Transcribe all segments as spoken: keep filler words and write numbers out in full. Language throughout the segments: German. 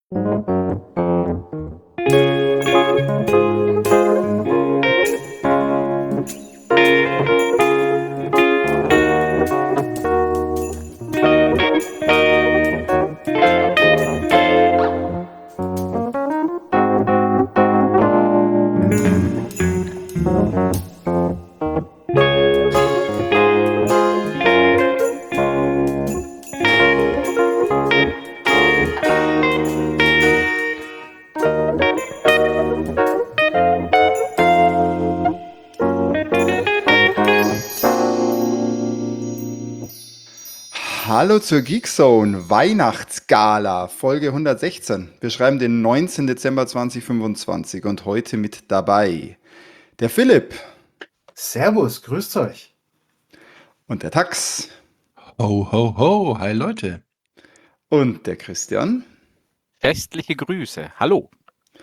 Hallo zur Geekzone Weihnachtsgala, Folge hundertsechzehn. Wir schreiben den neunzehnten Dezember zweitausendfünfundzwanzig und heute mit dabei der Philipp Servus, grüßt euch. und der Tax Ho, ho, ho, hi Leute. und der Christian Festliche Grüße. Hallo.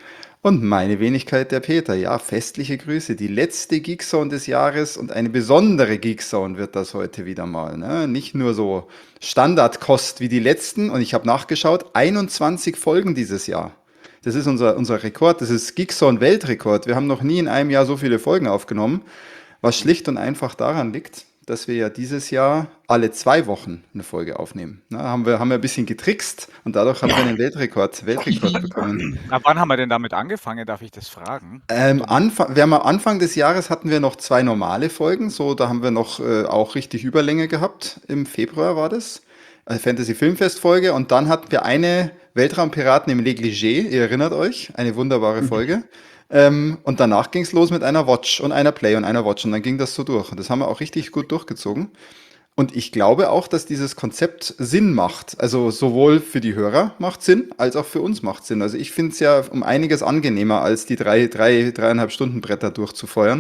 und meine Wenigkeit, der Peter. Ja, festliche Grüße. Die letzte Geekzone des Jahres und eine besondere Geekzone wird das heute wieder mal. Ne? Nicht nur so Standardkost wie die letzten. Und ich habe nachgeschaut, einundzwanzig Folgen dieses Jahr. Das ist unser, unser Rekord. Das ist Geekzone Weltrekord. Wir haben noch nie in einem Jahr so viele Folgen aufgenommen. Was schlicht und einfach daran liegt, dass wir ja dieses Jahr alle zwei Wochen eine Folge aufnehmen. Na, haben wir, haben wir ein bisschen getrickst und dadurch haben wir einen Weltrekord, Weltrekord bekommen. Ab wann haben wir denn damit angefangen? Darf ich das fragen? Ähm, Anfang, wir haben am Anfang des Jahres hatten wir noch zwei normale Folgen, so da haben wir noch äh, auch richtig Überlänge gehabt. Im Februar war das, äh, Fantasy Filmfest Folge, und dann hatten wir eine Weltraumpiraten im Negligé, ihr erinnert euch, eine wunderbare Folge. Ähm, und danach ging es los mit einer Watch und einer Play und einer Watch und dann ging das so durch. Und das haben wir auch richtig gut durchgezogen. Und ich glaube auch, dass dieses Konzept Sinn macht. Also sowohl für die Hörer macht Sinn, als auch für uns macht Sinn. Also ich finde es ja um einiges angenehmer, als die drei, drei, dreieinhalb Stunden Bretter durchzufeuern.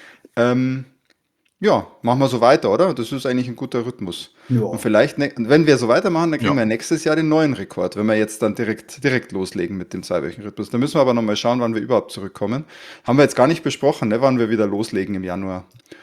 Ähm, ja, machen wir so weiter, oder? Das ist eigentlich ein guter Rhythmus. Ja. Und vielleicht, ne, wenn wir so weitermachen, dann kriegen Ja. wir nächstes Jahr den neuen Rekord, wenn wir jetzt dann direkt, direkt loslegen mit dem zweiwöchigen Rhythmus. Da müssen wir aber nochmal schauen, wann wir überhaupt zurückkommen. Haben wir jetzt gar nicht besprochen, ne, wann wir wieder loslegen im Januar.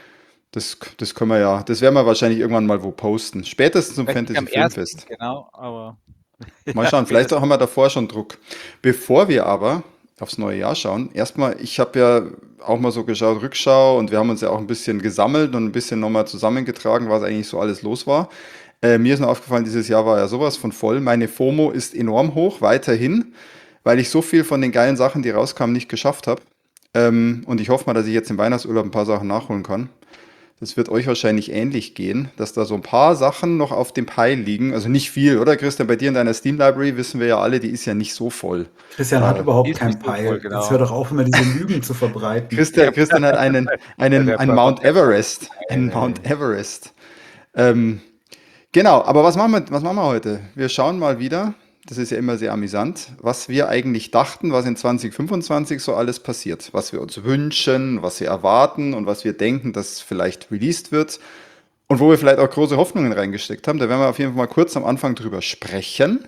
Das, das können wir ja, das werden wir wahrscheinlich irgendwann mal wo posten. Spätestens zum Vielleicht nicht Fantasy am ersten, Filmfest. genau, aber. Mal schauen, vielleicht haben wir davor schon Druck. Bevor wir aber aufs neue Jahr schauen, erstmal, ich habe ja auch mal so geschaut, Rückschau, und wir haben uns ja auch ein bisschen gesammelt und ein bisschen nochmal zusammengetragen, was eigentlich so alles los war. Äh, mir ist noch aufgefallen, dieses Jahr war ja sowas von voll. Meine FOMO ist enorm hoch, weiterhin, weil ich so viel von den geilen Sachen, die rauskamen, nicht geschafft habe. Ähm, und ich hoffe mal, dass ich jetzt im Weihnachtsurlaub ein paar Sachen nachholen kann. Das wird euch wahrscheinlich ähnlich gehen, dass da so ein paar Sachen noch auf dem Pile liegen. Also nicht viel, oder Christian? Bei dir in deiner Steam Library wissen wir ja alle, die ist ja nicht so voll. Christian Äh, hat überhaupt ist kein nicht so Peil. voll, genau. Jetzt hör doch auf, immer diese Lügen zu verbreiten. Christian, Christian hat einen, einen, Der einen Mount Everest. Einen Nein, Mount Everest. Ähm, genau, aber was machen wir, was machen wir heute? Wir schauen mal wieder, das ist ja immer sehr amüsant, was wir eigentlich dachten, was in zwanzig fünfundzwanzig so alles passiert. Was wir uns wünschen, was wir erwarten und was wir denken, dass vielleicht released wird. Und wo wir vielleicht auch große Hoffnungen reingesteckt haben. Da werden wir auf jeden Fall mal kurz am Anfang drüber sprechen.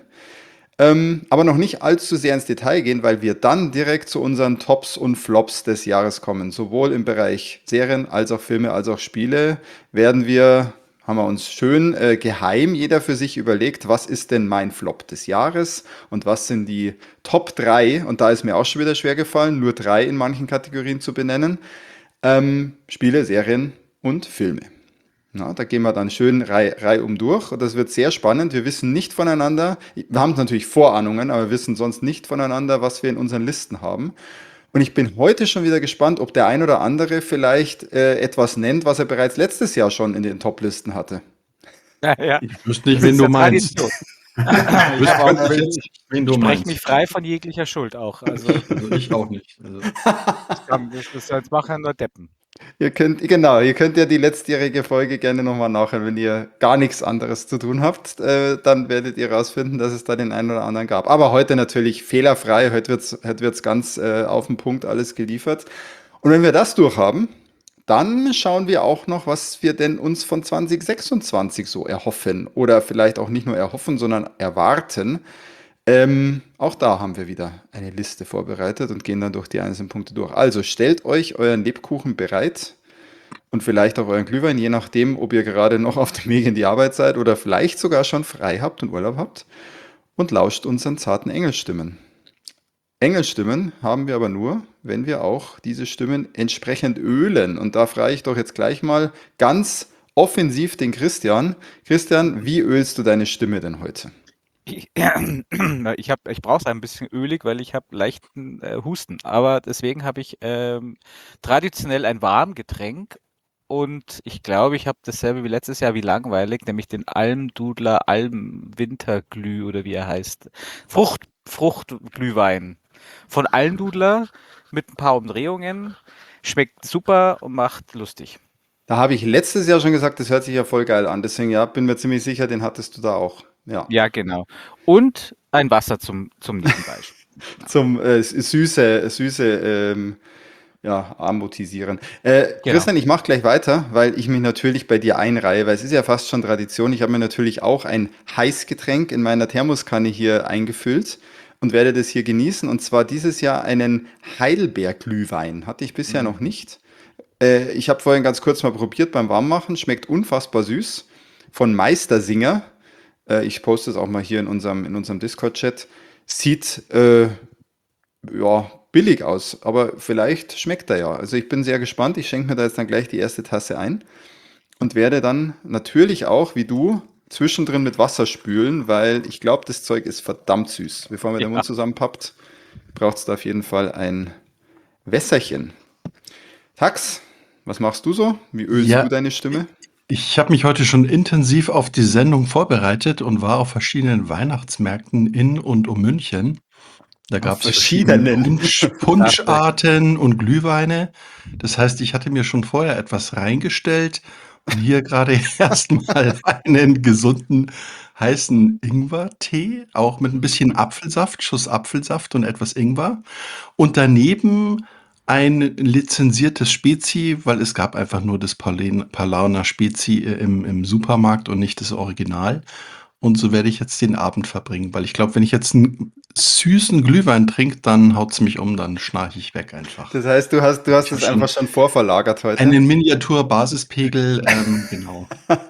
Ähm, aber noch nicht allzu sehr ins Detail gehen, weil wir dann direkt zu unseren Tops und Flops des Jahres kommen. Sowohl im Bereich Serien als auch Filme als auch Spiele werden wir, haben wir uns schön äh, geheim jeder für sich überlegt, was ist denn mein Flop des Jahres und was sind die Top drei. Und da ist mir auch schon wieder schwer gefallen, nur drei in manchen Kategorien zu benennen. Ähm, Spiele, Serien und Filme. Na, da gehen wir dann schön rei- reihum durch und das wird sehr spannend. Wir wissen nicht voneinander, wir haben natürlich Vorahnungen, aber wir wissen sonst nicht voneinander, was wir in unseren Listen haben. Und ich bin heute schon wieder gespannt, ob der ein oder andere vielleicht äh, etwas nennt, was er bereits letztes Jahr schon in den Top-Listen hatte. Ja, ja. Ich wüsste nicht, Das wen ist du ja meinst. Tradition. Ich wüsste Aber auch ich nicht, wen du spreche meinst. mich frei von jeglicher Schuld auch. Also, Also ich auch nicht. Also, das, das, das jetzt machen nur Deppen. Ihr könnt, genau, ihr könnt ja die letztjährige Folge gerne nochmal nachhören, wenn ihr gar nichts anderes zu tun habt, äh, dann werdet ihr rausfinden, dass es da den einen oder anderen gab. Aber heute natürlich fehlerfrei, heute wird's, heute wird's ganz äh, auf den Punkt alles geliefert. Und wenn wir das durchhaben, dann schauen wir auch noch, was wir denn uns von zwanzig sechsundzwanzig so erhoffen. Oder vielleicht auch nicht nur erhoffen, sondern erwarten. Ähm, auch da haben wir wieder eine Liste vorbereitet und gehen dann durch die einzelnen Punkte durch. Also stellt euch euren Lebkuchen bereit und vielleicht auch euren Glühwein, je nachdem, ob ihr gerade noch auf dem Weg in die Arbeit seid oder vielleicht sogar schon frei habt und Urlaub habt. und lauscht unseren zarten Engelstimmen. Engelstimmen haben wir aber nur, wenn wir auch diese Stimmen entsprechend ölen. Und da frage ich doch jetzt gleich mal ganz offensiv den Christian. Christian, wie ölst du deine Stimme denn heute? Ich, ich, hab- ich brauche es ein bisschen ölig, weil ich habe leichten äh, Husten. Aber deswegen habe ich ähm, traditionell ein Warmgetränk und ich glaube, ich habe dasselbe wie letztes Jahr, wie langweilig, nämlich den Almdudler Almwinterglüh oder wie er heißt. Frucht, Fruchtglühwein von Almdudler mit ein paar Umdrehungen. Schmeckt super und macht lustig. Da habe ich letztes Jahr schon gesagt, das hört sich ja voll geil an. Deswegen, ja, bin mir ziemlich sicher, den hattest du da auch. Ja, Ja, genau. Und ein Wasser zum, zum Nebenbei. zum äh, süße, süße ähm, ja, amortisieren. Äh, Genau. Christian, ich mache gleich weiter, weil ich mich natürlich bei dir einreihe, weil es ist ja fast schon Tradition. Ich habe mir natürlich auch ein Heißgetränk in meiner Thermoskanne hier eingefüllt und werde das hier genießen. Und zwar dieses Jahr einen Heidelbeer-Glühwein. Hatte ich bisher noch nicht. Äh, ich habe vorhin ganz kurz mal probiert beim Warmmachen. Schmeckt unfassbar süß. Von Meistersinger. Äh, ich poste es auch mal hier in unserem, in unserem Discord-Chat. Sieht äh, ja, billig aus, aber vielleicht schmeckt er ja. Also ich bin sehr gespannt. Ich schenke mir da jetzt dann gleich die erste Tasse ein und werde dann natürlich auch, wie du, zwischendrin mit Wasser spülen, weil ich glaube, das Zeug ist verdammt süß. Bevor man den Ja. Mund zusammenpappt, braucht es da auf jeden Fall ein Wässerchen. Tax, was machst du so? Wie ölst Ja. du deine Stimme? Ich habe mich heute schon intensiv auf die Sendung vorbereitet und war auf verschiedenen Weihnachtsmärkten in und um München. Da gab es verschiedene verschiedenen. Punsch, Punscharten und Glühweine. Das heißt, ich hatte mir schon vorher etwas reingestellt und hier gerade erstmal einen gesunden heißen Ingwertee, auch mit ein bisschen Apfelsaft, Schuss Apfelsaft und etwas Ingwer. Und daneben ein lizenziertes Spezi, weil es gab einfach nur das Paulaner Paulaner Spezi äh, im, im Supermarkt und nicht das Original. Und so werde ich jetzt den Abend verbringen, weil ich glaube, wenn ich jetzt einen süßen Glühwein trinke, dann haut es mich um, dann schnarche ich weg einfach. Das heißt, du hast, du hast Ich hab es einfach schon vorverlagert heute. Einen Miniatur-Basispegel, ähm, genau.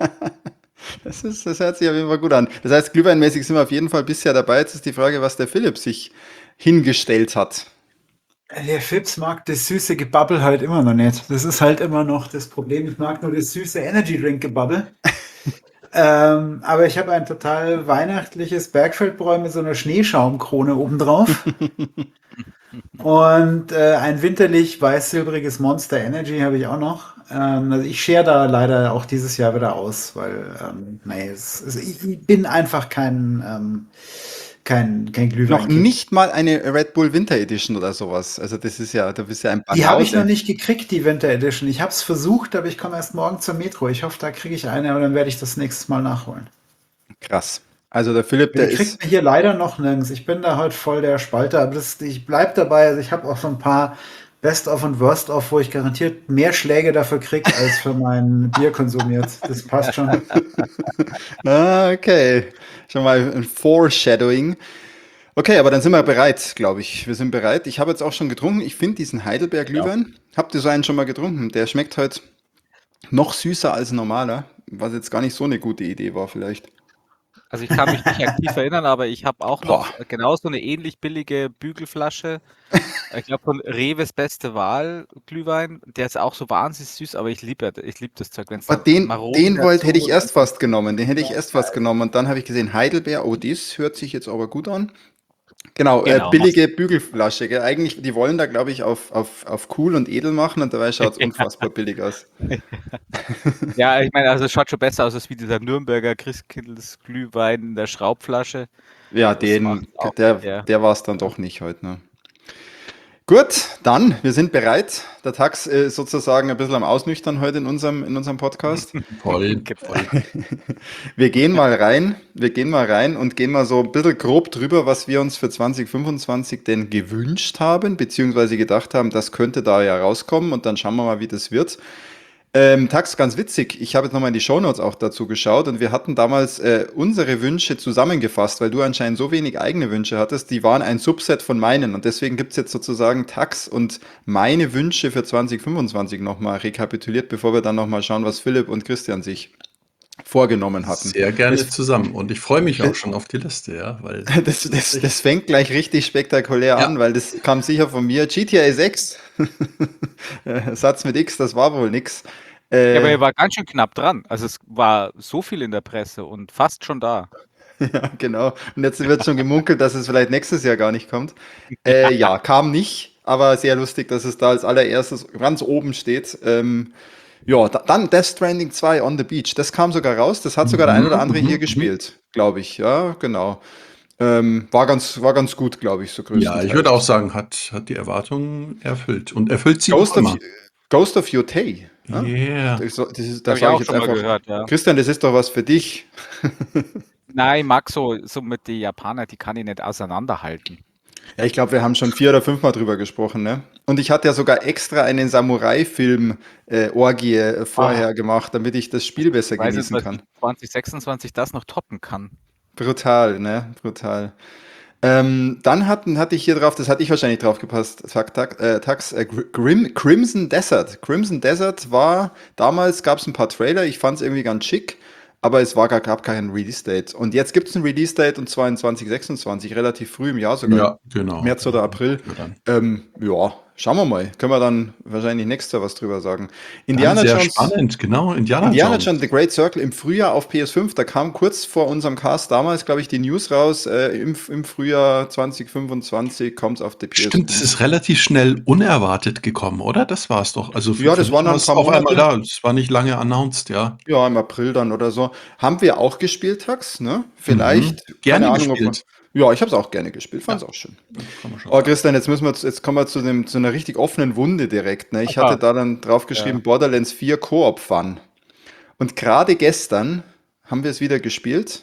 Das ist, das hört sich auf jeden Fall gut an. Das heißt, glühweinmäßig sind wir auf jeden Fall bisher dabei. Jetzt ist die Frage, was der Philipp sich hingestellt hat. Der Fips mag das süße Gebabbel halt immer noch nicht. Das ist halt immer noch das Problem. Ich mag nur das süße Energy Drink Gebabbel. ähm, aber ich habe ein total weihnachtliches Bergfeldbräu mit so einer Schneeschaumkrone obendrauf. Und äh, ein winterlich weiß-silbriges Monster Energy habe ich auch noch. Ähm, also ich schere da leider auch dieses Jahr wieder aus, weil ähm, nee, es, es, ich bin einfach kein, ähm, kein, kein Glühwein. Noch nicht mal eine Red Bull Winter Edition oder sowas. Also das ist ja, du bist ja ein Die habe ich Banause. noch nicht gekriegt, die Winter Edition. Ich habe es versucht, aber ich komme erst morgen zur Metro. Ich hoffe, da kriege ich eine, aber dann werde ich das nächstes Mal nachholen. Krass. Also der Philipp, der Die kriegt ist, man hier leider noch nirgends. Ich bin da heute voll der Spalter, aber das, ich bleib dabei. Also ich habe auch so ein paar Best-of und Worst-of, wo ich garantiert mehr Schläge dafür kriege als für meinen Bierkonsum jetzt. Das passt schon. ah, okay, schon mal ein Foreshadowing. Okay, aber dann sind wir bereit, glaube ich. Wir sind bereit. Ich habe jetzt auch schon getrunken. Ich finde diesen Heidelberg-Glühwein. Habt ihr so einen schon mal getrunken? Der schmeckt heute noch süßer als normaler, was jetzt gar nicht so eine gute Idee war vielleicht. Also ich kann mich nicht aktiv erinnern, aber ich habe auch noch Boah. genauso eine ähnlich billige Bügelflasche. Ich glaube von Reves Beste Wahl Glühwein. Der ist auch so wahnsinnig süß, aber ich liebe ich lieb das Zeug, wenn es Oh, dann den marode den wollt, hätte ich dazu- erst fast genommen. Den hätte ich erst fast genommen. Und dann habe ich gesehen, Heidelbeer, oh, das hört sich jetzt aber gut an. Genau, Genau. äh, billige Bügelflasche. Gell? Eigentlich, die wollen da, glaube ich, auf, auf, auf cool und edel machen und dabei schaut es unfassbar billig aus. Ja, ich meine, also es schaut schon besser aus als wie dieser Nürnberger Christkindls Glühwein in der Schraubflasche. Ja, Das den, macht auch der, der. der war es dann doch nicht heute. Ne? Gut, dann, wir sind bereit. Der Tax äh, ist sozusagen ein bisschen am Ausnüchtern heute in unserem, in unserem Podcast. Voll. Voll. Wir gehen mal rein, wir gehen mal rein und gehen mal so ein bisschen grob drüber, was wir uns für zwanzig fünfundzwanzig denn gewünscht haben, beziehungsweise gedacht haben, das könnte da ja rauskommen und dann schauen wir mal, wie das wird. Ähm, Tax, ganz witzig, ich habe jetzt nochmal in die Shownotes auch dazu geschaut und wir hatten damals äh, unsere Wünsche zusammengefasst, weil du anscheinend so wenig eigene Wünsche hattest, die waren ein Subset von meinen und deswegen gibt es jetzt sozusagen Tax und meine Wünsche für zwanzig fünfundzwanzig nochmal rekapituliert, bevor wir dann nochmal schauen, was Philipp und Christian sich vorgenommen hatten. Sehr gerne Das, zusammen. Und ich freue mich auch das, schon auf die Liste, ja, weil das, das, das fängt gleich richtig spektakulär ja, an, weil das kam sicher von mir. G T A sechs, Satz mit X, das war wohl nix. Ja, aber Äh, er war ganz schön knapp dran. Also es war so viel in der Presse und fast schon da. Ja, genau. Und jetzt wird schon gemunkelt, dass es vielleicht nächstes Jahr gar nicht kommt. Äh, ja, kam nicht, aber sehr lustig, dass es da als allererstes ganz oben steht. Ähm, ja, da, dann Death Stranding zwei on the Beach. Das kam sogar raus. Das hat sogar der ein mhm, oder andere hier mhm, mhm. gespielt, glaube ich. Ja, genau. Ähm, war ganz, war ganz gut, glaube ich, so Ja, ich würde auch größtenteils. sagen, hat, hat die Erwartungen erfüllt und erfüllt sie noch Ghost of, immer. Ghost of Yotei. Ja? Yeah. Das, das ist, da Habe ich sage ich auch jetzt schon mal einfach, gehört, ja. Christian, das ist doch was für dich. Nein, ich mag so, so mit den Japanern, die kann ich nicht auseinanderhalten. Ja, ich glaube, wir haben schon vier oder fünfmal drüber gesprochen, ne? Und ich hatte ja sogar extra einen Samurai-Film-Orgie äh, Ah, vorher gemacht, damit ich das Spiel besser ich weiß jetzt, genießen was kann. zwanzig sechsundzwanzig das noch toppen kann. Brutal, ne? Brutal. Ähm, dann hatten, hatte ich hier drauf, das hatte ich wahrscheinlich drauf gepasst, Tax, Tax, äh, Tax, äh, Grim, Crimson Desert. Crimson Desert war, damals gab es ein paar Trailer, ich fand es irgendwie ganz schick, aber es war gar, gab kein Release-Date. Und jetzt gibt es ein Release-Date und zwar in zwanzig sechsundzwanzig, relativ früh im Jahr, sogar Ja, im genau, März oder genau. April. Ja, dann. Ähm, ja, schauen wir mal. Können wir dann wahrscheinlich nächstes Jahr was drüber sagen. Dann Indiana sehr Jones. spannend, genau, Indiana Indiana Jones. Jones The Great Circle im Frühjahr auf P S fünf, da kam kurz vor unserem Cast damals, glaube ich, die News raus, äh, im, im Frühjahr zwanzig fünfundzwanzig kommt es auf die Stimmt, es P S fünf. ist relativ schnell unerwartet gekommen, oder? Das war es doch. Also für, Ja, für das mich waren war dann ein es paar auf einmal Monate. da. Es war nicht lange announced, ja. Ja, im April dann oder so. Haben wir auch gespielt, Tax, ne? Mhm. Vielleicht, keine Gerne Ahnung, ob man. gespielt. Ja, ich habe es auch gerne gespielt, fand es Ja, auch schön. kann man schon Oh, sagen. Christian, jetzt müssen wir, jetzt kommen wir zu, dem, zu einer richtig offenen Wunde direkt. Ne? Ich hatte Aha, da dann drauf geschrieben, ja, Borderlands vier Koop Fun. Und gerade gestern haben wir es wieder gespielt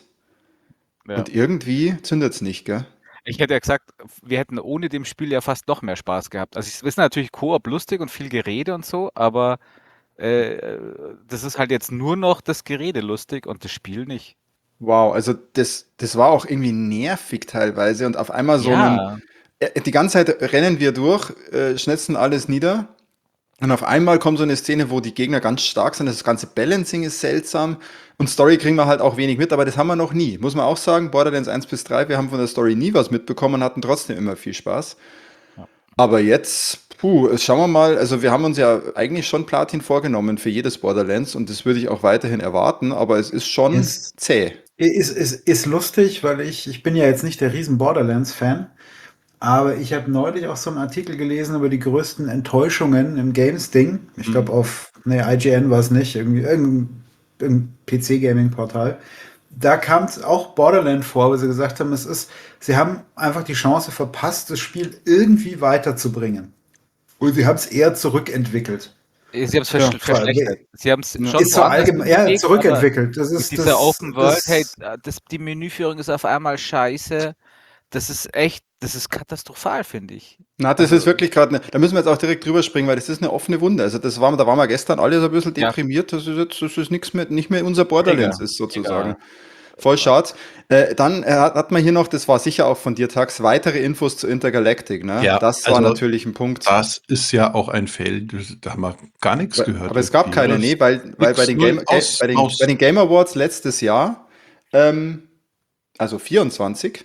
ja. und irgendwie zündet es nicht, gell? Ich hätte ja gesagt, wir hätten ohne dem Spiel ja fast noch mehr Spaß gehabt. Also es ist natürlich Koop lustig und viel Gerede und so, aber äh, das ist halt jetzt nur noch das Gerede lustig und das Spiel nicht. Wow, also das, das war auch irgendwie nervig teilweise und auf einmal so ein, Ja, äh, die ganze Zeit rennen wir durch, äh, schnetzen alles nieder und auf einmal kommt so eine Szene, wo die Gegner ganz stark sind, das ganze Balancing ist seltsam und Story kriegen wir halt auch wenig mit, aber das haben wir noch nie, muss man auch sagen, Borderlands eins bis drei, wir haben von der Story nie was mitbekommen und hatten trotzdem immer viel Spaß. ja. Aber jetzt, puh, schauen wir mal, also wir haben uns ja eigentlich schon Platin vorgenommen für jedes Borderlands und das würde ich auch weiterhin erwarten, aber es ist schon Ist, zäh. ist, ist, ist lustig, weil ich, ich bin ja jetzt nicht der riesen Borderlands-Fan, aber ich habe neulich auch so einen Artikel gelesen über die größten Enttäuschungen im Games-Ding. Ich glaube Mhm. auf, nee, I G N war es nicht, irgendwie irgendein, irgendein P C-Gaming-Portal. Da kam es auch Borderland vor, wo sie gesagt haben, es ist, sie haben einfach die Chance verpasst, das Spiel irgendwie weiterzubringen. Und sie haben es eher zurückentwickelt. Sie haben es Ja, verschlechtert. Sie haben es ja. schon Ist so woanders allgemein, ja, hingelegt, aber zurückentwickelt. Das mit ist dieser das, Open World, hey, das, das, die Menüführung ist auf einmal scheiße. Das ist echt, das ist katastrophal, finde ich. Na, das ist Also, wirklich gerade, ne, da müssen wir jetzt auch direkt drüber springen, weil das ist eine offene Wunde. Also das war, da waren wir gestern alle so ein bisschen ja, deprimiert, dass es jetzt, dass es nichts mehr, nicht mehr unser Borderlands mega, ist mega. sozusagen. Voll schade. Äh, dann äh, hat hat man hier noch, das war sicher auch von dir, Tax, weitere Infos zu Intergalactic, ne? Ja, Das war also natürlich ein Punkt. das ist ja auch ein Fail. Das, da haben wir gar nichts Aber, gehört aber es gab irgendwie, keine, oder? nee, weil, weil bei Nix, den null, Game, Ga- aus, bei den, bei raus. den Game Awards letztes Jahr, ähm, also vierundzwanzig,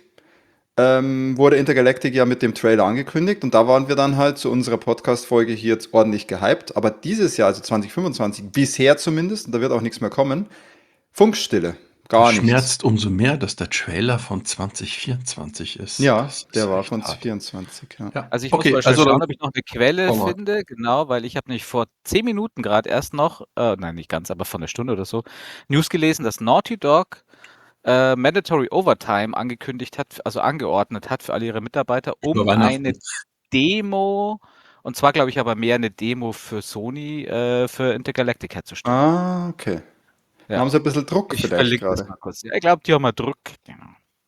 ähm, wurde Intergalactic ja mit dem Trailer angekündigt und da waren wir dann halt zu unserer Podcast-Folge hier jetzt ordentlich gehypt. Aber dieses Jahr, also zwanzig fünfundzwanzig, bisher zumindest, und da wird auch nichts mehr kommen, Funkstille, Das gar nichts. schmerzt umso mehr, dass der Trailer von zwanzig vierundzwanzig ist. Ja, Das der ist war echt von hart. vierundzwanzig, ja. Ja, Also ich muss okay, mal schnell also schauen, dann ob ich noch eine Quelle hau mal. finde, genau, weil ich habe nämlich vor zehn Minuten gerade erst noch, äh, nein, nicht ganz, aber vor einer Stunde oder so, News gelesen, dass Naughty Dog äh, Mandatory Overtime angekündigt hat, also angeordnet hat für alle ihre Mitarbeiter, Über um eine Weihnachten. Demo, und zwar glaube ich aber mehr eine Demo für Sony, äh, für Intergalactic herzustellen. Ah, okay. Da Ja, haben sie ein bisschen Druck ich vielleicht verlinke das gerade. mal kurz. Ja, ich glaube, die haben mal Druck. Genau.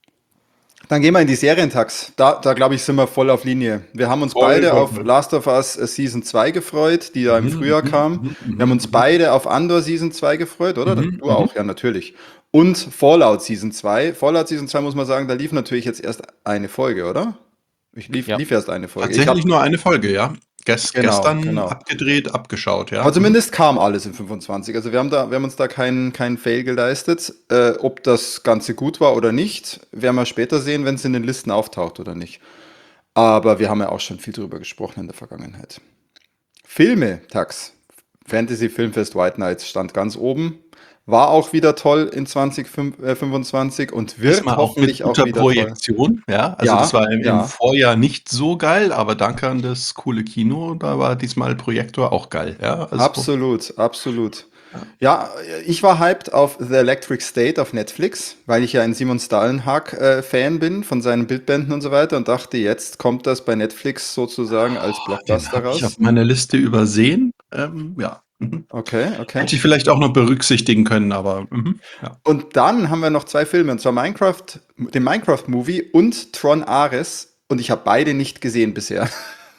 Dann gehen wir in die Serientags. Da, da glaube ich, sind wir voll auf Linie. Wir haben uns Voll, beide voll, auf voll. Last of Us äh, Season zwei gefreut, die ja im Mhm, Frühjahr mhm, kam. mhm, Wir haben mhm, uns mhm, beide auf Andor Season zwei gefreut, oder? mhm, Du mhm. auch, ja, natürlich. Und Fallout Season zwei. Fallout Season zwei muss man sagen, da lief natürlich jetzt erst eine Folge, oder? Ich lief, Ja. lief erst eine Folge. Ich Tatsächlich hab, nur eine Folge, ja. ges Genau, gestern genau. abgedreht, abgeschaut, ja. Aber Mhm. zumindest kam alles in fünfundzwanzig. Also wir haben da, wir haben uns da keinen keinen Fail geleistet. Äh, ob das Ganze gut war oder nicht, werden wir später sehen, wenn es in den Listen auftaucht oder nicht. Aber wir haben ja auch schon viel drüber gesprochen in der Vergangenheit. Filme, Tax. Fantasy Filmfest White Knights stand ganz oben. War auch wieder toll in zwanzig fünfundzwanzig und wird Diesmal auch mit hoffentlich auch guter wieder toll. Projektion, ja. Also, Ja, das war im im ja. Vorjahr nicht so geil, aber danke an das coole Kino, da war diesmal Projektor auch geil, ja. Also, Absolut, absolut. ja. Ja, ich war hyped auf The Electric State auf Netflix, weil ich ja ein Simon Stalenhag-Fan bin von seinen Bildbänden und so weiter und dachte, jetzt kommt das bei Netflix sozusagen als Oh, den Blockbuster habe ich auf raus. meiner Liste übersehen. Ähm, ja. Mhm. Okay, okay. Hätte ich vielleicht auch noch berücksichtigen können, aber mhm, ja. Und dann haben wir noch zwei Filme, und zwar Minecraft, den Minecraft-Movie und Tron Ares. Und ich habe beide nicht gesehen bisher.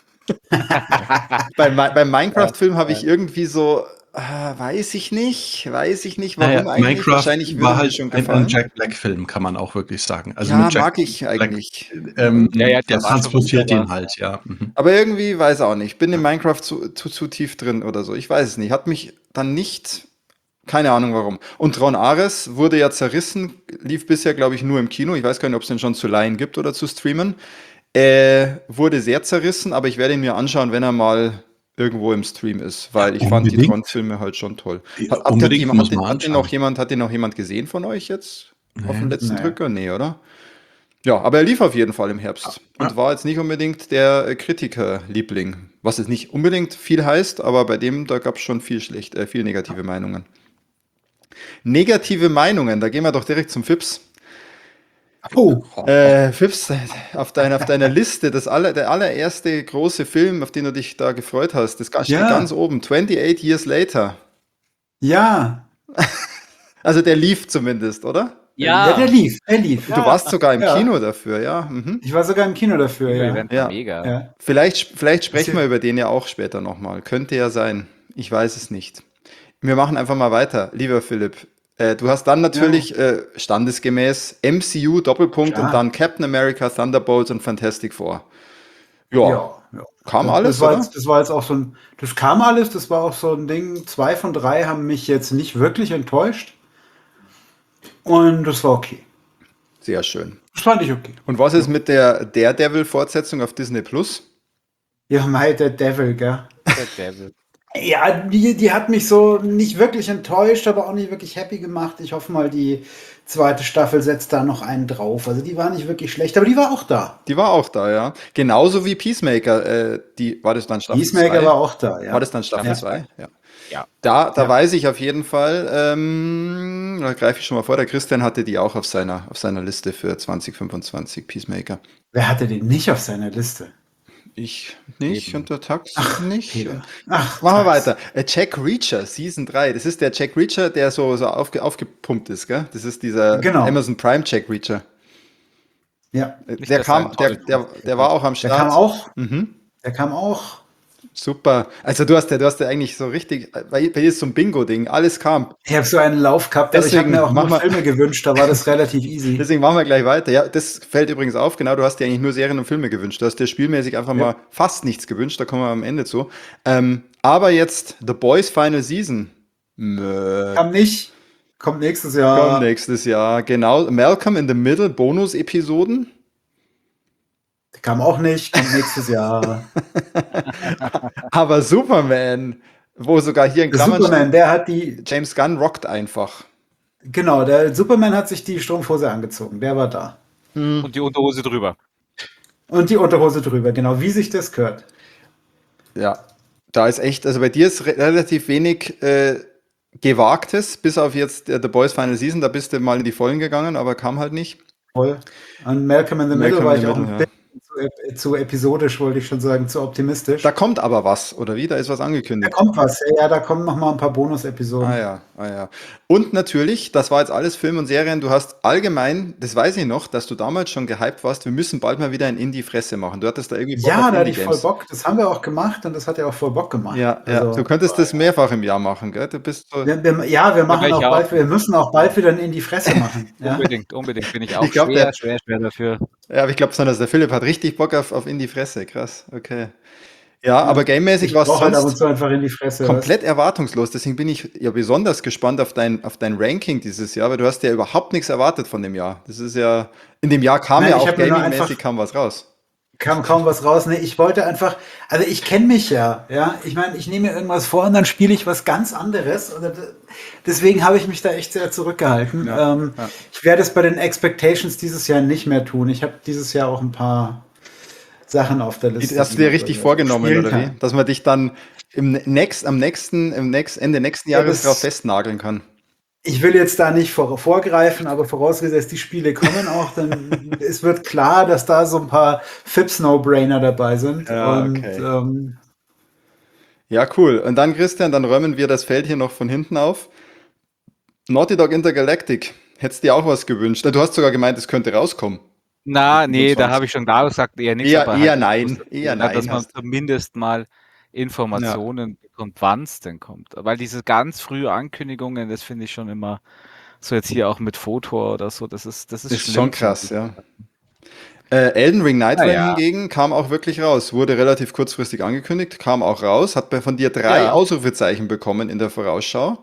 Beim, Mi- beim Minecraft-Film habe ich irgendwie so, ah, weiß ich nicht, weiß ich nicht, warum Naja, eigentlich. Minecraft Wahrscheinlich würde war mir halt schon ein, ein gefallen. Jack Black-Film, kann man auch wirklich sagen. Also Ja, mit Jack mag ich Black, eigentlich. ähm, Ja, ja, der der war schon transportiert wunderbar. den halt, ja. Mhm. Aber irgendwie weiß auch nicht. Bin in Minecraft zu, zu, zu tief drin oder so. Ich weiß es nicht. Hat mich dann nicht. Keine Ahnung warum. Und Tron Ares wurde ja zerrissen, lief bisher, glaube ich, nur im Kino. Ich weiß gar nicht, ob es den schon zu leihen gibt oder zu streamen. Äh, wurde sehr zerrissen, aber ich werde ihn mir anschauen, wenn er mal irgendwo im Stream ist, weil ich fand die Unbedingt. Tron-Filme halt schon toll. Ja, Hat, hat, unbedingt, jemand, muss hat, den, man hat, den noch anschauen. jemand, hat den noch jemand gesehen von euch jetzt? Auf den Nee. letzten Nee. Drücker? Nee, oder? Ja, aber er lief auf jeden Fall im Herbst und Ja. war jetzt nicht unbedingt der äh, Kritikerliebling. Was es nicht unbedingt viel heißt, aber bei dem, da gab es schon viel schlecht, äh, viel negative Meinungen. Negative Meinungen, da gehen wir doch direkt zum Fips. Oh, Äh, Fips, auf deiner, auf deiner Liste, das aller, der allererste große Film, auf den du dich da gefreut hast, das steht Ja. ganz oben, twenty-eight Years Later. ja. Also der lief zumindest, oder? Ja, der lief, der lief. Du warst sogar im Ja. Kino dafür, ja. Mhm. Ich war sogar im Kino dafür, ja. Event Ja. war mega. ja. Vielleicht, vielleicht sprechen ja- wir über den ja auch später nochmal. Könnte ja sein. Ich weiß es nicht. Wir machen einfach mal weiter, lieber Philipp. Äh, du hast dann natürlich äh, standesgemäß M C U Doppelpunkt Klar. und dann Captain America, Thunderbolts und Fantastic Four. Ja, Ja, ja. kam Das- alles, das war, oder? jetzt, das war jetzt auch so ein, das kam alles, das war auch so ein Ding. Zwei von drei haben mich jetzt nicht wirklich enttäuscht. Und das war okay. Sehr schön. Das fand ich okay. Und was ist mit der Daredevil-Fortsetzung auf Disney Plus? Ja, mei, der Devil, gell? Der Devil. Ja, die, die hat mich so nicht wirklich enttäuscht, aber auch nicht wirklich happy gemacht. Ich hoffe mal, die zweite Staffel setzt da noch einen drauf. Also die war nicht wirklich schlecht, aber die war auch da. Die war auch da, ja. Genauso wie Peacemaker. Äh, die, war das dann Staffel Peacemaker zwei? war auch da, ja. War das dann Staffel Ja. zwei? Ja. Ja. Da, da Ja. weiß ich auf jeden Fall, ähm, da greife ich schon mal vor, der Christian hatte die auch auf seiner, auf seiner Liste für zwanzig fünfundzwanzig, Peacemaker. Wer hatte den nicht auf seiner Liste? Ich nicht Eben. und der Tax nicht. Peter. Ach, Machen wir Tax. weiter. Äh, Jack Reacher, Season drei. Das ist der Jack Reacher, der so, so aufge, aufgepumpt ist, gell? Das ist dieser Genau. Amazon Prime Jack Reacher. Ja, Äh, Nicht, Der dass kam, er der, ein der, Teufel- der war auch am der Start. kam auch. Mhm. Der kam auch. Super. Also du hast ja, du hast ja eigentlich so richtig, bei, bei dir ist so ein Bingo-Ding, alles kam. Ich habe so einen Lauf gehabt, aber ich habe Deswegen mir auch mach nur mal- Filme gewünscht, da war das relativ easy. Deswegen machen wir gleich weiter. Ja, das fällt übrigens auf, genau, du hast dir eigentlich nur Serien und Filme gewünscht. Du hast dir spielmäßig einfach Ja. mal fast nichts gewünscht, da kommen wir am Ende zu. Ähm, aber jetzt The Boys Final Season. Mö. Kam nicht. Kommt nächstes Jahr. Kommt nächstes Jahr, genau. Malcolm in the Middle, Bonus-Episoden. Kam auch nicht. Kommt nächstes Jahr. Aber Superman, wo sogar hier in Der Klammern Superman, der hat die. steht, James Gunn rockt einfach. Genau, der Superman hat sich die Strumpfhose angezogen. Der war da. Und die Unterhose drüber. Und die Unterhose drüber, genau, wie sich das gehört. Ja, da ist echt, also bei dir ist re relativ wenig äh, Gewagtes, bis auf jetzt äh, The Boys Final Season, da bist du mal in die Vollen gegangen, aber kam halt nicht. Voll. An Malcolm in the Malcolm Middle war in ich the auch ein Middle, ja. bisschen zu, ep- zu episodisch, wollte ich schon sagen, zu optimistisch. Da kommt aber was, oder wie? Da ist was Da angekündigt. kommt was, ja, ja, da kommen noch mal ein paar Bonus-Episoden. Ah ja, ah ja. Und natürlich, das war jetzt alles Film und Serien, du hast allgemein, das weiß ich noch, dass du damals schon gehypt warst, wir müssen bald mal wieder ein Indie-Fresse machen. Du hattest da irgendwie Bock Ja, auf da hatte ich voll Indie-Games. Bock. Das haben wir auch gemacht und das hat ja auch voll Bock gemacht. Ja, ja. Also, Du könntest das mehrfach im Jahr machen, gell? Du bist so, wir, wir, ja, wir machen ich auch auch. bald, wir müssen auch bald wieder ein in die Fresse machen. Ja? Unbedingt, unbedingt bin ich auch Ich glaub, schwer, der- schwer, schwer dafür. ja, aber ich glaube, besonders der Philipp hat richtig Bock auf, auf Indie-Fresse, krass, okay. Ja, aber Ja. gamemäßig Ich war es brauche halt ab und sonst zu einfach in die Fresse, weißt komplett erwartungslos. Deswegen bin ich ja besonders gespannt auf dein, auf dein Ranking dieses Jahr, weil du hast ja überhaupt nichts erwartet von dem Jahr. Das ist ja, in dem Jahr kam Nein, ja ich auch habe mir nur gamingmäßig einfach kam was raus. kam kaum was raus. Nee, ich wollte einfach, also ich kenne mich ja, ja. Ich meine, ich nehme mir irgendwas vor und dann spiele ich was ganz anderes. Oder d- deswegen habe ich mich da echt sehr zurückgehalten. Ja, Ähm, ja. ich werde es bei den Expectations dieses Jahr nicht mehr tun. Ich habe dieses Jahr auch ein paar Sachen auf der Die Liste, hast du die dir noch richtig irgendwas vorgenommen, spielen oder wie? kann. Dass man dich dann im nächst, am nächsten, im nächst, Ende nächsten Ja, Jahres drauf das, festnageln kann. ich will jetzt da nicht vor, vorgreifen, aber vorausgesetzt, die Spiele kommen auch, dann es wird klar, dass da so ein paar Fips-No-Brainer dabei sind. Ja, Und okay. ähm, Ja, cool. Und dann, Christian, dann räumen wir das Feld hier noch von hinten auf. Naughty Dog Intergalactic. Hättest dir auch was gewünscht? Du hast sogar gemeint, es könnte rauskommen. Na, nee, da habe fünfundzwanzig. ich schon da gesagt, eher nichts, Eher, aber halt eher Infos nein. dazu, Eher na, dass nein man hast. zumindest mal Ja, Informationen bekommt, wann es denn kommt. Weil diese ganz frühe Ankündigungen, das finde ich schon immer so jetzt hier auch mit Foto oder so, das ist, das ist ist schon schlimm, finde krass, ich. ja. Äh, Elden Ring Nightflame Naja, hingegen kam auch wirklich raus. Wurde relativ kurzfristig angekündigt, kam auch raus. Hat bei von dir drei ja. Ausrufezeichen bekommen in der Vorausschau.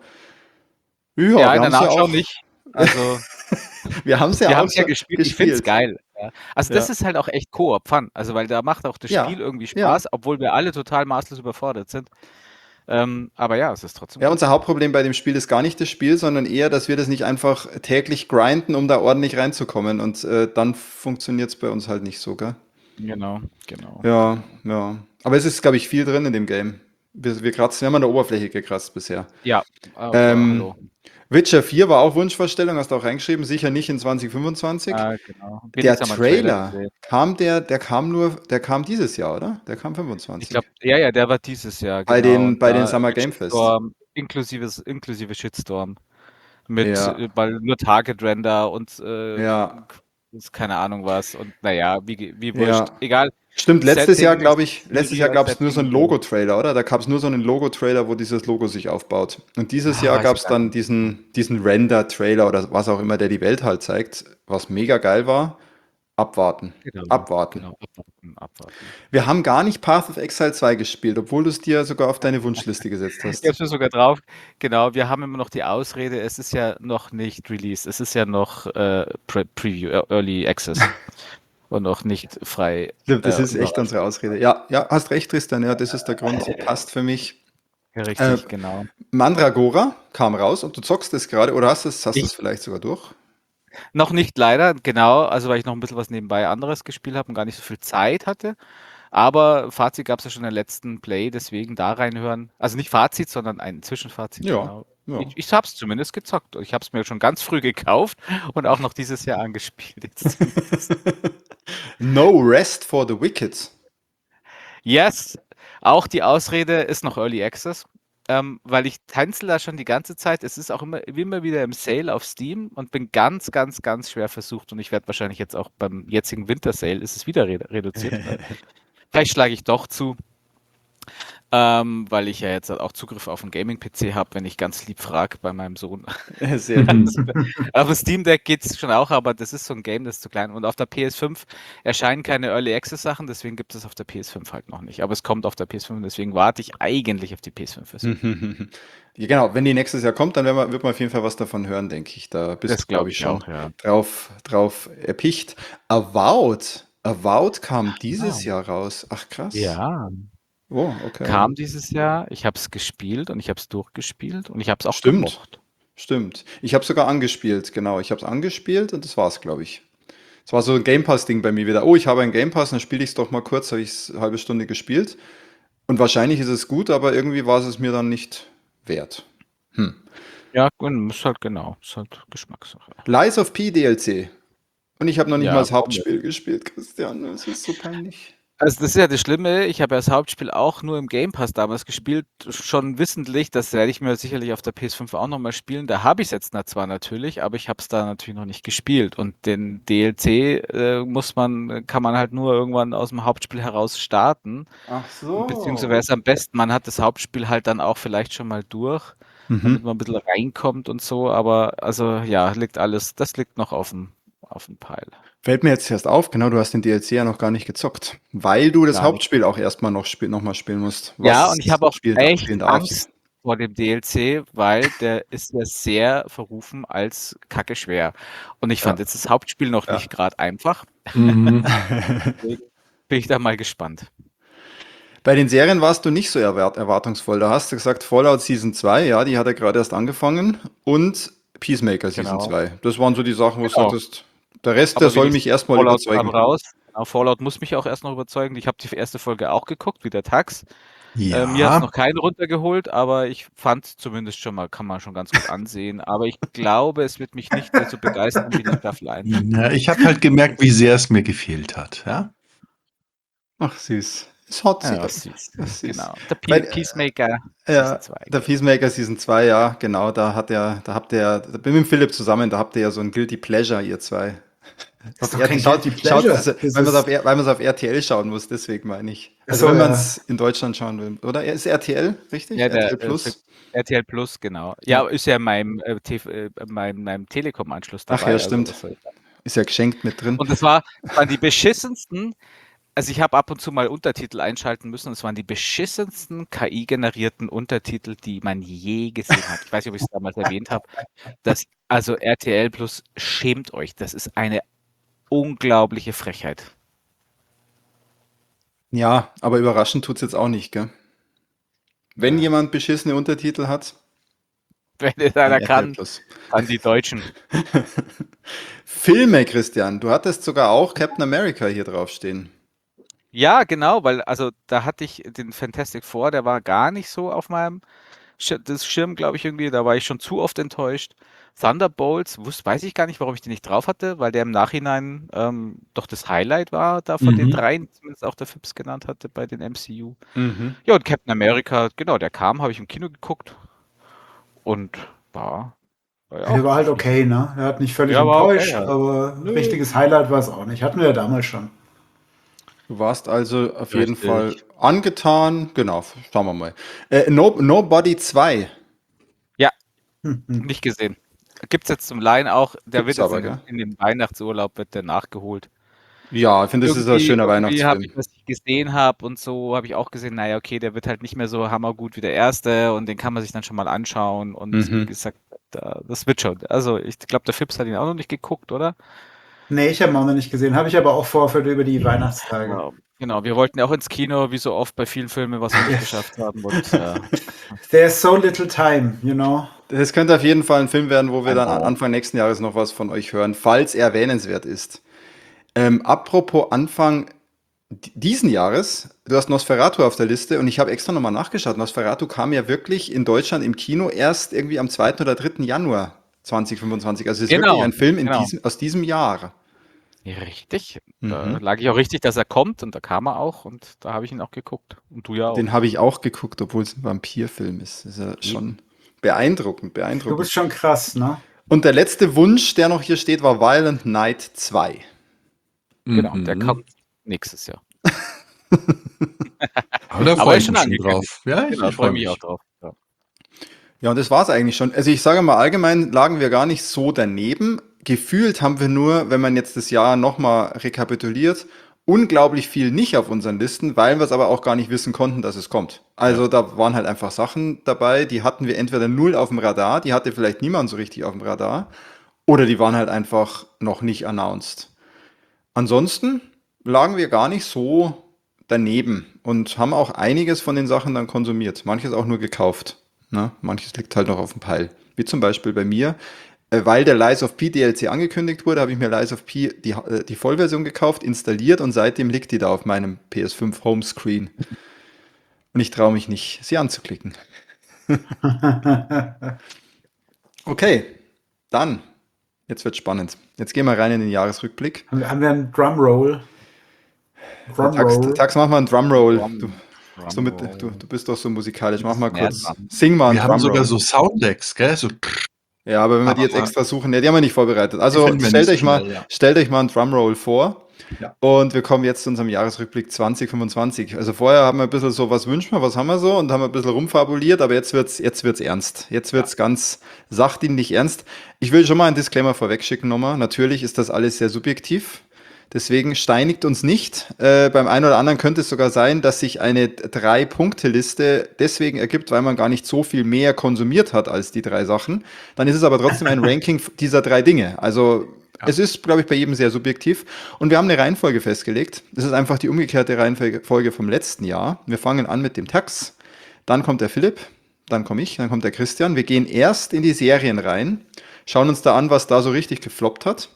Ja, Ja, wir in der haben es ja Nachschau auch, nicht. Also, wir haben es ja wir haben auch es ja schon gespielt. Ich finde es gespielt. geil. Ja. Also, das Ja, ist halt auch echt Koop-Fun. Also, weil da macht auch das Spiel ja, irgendwie ja. Spaß, obwohl wir alle total maßlos überfordert sind. Ähm, aber ja, es ist trotzdem Ja, cool. unser Hauptproblem bei dem Spiel ist gar nicht das Spiel, sondern eher, dass wir das nicht einfach täglich grinden, um da ordentlich reinzukommen. Und äh, dann funktioniert es bei uns halt nicht so, gell? Genau, genau, Ja, genau. ja. Aber es ist, glaube ich, viel drin in dem Game. Wir, wir kratzen, wir haben an der Oberfläche gekratzt bisher. Ja, aber Ähm, hallo. Witcher vier war auch Wunschvorstellung, hast du auch reingeschrieben, sicher nicht in zwanzig fünfundzwanzig. Ah, genau. Der Wenigstens haben wir 'n Trailer Trailer, gesehen. kam der, der kam nur, der kam dieses Jahr, oder? Der kam Ich glaube, fünfundzwanzig. ja, ja, der war dieses Jahr, Bei genau. den, Und bei den da Summer mit Game Fest. Shitstorm, inklusives inklusive Shitstorm. Mit, Ja, äh, weil nur Target Render und, äh, ja, ist keine Ahnung was und na ja, wie ge wie wurscht. ja. Egal. Stimmt, letztes Jahr, Setting, glaube ich, letztes Jahr Syria, gab es nur so Setting, einen ja. Logo-Trailer, oder? Da gab es nur so einen Logo-Trailer, wo dieses Logo sich aufbaut. Und dieses Ah, Jahr weiß gab ich es gar dann nicht mehr. diesen, diesen Render-Trailer oder was auch immer, der die Welt halt zeigt, was mega geil war. Abwarten. Genau, Abwarten. genau, abwarten, abwarten. Wir haben gar nicht Path of Exile zwei gespielt, obwohl du es dir sogar auf deine Wunschliste gesetzt Ich habe hast. es mir sogar drauf. Genau, wir haben immer noch die Ausrede, es ist ja noch nicht released. Es ist ja noch äh, Pre Preview, äh, Early Access und noch nicht frei Stimmt, das äh, ist echt überall unsere Ausrede. verfügbar. Ja, ja, hast recht, Tristan, ja, das ist der Grund. Passt für mich. Ja, Äh, richtig, genau. Mandragora kam raus und du zockst es gerade oder hast es, hast Ich es vielleicht sogar durch? noch nicht leider, genau, also weil ich noch ein bisschen was nebenbei anderes gespielt habe und gar nicht so viel Zeit hatte. Aber Fazit gab es ja schon in der letzten Play, deswegen da reinhören. Also nicht Fazit, sondern ein Zwischenfazit, Ja, genau. ja. Ich, ich habe es zumindest gezockt. Ich habe es mir schon ganz früh gekauft und auch noch dieses Jahr angespielt. Jetzt zumindest. No Rest for the Wicked. Yes, auch die Ausrede ist noch Early Access, ähm, weil ich tänzel da schon die ganze Zeit. Es ist auch immer, immer wieder im Sale auf Steam und bin ganz, ganz, ganz schwer versucht und ich werde wahrscheinlich jetzt auch beim jetzigen Winter Sale ist es wieder redu reduziert. Äh, vielleicht schlage ich doch zu. Ähm, weil ich ja jetzt halt auch Zugriff auf 'n Gaming-P C habe, wenn ich ganz lieb frage bei meinem Sohn. Sehr gut. Auf dem Steam Deck geht's schon auch, aber das ist so ein Game, das ist zu klein. Und auf der P S fünf erscheinen keine Early Access Sachen, deswegen gibt es auf der P S fünf halt noch nicht. Aber es kommt auf der P S fünf, deswegen warte ich eigentlich auf die P S fünf-Version. Ja, genau, wenn die nächstes Jahr kommt, dann werden wir, wird man auf jeden Fall was davon hören, denke ich. Da bist du, Das glaube glaube ich, ich schon auch, ja. drauf, drauf erpicht. Avowed. Avowed kam dieses Ah. Jahr raus. Ach, krass. Ja, Oh, okay. kam dieses Jahr. Ich habe es gespielt und ich habe es durchgespielt und ich habe es auch Stimmt, gemocht. stimmt. Ich habe sogar angespielt, genau. Ich habe es angespielt und das war's, glaube ich. Es war so ein Game Pass-Ding bei mir wieder. Oh, ich habe einen Game Pass, dann spiele ich es doch mal kurz, habe ich es eine halbe Stunde gespielt. Und wahrscheinlich ist es gut, aber irgendwie war es es mir dann nicht wert. Hm. Ja, und ist halt genau, ist halt Geschmackssache. Lies of P D L C. Und ich habe noch nicht mal Ja, das warum nicht? Hauptspiel gespielt, Christian. Das ist so peinlich. Also, das ist ja das Schlimme, ich habe ja das Hauptspiel auch nur im Game Pass damals gespielt, schon wissentlich, das werde ich mir sicherlich auf der P S fünf auch noch mal spielen. Da habe ich's jetzt na zwar natürlich, aber ich habe es da natürlich noch nicht gespielt und den D L C, äh, muss man kann man halt nur irgendwann aus'm Hauptspiel heraus starten, Ach beziehungsweise wäre so. es am besten, man hat das Hauptspiel halt dann auch vielleicht schon mal durch, damit Mhm. man 'n bisschen reinkommt und so, aber also ja, liegt alles das liegt noch auf'm auf dem Pile. Fällt mir jetzt erst auf, genau, du hast den D L C ja noch gar nicht gezockt, weil du das Gar nicht. Hauptspiel auch erstmal noch, spiel, noch mal spielen musst. Ja, und ich habe auch spielt- echt spielen darfst. Angst vor dem D L C, weil der ist ja sehr verrufen als kacke schwer. Und ich fand Ja. jetzt das Hauptspiel noch Ja. nicht gerade einfach. Mhm. Deswegen bin ich da mal gespannt. Bei den Serien warst du nicht so erwart erwartungsvoll. Da hast du gesagt, Fallout Season zwei, ja, die hat ja gerade erst angefangen, und Peacemaker Season Genau. zwei. Das waren so die Sachen, wo du Genau. sagtest, der Rest, Aber der soll wie mich gesagt, erstmal Fallout kam überzeugen. raus. Genau, Fallout muss mich auch erst noch überzeugen. Ich habe die erste Folge auch geguckt, wie der Tax. Ja. Äh, mir hat es noch keinen runtergeholt, aber ich fand zumindest schon mal, kann man schon ganz gut ansehen. Aber ich glaube, es wird mich nicht mehr so begeistern wie die Staffel eins. Ja, ich habe halt gemerkt, wie sehr es mir gefehlt hat. Ja? Ach, süß. Es hat Ja, sie. was süß. Das ist- Genau. Der Pe Weil, äh, Peacemaker Ja, Season zwei. der Peacemaker Season zwei, ja, genau, da hat er, da habt ihr, da bin ich mit Philipp zusammen, da habt ihr ja so ein Guilty Pleasure, ihr zwei. Das ist doch Ja, kein schaut- Guilty schaut- Pleasure. also, Das weil man es ist- auf, R- weil man's auf R T L schauen muss, deswegen meine ich. Ach Also so, wenn ja. man es in Deutschland schauen will, oder? Ist R T L, richtig? Ja, der, R T L Plus? äh, R T L Plus, genau. Ja, ist ja in meinem, äh, T V äh, meinem, meinem Telekom-Anschluss Ach dabei. ja, stimmt. Also, was soll ich sagen? Ist ja geschenkt mit drin. Und es war, waren die beschissensten, also ich habe ab und zu mal Untertitel einschalten müssen, und es waren die beschissensten K I-generierten Untertitel, die man je gesehen hat. Ich weiß nicht, ob ich es damals erwähnt habe. Das, also R T L Plus, schämt euch. Das ist eine unglaubliche Frechheit. Ja, aber überraschend tut's jetzt auch nicht, gell? Wenn Ja. jemand beschissene Untertitel hat, Wenn es dann einer R T L kann, Plus. kann die Deutschen. Filme, Christian, du hattest sogar auch Captain America hier draufstehen. Ja, genau, weil also da hatte ich den Fantastic Four, der war gar nicht so auf meinem Schir das Schirm, glaube ich irgendwie, da war ich schon zu oft enttäuscht. Thunderbolts, wus weiß ich gar nicht, warum ich den nicht drauf hatte, weil der im Nachhinein ähm, doch das Highlight war, da von den Mhm. dreien, zumindest auch der Fips genannt hatte bei den M C U. Mhm. Ja, und Captain America, genau, der kam, habe ich im Kino geguckt und war, war ja Der auch war halt okay, ne? Er hat nicht völlig Ja, war okay, enttäuscht, ja. aber ein Nö. richtiges Highlight war es auch nicht. Hatten wir ja damals schon. Du warst also auf jeden Richtig. Fall angetan. Genau, schauen wir mal. Äh, no, Nobody zwei. Hm, hm. nicht gesehen. Gibt's jetzt zum Leihen auch, der Gibt's wird jetzt aber, in, in dem Weihnachtsurlaub wird der nachgeholt. Ja, ich finde, das ist ein schöner irgendwie habe Weihnachtsfilm. ich, was ich gesehen habe und so, habe ich auch gesehen, naja, okay, der wird halt nicht mehr so hammergut wie der erste und den kann man sich dann schon mal anschauen und Mhm. wie gesagt, da, das wird schon. Also ich glaube, der Fips hat ihn auch noch nicht geguckt, oder? Nee, ich habe ihn auch noch nicht gesehen. Habe ich aber auch vor für über die Weihnachtstage. Ja, genau, wir wollten ja auch ins Kino, wie so oft bei vielen Filmen, was wir nicht geschafft haben. Und, äh, There's so little time, you know. Das könnte auf jeden Fall ein Film werden, wo wir dann Genau. Anfang nächsten Jahres noch was von euch hören, falls er erwähnenswert ist. Ähm, apropos Anfang d- diesen Jahres, du hast Nosferatu auf der Liste und ich habe extra nochmal nachgeschaut. Nosferatu kam ja wirklich in Deutschland im Kino erst irgendwie am zweiten oder dritten Januar zwanzig fünfundzwanzig. Also es ist Genau, wirklich ein Film in genau. diesem, aus diesem Jahr. ja, richtig. Da Mhm. lag ich auch richtig, dass er kommt und da kam er auch und da habe ich ihn auch geguckt. Und du ja auch. Den habe ich auch geguckt, obwohl es ein Vampirfilm ist. Das ist ja schon beeindruckend, Du beeindruckend. bist schon krass, ne? Und der letzte Wunsch, der noch hier steht, war Violent Night zwei. Genau, Mhm. der kommt nächstes Jahr. Aber da Aber freue ist ich schon mich schon angekündigt. drauf. Ja, ich, Genau, ich freue freue mich mich. auch drauf. Ja. Ja, und das war es eigentlich schon. Also ich sage mal, allgemein lagen wir gar nicht so daneben. Gefühlt haben wir nur, wenn man jetzt das Jahr nochmal rekapituliert, unglaublich viel nicht auf unseren Listen, weil wir es aber auch gar nicht wissen konnten, dass es kommt. Also da waren halt einfach Sachen dabei, die hatten wir entweder null auf dem Radar, die hatte vielleicht niemand so richtig auf dem Radar, oder die waren halt einfach noch nicht announced. Ansonsten lagen wir gar nicht so daneben und haben auch einiges von den Sachen dann konsumiert. Manches auch nur gekauft. Ne? Manches liegt halt noch auf dem Pile. Wie zum Beispiel bei mir. Äh, Weil der Lies of P D L C angekündigt wurde, habe ich mir Lies of P die, äh, die Vollversion gekauft, installiert und seitdem liegt die da auf meinem P S fünf Homescreen. Und ich traue mich nicht, sie anzuklicken. Okay, dann. Jetzt wird spannend. Jetzt gehen wir rein in den Jahresrückblick. haben, wir, haben wir einen Drumroll? Tax, Drumroll. Tax, mach mal einen Drumroll. Drum- Du, Drum so mit, Roll. du, du bist doch so musikalisch. Mach mal Snare kurz. Drum. Sing mal einen Wir haben sogar Drumroll. so Sounddecks, gell? So, Ja, aber wenn wir die Aber jetzt extra suchen, ja, die haben wir nicht vorbereitet. Also finden wir stellt nicht euch so mal, schnell, ja. stellt euch mal einen Drumroll vor. Ja. Und wir kommen jetzt zu unserem Jahresrückblick zwanzig fünfundzwanzig. Also vorher haben wir ein bisschen so, was wünschen wir, was haben wir so und haben ein bisschen rumfabuliert, aber jetzt wird's, jetzt wird's ernst. Jetzt wird's ganz sachdienlich ernst. Ich will schon mal einen Disclaimer vorwegschicken nochmal. Natürlich ist das alles sehr subjektiv. Deswegen steinigt uns nicht. Äh, beim einen oder anderen könnte es sogar sein, dass sich eine Drei-Punkte-Liste deswegen ergibt, weil man gar nicht so viel mehr konsumiert hat als die drei Sachen. Dann ist es aber trotzdem ein Ranking dieser drei Dinge. Also Ja. es ist, glaube ich, bei jedem sehr subjektiv. Und wir haben eine Reihenfolge festgelegt. Das ist einfach die umgekehrte Reihenfolge vom letzten Jahr. Wir fangen an mit dem Tax. Dann kommt der Philipp. Dann komme ich. Dann kommt der Christian. Wir gehen erst in die Serien rein. Schauen uns da an, was da so richtig gefloppt hat.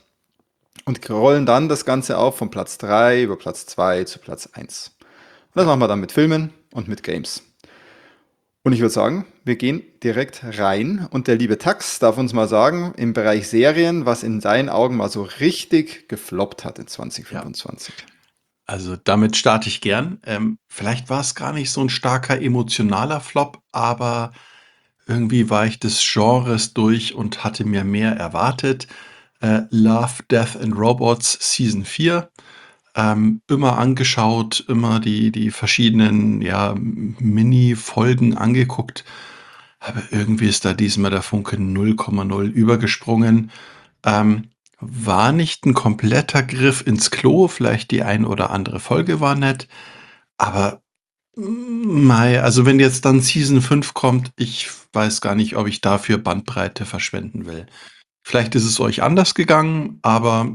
Und rollen dann das Ganze auf von Platz drei über Platz zwei zu Platz eins. Und das machen wir dann mit Filmen und mit Games. Und ich würde sagen, wir gehen direkt rein. Und der liebe Tax darf uns mal sagen, im Bereich Serien, was in seinen Augen mal so richtig gefloppt hat in zwanzig fünfundzwanzig. Also damit starte ich gern. Ähm, vielleicht war es gar nicht so ein starker emotionaler Flop, aber irgendwie war ich des Genres durch und hatte mir mehr erwartet. Äh, Love, Death and Robots Season vier. Ähm, immer angeschaut, immer die, die verschiedenen ja, Mini-Folgen angeguckt. Aber irgendwie ist da diesmal der Funke null Komma null übergesprungen. Ähm, war nicht ein kompletter Griff ins Klo, vielleicht die ein oder andere Folge war nett, aber mm, mei, also wenn jetzt dann Season fünf kommt, ich weiß gar nicht, ob ich dafür Bandbreite verschwenden will. Vielleicht ist es euch anders gegangen, aber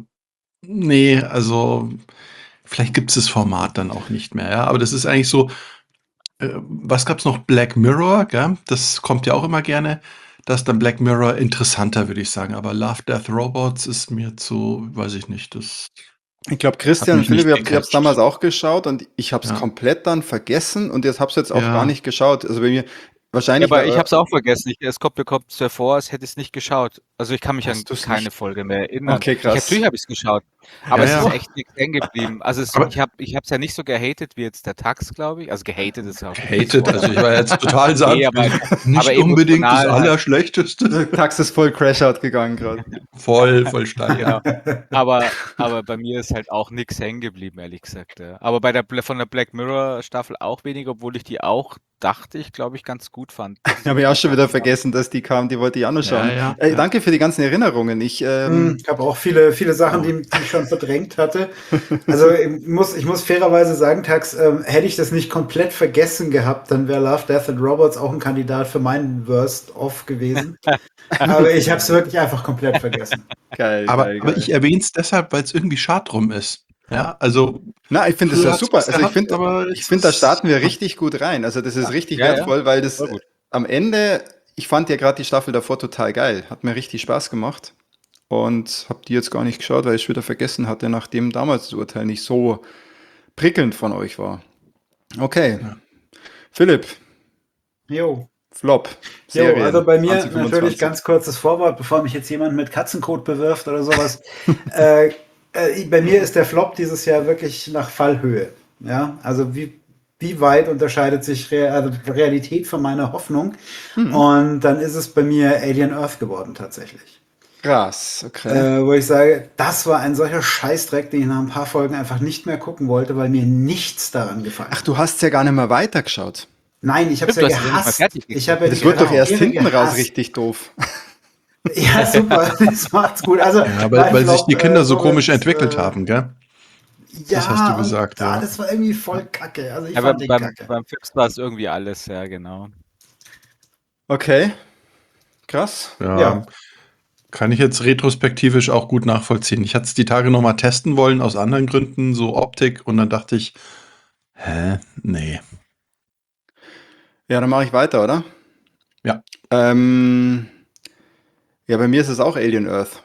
nee, also vielleicht gibt es das Format dann auch nicht mehr, ja. Aber das ist eigentlich so, äh, was gab's noch? Black Mirror, gell? Das kommt ja auch immer gerne. Das ist dann Black Mirror interessanter, würde ich sagen. Aber Love, Death, Robots ist mir zu, weiß ich nicht, das Ich glaube, hat Christian und mich nicht Philipp, ihr habt es damals gecatcht. auch geschaut und ich habe es Ja, komplett dann vergessen und jetzt habe es jetzt auch gar ja, nicht geschaut. Also bei mir, Ja, wahrscheinlich, aber ich weil, habe es auch vergessen. Ich, es kommt mir kommt sehr vor, als hätte ich es nicht geschaut. Also ich kann mich an hast du es keine nicht? Folge mehr erinnern. Okay, Ich natürlich krass. habe ich es geschaut, aber ja, es ist ja. echt nichts hängen geblieben. Also es, Aber ich habe ich habe es ja nicht so gehatet wie jetzt der Tax, glaube ich. Also gehatet ist ja auch ein gutes hated, Wort, also aber ich war jetzt total nee, sanft. aber aber Nicht unbedingt das emotional halt. Allerschlechteste. Tax ist voll Crash-Out gegangen gerade. Voll, voll steil, Genau. ja. Aber aber bei mir ist halt auch nichts hängen geblieben, ehrlich gesagt, ja. Aber bei der Bla von der Black Mirror Staffel auch wenig, obwohl ich die auch, dachte ich, glaube ich, ganz gut fand, bis ich Habe die ich auch schon wieder geschaut habe. vergessen, dass die kam, die wollte ich auch noch Ja, schauen. ja, Äh, ja. danke für die ganzen Erinnerungen. Ich, Hm, ähm, Ich habe auch viele, viele Sachen, Oh. die, die ich schon verdrängt hatte. Also ich muss, ich muss fairerweise sagen, Tax, ähm, hätte ich das nicht komplett vergessen gehabt, dann wäre Love, Death and Robots auch ein Kandidat für meinen Worst-Off gewesen. Aber ich habe es wirklich einfach komplett vergessen. geil, Aber, geil, aber ich geil. erwähne es deshalb, weil es irgendwie schad drum ist. Ja, also Na, ich finde es früher ja hat es super. was Also ich gehabt, finde, aber ich jetzt finde, da ist. starten wir richtig gut rein. Also das ist Ja. richtig Ja, ja, wertvoll, weil das voll gut. am Ende, ich fand ja gerade die Staffel davor total geil. Hat mir richtig Spaß gemacht. Und habe die jetzt gar nicht geschaut, weil ich es wieder vergessen hatte, nachdem damals das Urteil nicht so prickelnd von euch war. Okay, Ja. Philipp, Jo. Flop, Jo, also Serien, bei mir zwanzig natürlich fünfundzwanzig. ganz kurzes Vorwort, bevor mich jetzt jemand mit Katzenkot bewirft oder sowas. äh, äh, bei mir ist der Flop dieses Jahr wirklich nach Fallhöhe. Ja, also wie, wie weit unterscheidet sich Re also Realität von meiner Hoffnung? Hm, Und dann ist es bei mir Alien Earth geworden tatsächlich. krass, okay. Äh, wo ich sage, das war ein solcher Scheißdreck, den ich nach ein paar Folgen einfach nicht mehr gucken wollte, weil mir nichts daran gefallen Ach, hat. du hast ja gar nicht mehr weitergeschaut. Nein, ich habe es Stimmt, ja du hast es ja nicht mal gehasst. fertig Ich geguckt. habe ja Das die wird doch erst Charaktere hinten raus gehasst. richtig doof. Ja, super, das macht's gut. Also, Ja, weil, mein weil sich Flop, die Kinder äh, so komisch somit, entwickelt äh, haben, gell? Das hast ja, du und gesagt, ah, ja. das war irgendwie voll kacke. Also, ich Ja, fand beim, den beim, kacke. beim Fips war es irgendwie alles, ja, genau. Okay, krass. Ja, Ja, kann ich jetzt retrospektivisch auch gut nachvollziehen. Ich hatte es die Tage nochmal testen wollen, aus anderen Gründen, so Optik, und dann dachte ich, hä? Nee. Ja, dann mache ich weiter, oder? Ja. Ähm, ja, bei mir ist es auch Alien Earth.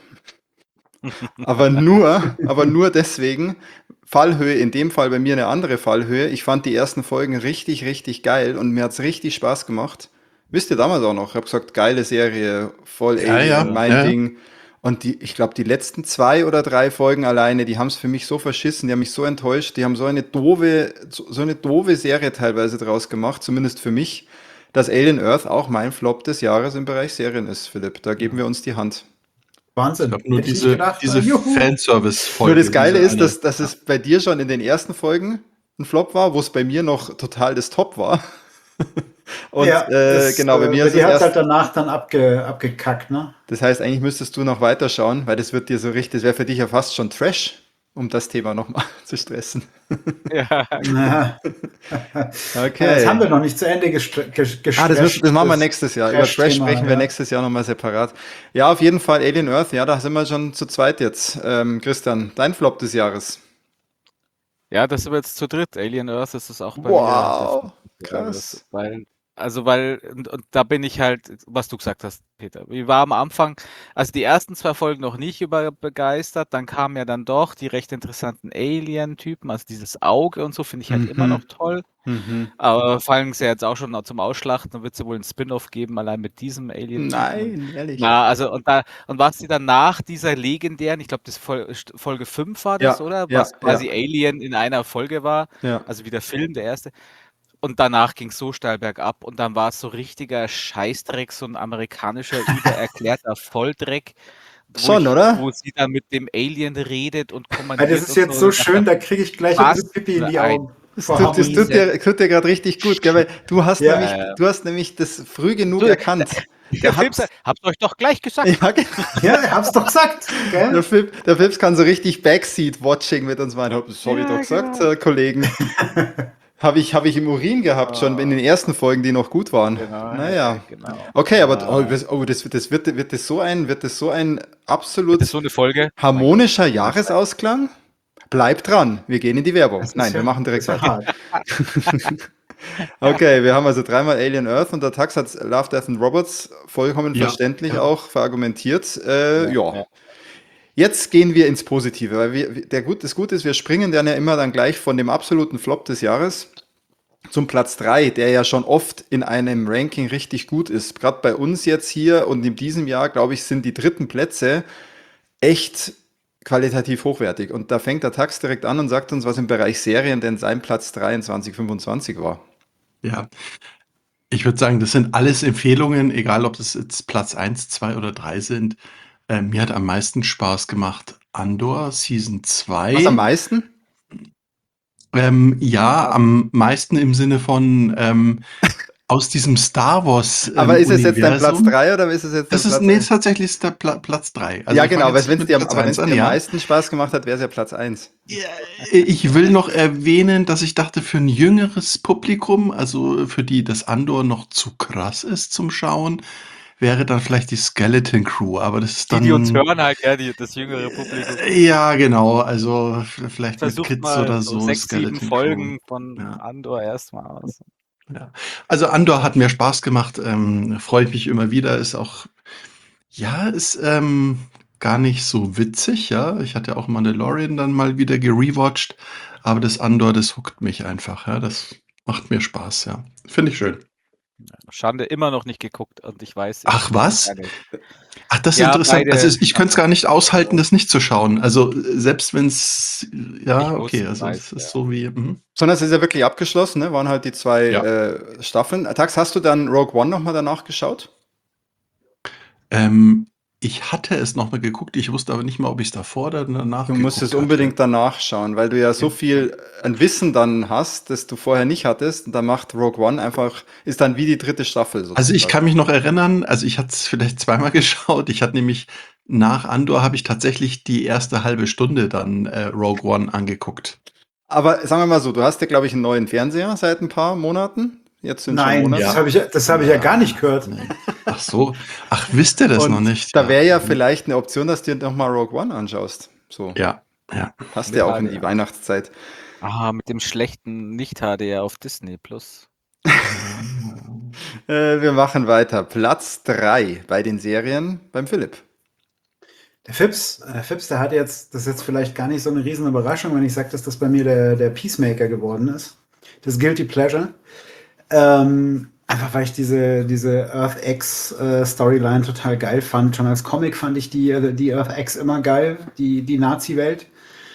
Aber nur, aber nur deswegen, Fallhöhe, in dem Fall bei mir eine andere Fallhöhe. Ich fand die ersten Folgen richtig, richtig geil und mir hat's richtig Spaß gemacht. Wisst ihr damals auch noch? Ich habe gesagt, geile Serie, voll Ja, ja, Alien, mein ja. Ding. Und die, ich glaube, die letzten zwei oder drei Folgen alleine, die haben es für mich so verschissen, die haben mich so enttäuscht, die haben so eine doofe, so so eine doofe Serie teilweise draus gemacht, zumindest für mich, dass Alien Earth auch mein Flop des Jahres im Bereich Serien ist, Philipp. Da geben wir uns die Hand. Wahnsinn. Ich habe nur Hätte ich nicht diese, gedacht. diese Juhu. Fanservice-Folge. Nur das Geile diese ist, eine. dass, dass es bei dir schon in den ersten Folgen ein Flop war, wo es bei mir noch total das Top war. Und Ja, äh, das, genau, bei äh, mir bei ist es dir hat es erst. halt danach dann abge, abgekackt, ne? Das heißt, eigentlich müsstest du noch weiterschauen, weil das wird dir so richtig, das wäre für dich ja fast schon Trash, um das Thema nochmal zu stressen. Ja, Na, das haben Okay. wir noch nicht zu Ende gestre- ges- Ah, das, müssen, gestresst. das machen wir nächstes Jahr. Über Trash Trash-Thema, sprechen wir ja. nächstes Jahr nochmal separat. Ja, auf jeden Fall Alien Earth. Ja, da sind wir schon zu zweit jetzt. Ähm, Christian, dein Flop des Jahres. ja, das sind wir jetzt zu dritt. Alien Earth ist es auch bei mir. Wow, Das- krass. Weil, also weil, und, und da bin ich halt, was du gesagt hast, Peter. Ich war am Anfang, also die ersten zwei Folgen noch nicht über begeistert, dann kamen ja dann doch die recht interessanten Alien-Typen, also dieses Auge und so finde ich halt immer Mhm. noch toll. Mhm. Aber fallen sie jetzt auch schon noch zum Ausschlachten, dann wird es ja wohl ein Spin-off geben, allein mit diesem Alien-Typen. Und, Nein, ehrlich. na, also und da, und was sie dann nach dieser legendären, ich glaube, das Fol Folge fünf war das, Ja, oder? ja, Was quasi ja. Alien in einer Folge war, Ja. also wie der Film, der erste. Und danach ging es so steil bergab und dann war es so richtiger Scheißdreck, so ein amerikanischer, übererklärter Volldreck, wo, Schon, ich, oder? wo sie dann mit dem Alien redet und Ja, kommandiert das ist und jetzt so. so Und ich dachte, schön, da kriege ich gleich ein was bisschen Pipi in die für ein Augen. Das Vor tut, das Hammer. tut dir, tut dir gerade richtig gut, gell? Weil du hast Ja, nämlich, ja. du hast nämlich das früh genug Du, erkannt. Der Der Film hat, sagt, habt euch doch gleich gesagt. ja, genau. Ja, ich hab's doch gesagt. Der, Gell? Philipp, der Philips kann so richtig Backseat-Watching mit uns machen. Das habe ich Ja, doch gesagt, genau. äh, Kollegen. Habe ich, hab ich im Urin gehabt, schon in den ersten Folgen, die noch gut waren. Genau, Naja. äh, genau. Okay, aber Ja. oh, das, oh, das, das wird, wird, das so ein, wird das so ein Wird absolut das so eine Folge? harmonischer Jahresausklang? Bleibt dran, wir gehen in die Werbung. Das ist Nein, ja, wir machen das direkt ist ja weiter. hart. Okay, wir haben also dreimal Alien Earth und der Tax hat Love, Death and Robots vollkommen Ja, verständlich ja. auch verargumentiert. Äh, ja. Ja. Jetzt gehen wir ins Positive, weil wir, der Gut, das Gute ist, wir springen dann ja immer dann gleich von dem absoluten Flop des Jahres zum Platz drei, der ja schon oft in einem Ranking richtig gut ist. Gerade bei uns jetzt hier und in diesem Jahr, glaube ich, sind die dritten Plätze echt qualitativ hochwertig. Und da fängt der Tax direkt an und sagt uns, was im Bereich Serien denn sein Platz drei in zwanzig fünfundzwanzig war. Ja. Ich würde sagen, das sind alles Empfehlungen, egal ob das jetzt Platz eins, zwei oder drei sind. Ähm, mir hat am meisten Spaß gemacht Andor Season zwei. Was am meisten? Ähm, ja, am meisten im Sinne von ähm, aus diesem Star Wars ähm, Aber ist es jetzt dein Platz Universum. drei oder ist es jetzt dein Das ist, Platz nee, eins? tatsächlich ist der Pla Platz drei. Also Ja, ich fang genau, aber jetzt wenn es mit dir, Platz aber wenn's eins dir an, am ja. meisten Spaß gemacht hat, wäre es ja Platz eins. Ja, ich will noch erwähnen, dass ich dachte, für ein jüngeres Publikum, also für die das Andor noch zu krass ist zum Schauen, wäre dann vielleicht die Skeleton Crew, aber das ist Die, die uns dann. hören, halt, ja, die, das jüngere Publikum. Ja, genau, also f- vielleicht mit Versucht Kids mal oder so so, sechs, sieben Skeleton Folgen Crew. von Ja. Andor erstmal aus. Ja. Also Andor hat mir Spaß gemacht, ähm, freue ich mich immer wieder, ist auch, ja, ist ähm, gar nicht so witzig, ja. Ich hatte auch Mandalorian dann mal wieder gerewatcht, aber das Andor, das huckt mich einfach, ja. Das macht mir Spaß, ja. Finde ich schön. Schande, immer noch nicht geguckt und ich weiß. Ach ich was? gar nicht. Ach, das ist Ja, interessant. Also beide. ich könnte es gar nicht aushalten, das nicht zu schauen. Also äh, selbst wenn es, ja, Ich okay, wusste, also weiß, es ist ja. so wie, mhm. Sondern es ist ja wirklich abgeschlossen, ne? Waren halt die zwei Ja. äh, Staffeln. Tax, hast du dann Rogue One nochmal danach geschaut? Ähm, ich hatte es noch mal geguckt, ich wusste aber nicht mal, ob ich es davor oder danach Du musst es geguckt unbedingt hatte. danach schauen, weil du ja so Ja. viel an Wissen dann hast, das du vorher nicht hattest. Und da macht Rogue One einfach, ist dann wie die dritte Staffel Also ich sozusagen. kann mich noch erinnern, also ich hatte es vielleicht zweimal geschaut. Ich hatte nämlich nach Andor habe ich tatsächlich die erste halbe Stunde dann äh, Rogue One angeguckt. Aber sagen wir mal so, du hast ja, glaube ich, einen neuen Fernseher seit ein paar Monaten. Jetzt sind schon Nein, Monate. das Ja. habe ich, das hab ich ja gar nicht gehört. Nee. Ach so. Ach, wisst ihr das noch Und nicht? da wäre ja Mhm. vielleicht eine Option, dass du dir nochmal Rogue One anschaust. So, Ja, ja. passt Mit ja auch in H D. die Weihnachtszeit. Ah, mit dem schlechten Nicht-H D R auf Disney Plus. Äh, wir machen weiter. Platz drei bei den Serien beim Philipp. Der Fips, der Fips, der hat jetzt, das ist jetzt vielleicht gar nicht so eine riesen Überraschung, wenn ich sage, dass das bei mir der, der Peacemaker geworden ist. Das Guilty Pleasure. Ähm, einfach weil ich diese, diese Earth X äh, Storyline total geil fand. Schon als Comic fand ich die, äh, die Earth X immer geil, die, die Nazi-Welt.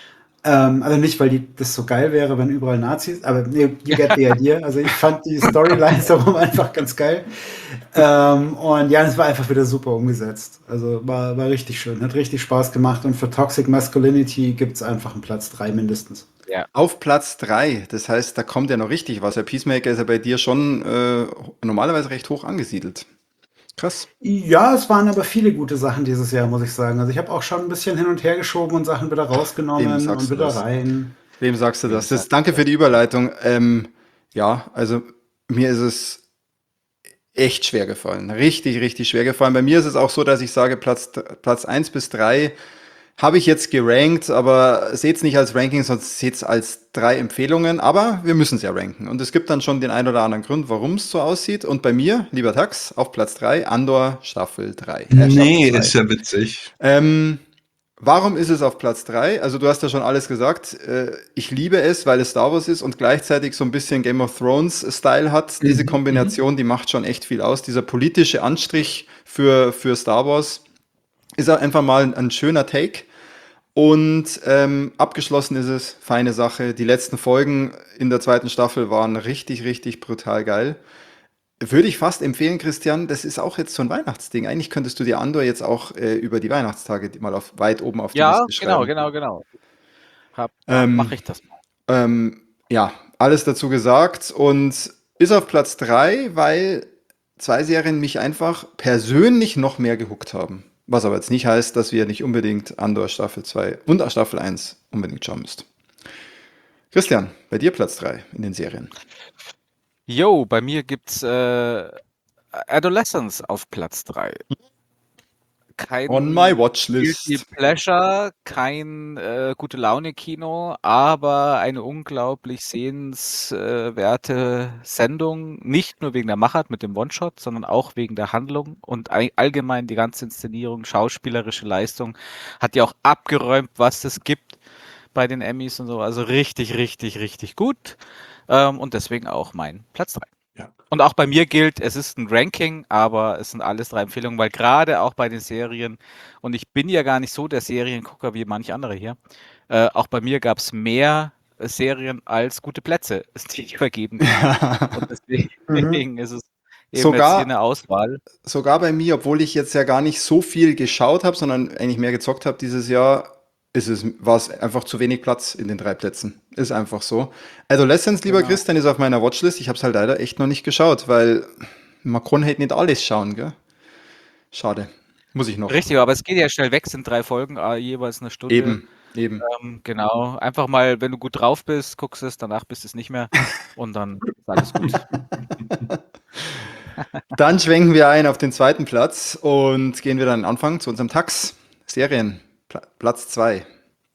Ähm, also nicht, weil die, das so geil wäre, wenn überall Nazis, aber nee, you get the idea. Also ich fand die Storylines darum einfach ganz geil. Ähm, und ja, es war einfach wieder super umgesetzt. Also war, war richtig schön, hat richtig Spaß gemacht und für Toxic Masculinity gibt es einfach einen Platz drei mindestens. Ja. Auf Platz drei, das heißt, da kommt ja noch richtig was. Der Peacemaker ist ja bei dir schon äh, normalerweise recht hoch angesiedelt. Krass. Ja, es waren aber viele gute Sachen dieses Jahr, muss ich sagen. Also ich habe auch schon ein bisschen hin und her geschoben und Sachen wieder Wem rausgenommen sagst und du wieder das? rein. Wem sagst du Wem das? das sagst danke du für die Überleitung. Ähm, ja, also mir ist es echt schwer gefallen. Richtig, richtig schwer gefallen. Bei mir ist es auch so, dass ich sage, Platz, Platz eins bis drei habe ich jetzt gerankt, aber seht es nicht als Ranking, sondern seht es als drei Empfehlungen. Aber wir müssen es ja ranken. Und es gibt dann schon den ein oder anderen Grund, warum es so aussieht. Und bei mir, lieber Tax, auf Platz drei, Andor Staffel drei. Äh, Staffel Nee, zwei. ist ja witzig. Ähm, warum ist es auf Platz drei? Also du hast ja schon alles gesagt. Äh, ich liebe es, weil es Star Wars ist und gleichzeitig so ein bisschen Game of Thrones-Style hat. Diese Mhm, Kombination, die macht schon echt viel aus. Dieser politische Anstrich für, für Star Wars ist auch einfach mal ein, ein schöner Take. Und ähm, abgeschlossen ist es, feine Sache. Die letzten Folgen in der zweiten Staffel waren richtig, richtig brutal geil. Würde ich fast empfehlen, Christian, das ist auch jetzt so ein Weihnachtsding. Eigentlich könntest du dir Andor jetzt auch äh, über die Weihnachtstage mal auf, weit oben auf die Ja, Liste genau, schreiben. genau, genau. Hab, ma, Ähm, mache ich das mal. ähm, ja, alles dazu gesagt und ist auf Platz drei, weil zwei Serien mich einfach persönlich noch mehr gehuckt haben. Was aber jetzt nicht heißt, dass wir nicht unbedingt Andor Staffel zwei und Staffel eins unbedingt schauen müsst. Christian, bei dir Platz drei in den Serien. Jo, bei mir gibt's äh, Adolescence auf Platz drei. On my Kein Guilty Watchlist. Pleasure, kein äh, gute Laune-Kino, aber eine unglaublich sehenswerte Sendung. Nicht nur wegen der Machart mit dem One-Shot, sondern auch wegen der Handlung und all- allgemein die ganze Inszenierung, schauspielerische Leistung. Hat ja auch abgeräumt, was es gibt bei den Emmys und so. Also richtig, richtig, richtig gut. Ähm, und deswegen auch mein Platz drei. Ja. Und auch bei mir gilt, es ist ein Ranking, aber es sind alles drei Empfehlungen, weil gerade auch bei den Serien, und ich bin ja gar nicht so der Seriengucker wie manch andere hier, äh, auch bei mir gab es mehr äh, Serien als gute Plätze, die ich vergeben kann. Und deswegen Mhm. ist es eben jetzt hier Sogar, eine Auswahl. sogar bei mir, obwohl ich jetzt ja gar nicht so viel geschaut habe, sondern eigentlich mehr gezockt habe dieses Jahr, ist es, war es einfach zu wenig Platz in den drei Plätzen. Ist einfach so. Adolescence, lieber Genau. Christian, ist auf meiner Watchlist. Ich habe es halt leider echt noch nicht geschaut, weil man kann halt nicht alles schauen, gell? Schade. Muss ich noch. Richtig, aber es geht ja schnell weg, sind drei Folgen, äh, jeweils eine Stunde. Eben, eben. Ähm, genau, einfach mal, wenn du gut drauf bist, guckst es, danach bist du es nicht mehr und dann ist alles gut. Dann schwenken wir ein auf den zweiten Platz und gehen wir dann Anfang zu unserem Tax. Serien. Pla Platz zwei.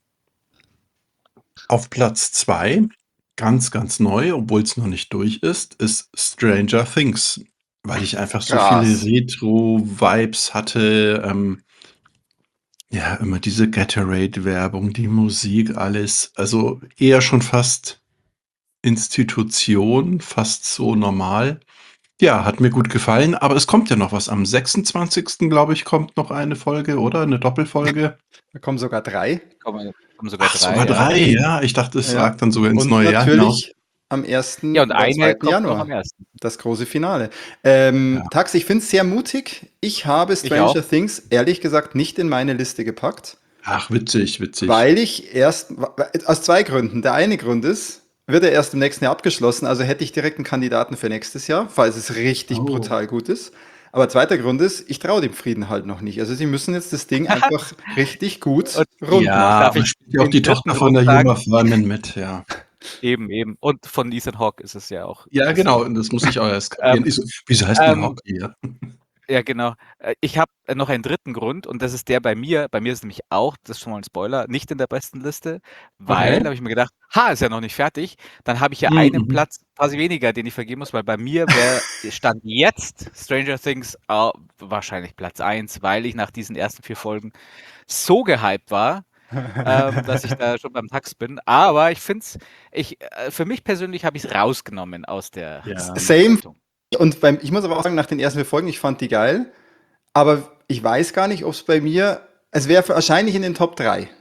Auf Platz zwei, ganz, ganz neu, obwohl es noch nicht durch ist, ist Stranger Things, weil ich einfach so viele Krass. Retro-Vibes hatte. Ähm, ja, immer diese Gatorade-Werbung, die Musik, alles. Also eher schon fast Institution, fast so normal. Ja, hat mir gut gefallen, aber es kommt ja noch was. Am sechsundzwanzigsten glaube ich, kommt noch eine Folge, oder? Eine Doppelfolge. Da kommen sogar drei. Kommen, kommen sogar Ach, drei, sogar ja. drei, ja. Ich dachte, es Ja. ragt dann sogar ins Und neue Jahr hinaus. natürlich am ersten Ja, und oder eine zweiten kommt noch Januar. am ersten. Das große Finale. Ähm, Ja. Tax, ich finde es sehr mutig. Ich habe Ich auch. Stranger Things ehrlich gesagt nicht in meine Liste gepackt, Ach, witzig, witzig. weil ich erst, aus zwei Gründen. Der eine Grund ist, wird er erst im nächsten Jahr abgeschlossen, also hätte ich direkt einen Kandidaten für nächstes Jahr, falls es richtig Oh. brutal gut ist. Aber zweiter Grund ist, ich traue dem Frieden halt noch nicht. Also sie müssen jetzt das Ding einfach richtig gut Und rund Ja, machen. darf aber ich spielt ja auch den die dritten Tochter von der Grund sagen? Uma Thurman mit, ja. Eben, eben. Und von Ethan Hawke ist es ja auch. Ja, das genau, Ding. und das muss ich auch erst kapieren. Ähm, Ich so, wieso heißt die ähm, Hawke hier? Ja, genau. Äh, Ich habe noch einen dritten Grund und das ist der bei mir. Bei mir ist nämlich auch, das ist schon mal ein Spoiler, nicht in der besten Liste, weil, Okay. habe ich mir gedacht, ha, ist ja noch nicht fertig. Dann habe ich ja einen Mhm. Platz quasi weniger, den ich vergeben muss, weil bei mir wäre Stand jetzt Stranger Things äh, wahrscheinlich Platz eins, weil ich nach diesen ersten vier Folgen so gehypt war, ähm, dass ich da schon beim Tax bin. Aber ich finde es, ich, äh, für mich persönlich habe ich es rausgenommen aus der Ja. Same. Bewertung. Und beim, ich muss aber auch sagen, nach den ersten vier Folgen, ich fand die geil. Aber ich weiß gar nicht, ob es bei mir, es wäre wahrscheinlich in den Top drei.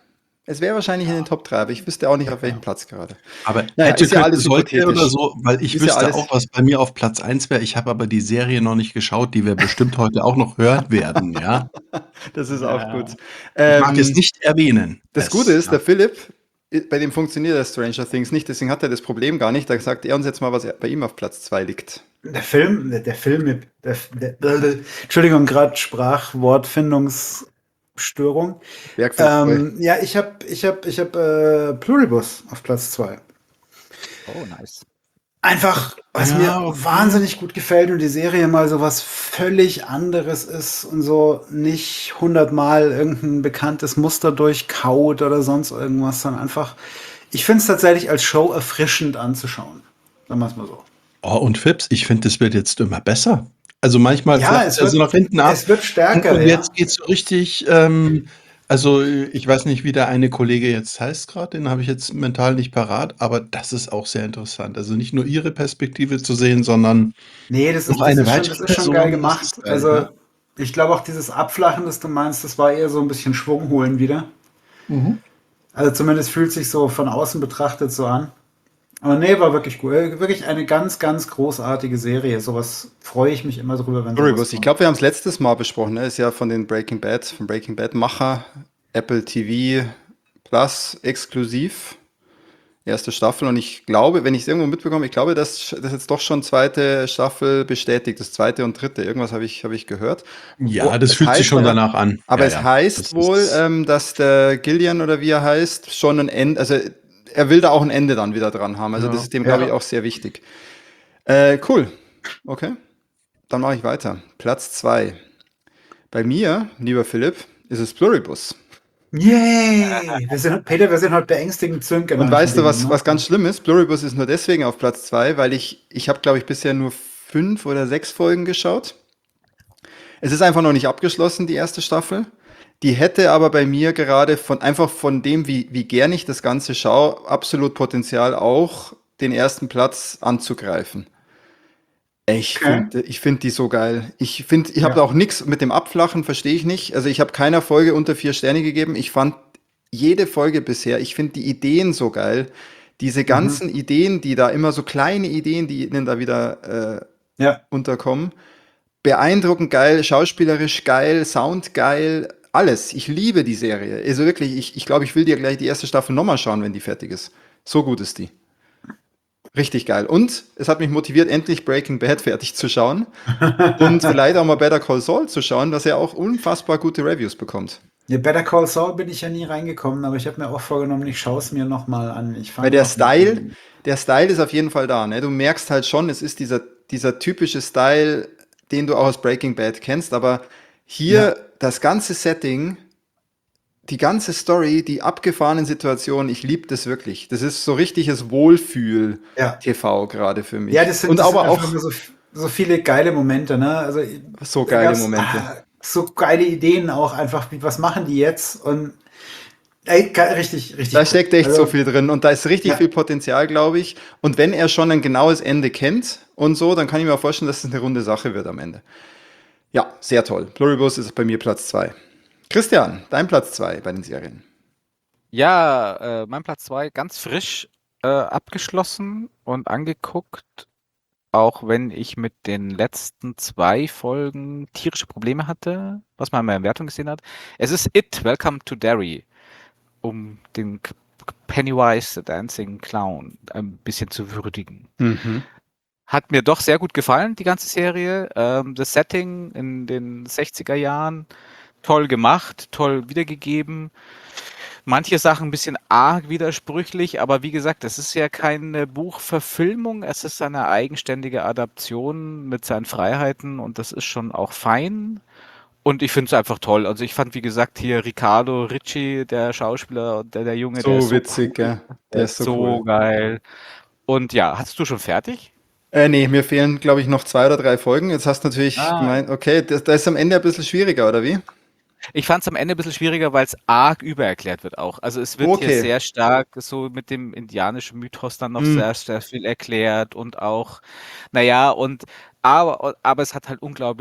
Es wäre wahrscheinlich in den Top drei, aber ich wüsste auch nicht, auf welchem Platz gerade. Aber Naja, hätte, ist ja könnte, alles sollte oder hypothetisch. so, weil ich Ist ja wüsste alles- auch, was bei mir auf Platz eins wäre. Ich habe aber die Serie noch nicht geschaut, die wir bestimmt heute auch noch hören werden, ja. Das ist Ja. auch gut. Ich mag es Ähm, nicht erwähnen. Das Es, Gute ist, ja. der Philipp, i- bei dem funktioniert der Stranger Things nicht, deswegen hat er das Problem gar nicht. Da sagt er uns jetzt mal, was er- bei ihm auf Platz zwei liegt. Der Film, der, der Film, mit- der, der, der, Entschuldigung, gerade Sprachwortfindungsstörung. Bergfeldtreu. Ähm, ja, ich habe ich hab, ich hab, äh, Pluribus auf Platz zwei. Oh, nice. Einfach, was Ja, mir okay. wahnsinnig gut gefällt und die Serie mal so was völlig anderes ist und so nicht hundertmal irgendein bekanntes Muster durchkaut oder sonst irgendwas, sondern einfach, ich finde es tatsächlich als Show erfrischend anzuschauen. Sagen wir es mal so. Oh, und Fips, ich finde, es wird jetzt immer besser. Also manchmal Ja, flacht es es ja so wird- nach hinten ab. Es wird stärker, Und ja. jetzt geht's so richtig, ähm, also ich weiß nicht, wie der eine Kollege jetzt heißt gerade, den habe ich jetzt mental nicht parat, aber das ist auch sehr interessant. Also nicht nur ihre Perspektive zu sehen, sondern Nee, das ist, noch das eine ist, schon, weitere das ist schon Person, geil das gemacht. ist geil, Also, ja. ich glaube auch dieses Abflachen, das du meinst, das war eher so ein bisschen Schwung holen wieder. Mhm. Also zumindest fühlt sich so von außen betrachtet so an. Aber nee, war wirklich gut. Äh, Wirklich eine ganz, ganz großartige Serie. Sowas freue ich mich immer drüber, wenn Pluribus, sowas ich kommt. glaube, wir haben es letztes Mal besprochen, ne? Ist ja von den Breaking Bad, vom Breaking Bad Macher, Apple T V Plus exklusiv. Erste Staffel und ich glaube, wenn ich es irgendwo mitbekomme, ich glaube, dass das jetzt doch schon zweite Staffel bestätigt, das zweite und dritte. Irgendwas habe ich, habe ich gehört. Ja, Oh, das es fühlt sich heißt schon aber- danach an. Aber ja, es ja. heißt Das wohl, ist- ähm, dass der Gillian oder wie er heißt, schon ein Ende, also er will da auch ein Ende dann wieder dran haben. Also Ja. das ist dem, Ja. glaube ich, auch sehr wichtig. Äh, cool. Okay. Dann mache ich weiter. Platz zwei. Bei mir, lieber Philipp, ist es Pluribus. Yay! Wir sind, Peter, wir sind heute beängstigend zünken. Und weißt du, was, ne? was ganz schlimm ist? Pluribus ist nur deswegen auf Platz zwei, weil ich, ich habe, glaube ich, bisher nur fünf oder sechs Folgen geschaut. Es ist einfach noch nicht abgeschlossen, die erste Staffel. Die hätte aber bei mir gerade von einfach von dem, wie, wie gern ich das Ganze schaue, absolut Potenzial auch, den ersten Platz anzugreifen. Ich Okay. finde ich find die so geil. Ich finde, ich habe Ja. auch nichts mit dem Abflachen, verstehe ich nicht. Also ich habe keiner Folge unter vier Sterne gegeben. Ich fand jede Folge bisher, ich finde die Ideen so geil. Diese ganzen Ideen, die da immer so kleine Ideen, die ihnen da wieder äh, Ja. unterkommen. Beeindruckend geil, schauspielerisch geil, Sound geil, alles. Ich liebe die Serie. Also wirklich, ich, ich glaube, ich will dir gleich die erste Staffel nochmal schauen, wenn die fertig ist. So gut ist die. Richtig geil. Und es hat mich motiviert, endlich Breaking Bad fertig zu schauen. Und vielleicht auch mal Better Call Saul zu schauen, dass er auch unfassbar gute Reviews bekommt. Ja, Better Call Saul bin ich ja nie reingekommen, aber ich habe mir auch vorgenommen, ich schaue es mir nochmal an. Ich fand Weil der auch- Style, der Style ist auf jeden Fall da. Ne? Du merkst halt schon, es ist dieser, dieser typische Style, den du auch aus Breaking Bad kennst, aber hier Ja. das ganze Setting, die ganze Story, die abgefahrenen Situationen, ich liebe das wirklich. Das ist so richtiges Wohlfühl-T V Ja. gerade für mich. Ja, das sind, Und das sind aber einfach auch nur so, so viele geile Momente, ne? Also so da geile gab's, Momente. ah, so geile Ideen auch einfach, wie, was machen die jetzt? Und ey, ge- richtig, richtig. Da cool. steckt echt Also, so viel drin und da ist richtig Ja. viel Potenzial, glaube ich. Und wenn er schon ein genaues Ende kennt und so, dann kann ich mir auch vorstellen, dass es eine runde Sache wird am Ende. Ja, sehr toll. Pluribus ist bei mir Platz zwei. Christian, dein Platz zwei bei den Serien. Ja, äh, mein Platz zwei ganz frisch äh, abgeschlossen und angeguckt, auch wenn ich mit den letzten zwei Folgen tierische Probleme hatte, was man in meiner Wertung gesehen hat. Es ist It, Welcome to Derry, um den K- Pennywise, the Dancing Clown, ein bisschen zu würdigen. Mhm. Hat mir doch sehr gut gefallen, die ganze Serie. Ähm, das Setting in den sechziger Jahren, toll gemacht, toll wiedergegeben. Manche Sachen ein bisschen arg widersprüchlich, aber wie gesagt, es ist ja keine Buchverfilmung, es ist eine eigenständige Adaption mit seinen Freiheiten und das ist schon auch fein. Und ich finde es einfach toll. Also ich fand, wie gesagt, hier Riccardo Ricci, der Schauspieler, der, der Junge, der So ist so witzig, cool, ja. der Der ist ist so so cool. geil. Und ja, hast du schon fertig? Äh, nee, mir fehlen, glaube ich, noch zwei oder drei Folgen. Jetzt hast du natürlich Ah. gemeint, okay, das, da ist am Ende ein bisschen schwieriger, oder wie? Ich fand es am Ende ein bisschen schwieriger, weil es arg übererklärt wird auch. Also es wird Okay. hier sehr stark so mit dem indianischen Mythos dann noch Mm. sehr, sehr viel erklärt und auch, naja, und aber, aber es hat halt unglaublich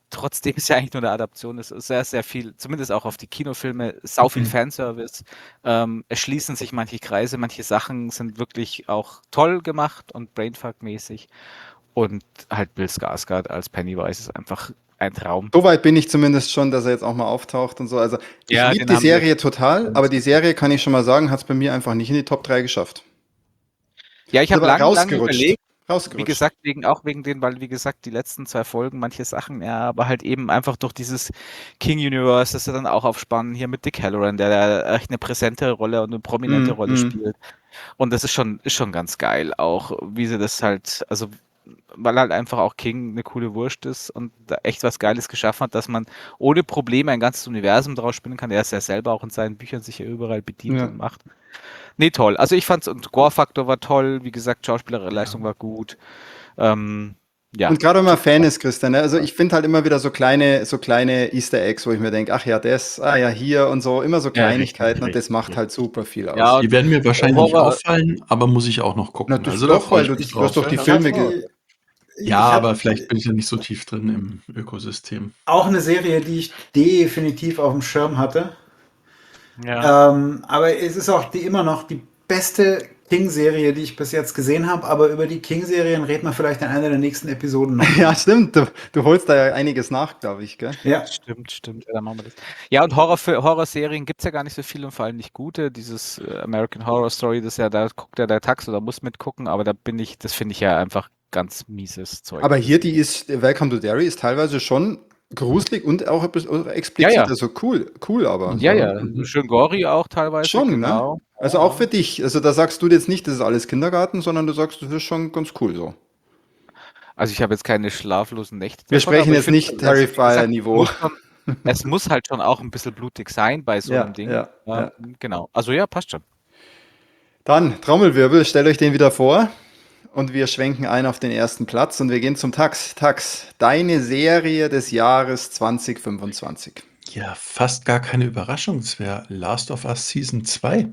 trotzdem ist ja eigentlich nur eine Adaption, es ist sehr, sehr viel, zumindest auch auf die Kinofilme, sau viel Mhm. Fanservice. Ähm, es schließen sich manche Kreise, manche Sachen sind wirklich auch toll gemacht und Brainfuck-mäßig. Und halt Bill Skarsgård als Pennywise ist einfach ein Traum. So weit bin ich zumindest schon, dass er jetzt auch mal auftaucht und so. Also ich Ja, liebe den die haben sie Serie jetzt total, ganz aber die gut. Serie, kann ich schon mal sagen, hat es bei mir einfach nicht in die Top drei geschafft. Ja, ich Ist habe aber lang, lang rausgerutscht. überlegt, wie Rausgerutscht. gesagt, wegen, auch wegen den, weil, wie gesagt, die letzten zwei Folgen, manche Sachen, ja, aber halt eben einfach durch dieses King Universe, das ist ja dann auch aufspannen, hier mit Dick Halloran, der da echt eine präsente Rolle und eine prominente Mm, Rolle mm. spielt. Und das ist schon, ist schon ganz geil, auch wie sie das halt, also weil halt einfach auch King eine coole Wurst ist und da echt was Geiles geschaffen hat, dass man ohne Probleme ein ganzes Universum draus spinnen kann. Er ist ja selber auch in seinen Büchern sich ja überall bedient Ja. und macht. Nee, toll. Also ich fand's, und Gore-Faktor war toll, wie gesagt, Schauspielerleistung war gut. Ähm, ja, Und gerade wenn man super. Fan ist, Christian, ne? Also ich finde halt immer wieder so kleine, so kleine Easter Eggs, wo ich mir denke, ach ja, das, ah ja, hier und so, immer so Ja, Kleinigkeiten richtig, und das richtig, macht richtig. halt super viel aus. Ja, Die werden mir wahrscheinlich nicht Horror, auffallen, aber muss ich auch noch Na, gucken. das Also da doch, freue weil ich du, mich du hast drauf. doch Ja, die ja, Ich habe Filme ge die, ja, ich aber habe vielleicht bin ich ja nicht so tief drin im Ökosystem. auch eine Serie, die ich definitiv auf dem Schirm hatte. ja. Ähm, aber es ist auch die immer noch die beste King-Serie, die ich bis jetzt gesehen habe. Aber über die King-Serien reden wir vielleicht in einer der nächsten Episoden Ja, nochmal. stimmt. Du, du holst da ja einiges nach, glaube ich, gell? Ja, Stimmt, stimmt. Ja, dann machen wir das. Ja, und Horror Horrorserien gibt es ja gar nicht so viel und vor allem nicht gute. Dieses äh, American Horror Story, das ist ja, da guckt ja der Tax oder muss mitgucken, aber da bin ich, das finde ich ja einfach ganz mieses Zeug. Aber hier, Das- die ist, Welcome to Derry ist teilweise schon gruselig und auch ein bisschen Ja, explizit, ja. also cool, cool aber. Ja, Mhm, ja. mhm. Schön gory auch teilweise, Schon, ne? genau. Also Ja, auch für ja. dich. Also da sagst du jetzt nicht, das ist alles Kindergarten, sondern du sagst, das ist schon ganz cool so. Also ich habe jetzt keine schlaflosen Nächte Wir davon, sprechen aber ich jetzt finde, nicht also wie gesagt, es Terrifier-Niveau. muss schon, es muss halt schon auch ein bisschen blutig sein bei so einem Ja, Ding. ja, Ähm, ja. genau. Also ja, passt schon. Dann, Trommelwirbel, stellt euch den wieder vor und wir schwenken ein auf den ersten Platz und wir gehen zum Tax. Tax, deine Serie des Jahres zwanzig fünfundzwanzig. Ja, fast gar keine Überraschung. Es wäre Last of Us Season zwei.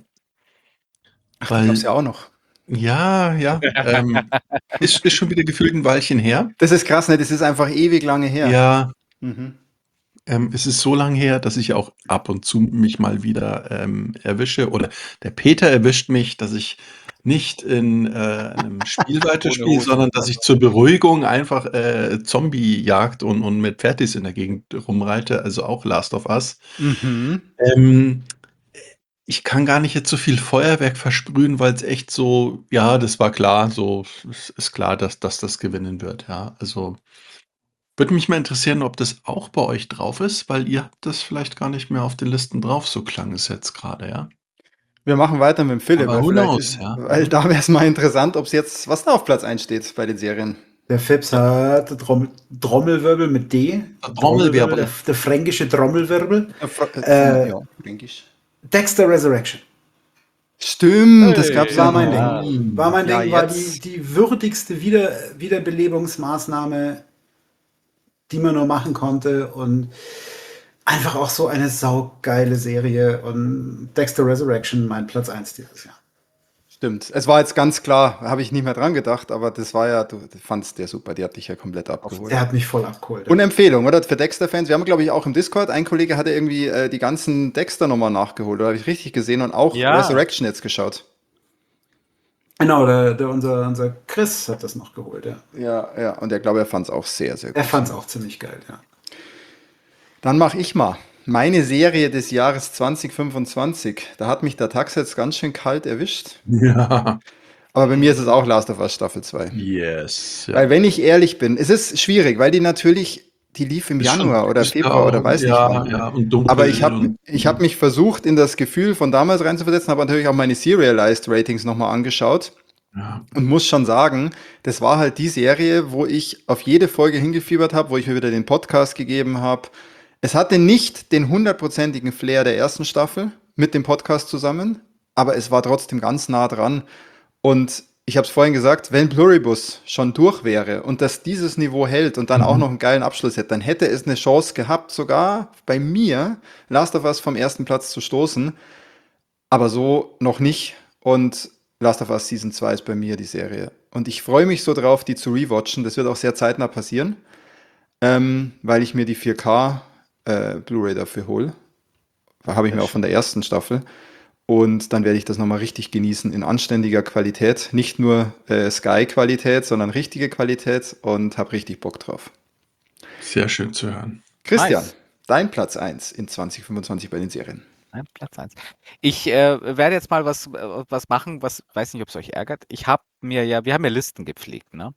Ach, die gab's Weil, ja auch noch. ja, ja, ähm, ist, ist schon wieder gefühlt ein Weilchen her. Das ist krass, ne? Das ist einfach ewig lange her. Ja, Mhm. ähm, es ist so lange her, dass ich auch ab und zu mich mal wieder ähm, erwische. Oder der Peter erwischt mich, dass ich nicht in äh, einem Spiel Ohne weiterspiele, Hose. sondern dass ich zur Beruhigung einfach äh, Zombie-Jagd und, und mit Pferdis in der Gegend rumreite. Also auch Last of Us. Mhm. Ähm, ich kann gar nicht jetzt so viel Feuerwerk versprühen, weil es echt so, ja, das war klar, so es ist klar, dass, dass das gewinnen wird, ja. Also würde mich mal interessieren, ob das auch bei euch drauf ist, weil ihr habt das vielleicht gar nicht mehr auf den Listen drauf, so klang es jetzt gerade, ja. Wir machen weiter mit dem Philipp, Aber weil who vielleicht, knows, ja. weil Mhm. da wäre es mal interessant, ob es jetzt, was da auf Platz eins steht bei den Serien. der Fips hat Trommel, Trommelwirbel mit D. Trommelwirbel. der, der fränkische Trommelwirbel. Äh, Fra- Äh, äh, ja, denke ich. Dexter Resurrection. Stimmt, das gab's ja War mein noch. Ding. War mein Ja, Ding, war die, jetzt. die würdigste Wieder, Wiederbelebungsmaßnahme, die man nur machen konnte. Und einfach auch so eine saugeile Serie. Und Dexter Resurrection, mein Platz eins dieses Jahr. Stimmt. Es war jetzt ganz klar, habe ich nicht mehr dran gedacht, aber das war ja, du fandst der super, die hat dich ja komplett abgeholt. Der hat mich voll abgeholt. Und Empfehlung, oder? Für Dexter-Fans. Wir haben, glaube ich, auch im Discord, ein Kollege hatte irgendwie äh, die ganzen Dexter-Nummern nachgeholt, oder habe ich richtig gesehen und auch Ja. Resurrection jetzt geschaut. Genau, der, der, unser, unser Chris hat das noch geholt, ja. Ja, ja, und er glaube, er fand es auch sehr, sehr gut. Er fand es auch ziemlich geil, ja. Dann mache ich mal meine Serie des Jahres zwanzig fünfundzwanzig. Da hat mich der Tax jetzt ganz schön kalt erwischt. Ja. Aber bei mir ist es auch Last of Us Staffel zwei. Yes. Ja. Weil wenn ich ehrlich bin, es ist schwierig, weil die natürlich, die lief im Ist schon Januar oder düster Februar oder auch, weiß nicht ja, wann. ja, und dunkel Aber ich habe und ich hab mich versucht, in das Gefühl von damals reinzuversetzen, habe natürlich auch meine Serialized Ratings nochmal angeschaut ja. und muss schon sagen, das war halt die Serie, wo ich auf jede Folge hingefiebert habe, wo ich mir wieder den Podcast gegeben habe. Es hatte nicht den hundertprozentigen Flair der ersten Staffel mit dem Podcast zusammen, aber es war trotzdem ganz nah dran. Und ich habe es vorhin gesagt, wenn Pluribus schon durch wäre und das dieses Niveau hält und dann Mhm. auch noch einen geilen Abschluss hätte, dann hätte es eine Chance gehabt, sogar bei mir Last of Us vom ersten Platz zu stoßen. Aber so noch nicht. Und Last of Us Season zwei ist bei mir die Serie. Und ich freue mich so drauf, die zu rewatchen. Das wird auch sehr zeitnah passieren. ähm, weil ich mir die vier K äh, Blu-ray dafür hole. Habe ich mir auch von der ersten Staffel. Und dann werde ich das nochmal richtig genießen in anständiger Qualität. Nicht nur äh, Sky-Qualität, sondern richtige Qualität und habe richtig Bock drauf. Sehr schön zu hören. Christian, Nice. dein Platz eins in zwanzig fünfundzwanzig bei den Serien. Nein, Platz eins. Ich äh, werde jetzt mal was, äh, was machen, was, weiß nicht, ob es euch ärgert. Ich habe mir ja, wir haben ja Listen gepflegt, ne?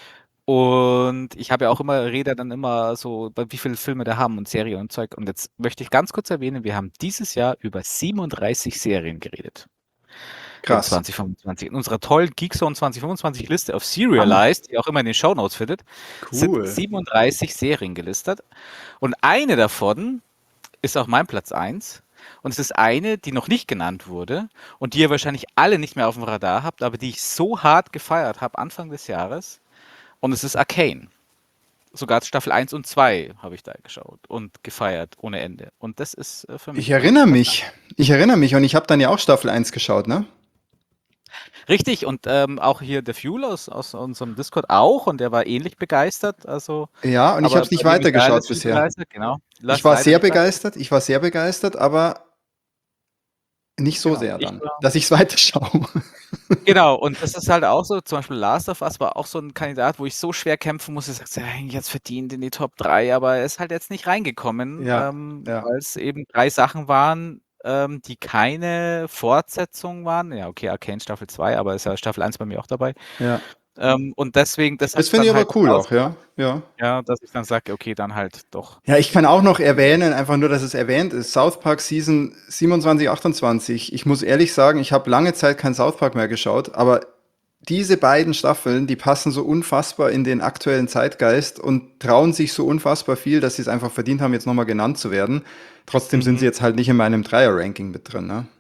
Und ich habe ja auch immer, rede dann immer so, bei wie viele Filme da haben und Serien und Zeug. Und jetzt möchte ich ganz kurz erwähnen, wir haben dieses Jahr über siebenunddreißig Serien geredet. In Krass. zwanzig fünfundzwanzig. In unserer tollen Geekzone zwanzig fünfundzwanzig Liste auf Serialized, die ihr auch immer in den Shownotes findet, sind Cool. siebenunddreißig Serien gelistet. Und eine davon ist auch mein Platz eins. Und es ist eine, die noch nicht genannt wurde und die ihr wahrscheinlich alle nicht mehr auf dem Radar habt, aber die ich so hart gefeiert habe Anfang des Jahres. Und es ist Arcane. Sogar Staffel eins und zwei habe ich da geschaut und gefeiert ohne Ende. Und das ist äh, für mich. Ich erinnere mich. Ich erinnere mich und ich habe dann ja auch Staffel eins geschaut, ne? Richtig, und ähm, auch hier der Fuel aus, aus unserem Discord auch, und der war ähnlich begeistert. Also, Ja, und ich aber habe es nicht bei dem weitergeschaut Ideal ist bisher. begeistert, genau. Lass Ich war leider sehr nicht weiter. begeistert, ich war sehr begeistert, aber nicht so Genau, sehr ich dann, war- dass ich es weiterschaue. Genau, und das ist halt auch so, zum Beispiel Last of Us war auch so ein Kandidat, wo ich so schwer kämpfen musste. Ich sagte, ja, eigentlich jetzt verdient in die Top drei, aber er ist halt jetzt nicht reingekommen, Ja, ähm, ja. weil es eben drei Sachen waren, ähm, die keine Fortsetzung waren. Ja, okay, Arcane Staffel zwei, aber ist ja Staffel eins bei mir auch dabei. Ja. Ähm, und deswegen, das Das hat finde ich dann aber halt cool aus, auch, ja. Ja. ja, dass ich dann sage, okay, dann halt doch. Ja, ich kann auch noch erwähnen, einfach nur, dass es erwähnt ist, South Park Season siebenundzwanzig, achtundzwanzig. Ich muss ehrlich sagen, ich habe lange Zeit kein South Park mehr geschaut, aber diese beiden Staffeln, die passen so unfassbar in den aktuellen Zeitgeist und trauen sich so unfassbar viel, dass sie es einfach verdient haben, jetzt nochmal genannt zu werden. Trotzdem sind Mhm. sie jetzt halt nicht in meinem Dreier-Ranking mit drin, ne?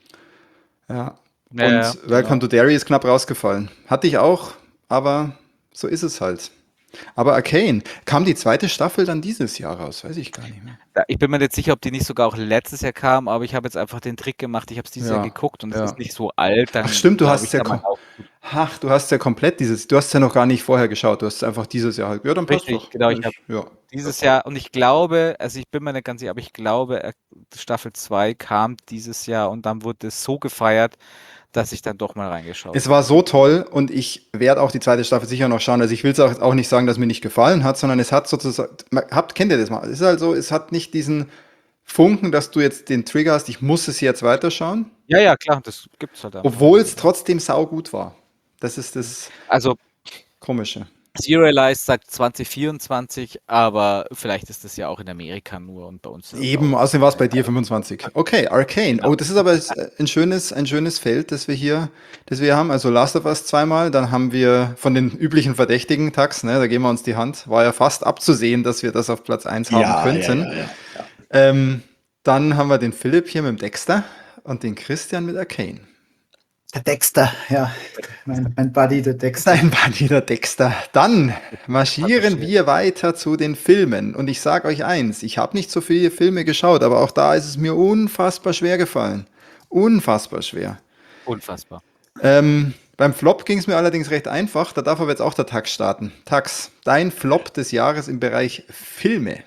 Ja. Ja, ja, Und Welcome genau. to Derry ist knapp rausgefallen. Hatte ich auch, aber so ist es halt. Aber Arcane, kam die zweite Staffel dann dieses Jahr raus? Weiß ich gar nicht mehr. Ja, ich bin mir nicht sicher, ob die nicht sogar auch letztes Jahr kam, aber ich habe jetzt einfach den Trick gemacht. Ich habe es dieses Jahr Ja, geguckt und es ja. ist nicht so alt. Dann Ach stimmt, du glaube hast ich es ja da mal kom auch. Ach, du hast ja komplett dieses, du hast es ja noch gar nicht vorher geschaut, du hast es einfach dieses Jahr halt. Ja, dann passt Richtig, doch. genau. Ich Ich, habe ja. dieses Jahr, und ich glaube, also ich bin mir nicht ganz sicher, aber ich glaube, äh, Staffel zwei kam dieses Jahr und dann wurde es so gefeiert, dass ich dann doch mal reingeschaut Es habe. war so toll und ich werde auch die zweite Staffel sicher noch schauen. Also ich will es auch, auch nicht sagen, dass mir nicht gefallen hat, sondern es hat sozusagen, habt, kennt ihr das mal? Es ist halt so, es hat nicht diesen Funken, dass du jetzt den Trigger hast, ich muss es jetzt weiterschauen, Ja, ja, klar, das gibt's halt einfach. obwohl es trotzdem saugut war. Das ist das Also Komische. Serialized sagt zwanzig vierundzwanzig, aber vielleicht ist das ja auch in Amerika nur und bei uns ist es Eben, auch. außerdem war es bei dir fünfundzwanzig. Okay, Arcane. Genau. Oh, das ist aber ein schönes, ein schönes Feld, das wir hier, das wir haben. Also Last of Us zweimal, dann haben wir von den üblichen Verdächtigen Tax, ne, da geben wir uns die Hand. War ja fast abzusehen, dass wir das auf Platz eins haben könnten. ja, ja, ja. Ähm, dann haben wir den Philipp hier mit dem Dexter und den Christian mit Arcane. Der Dexter, ja. Mein, mein Buddy, der Dexter. Sein Buddy, der Dexter. Dann marschieren wir weiter zu den Filmen. Und ich sage euch eins, ich habe nicht so viele Filme geschaut, aber auch da ist es mir unfassbar schwer gefallen. Unfassbar schwer. Unfassbar. Ähm, beim Flop ging es mir allerdings recht einfach. Da darf aber jetzt auch der Tax starten. Tax, dein Flop des Jahres im Bereich Filme.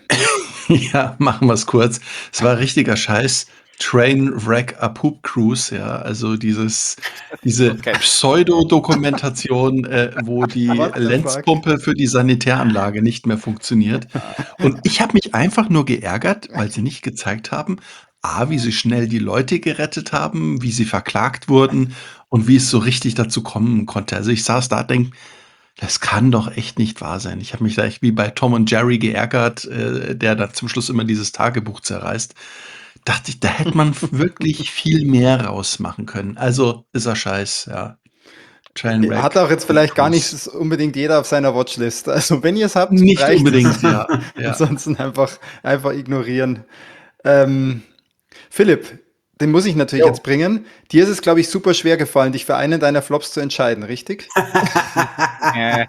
Ja, machen wir es kurz. Es war richtiger Scheiß. Trainwreck a Poop Cruise, ja, also dieses, diese Okay. Pseudo-Dokumentation, äh, wo die What the Lenzpumpe für die Sanitäranlage nicht mehr funktioniert. Und ich habe mich einfach nur geärgert, weil sie nicht gezeigt haben, A, wie sie schnell die Leute gerettet haben, wie sie verklagt wurden und wie es so richtig dazu kommen konnte. Also ich saß da, denk, das kann doch echt nicht wahr sein. Ich habe mich da echt wie bei Tom und Jerry geärgert, äh, der da zum Schluss immer dieses Tagebuch zerreißt. Dachte ich, da hätte man wirklich viel mehr rausmachen können. Also ist er scheiß, ja. Trainwreck. Hat auch jetzt vielleicht gar Cruise. nicht unbedingt jeder auf seiner Watchlist. Also wenn ihr es habt, Nicht reicht unbedingt, es. ja. ja. Ansonsten einfach, einfach ignorieren. Ähm, Philipp, den muss ich natürlich Jo. jetzt bringen. Dir ist es, glaube ich, super schwer gefallen, dich für einen deiner Flops zu entscheiden, richtig? Ja,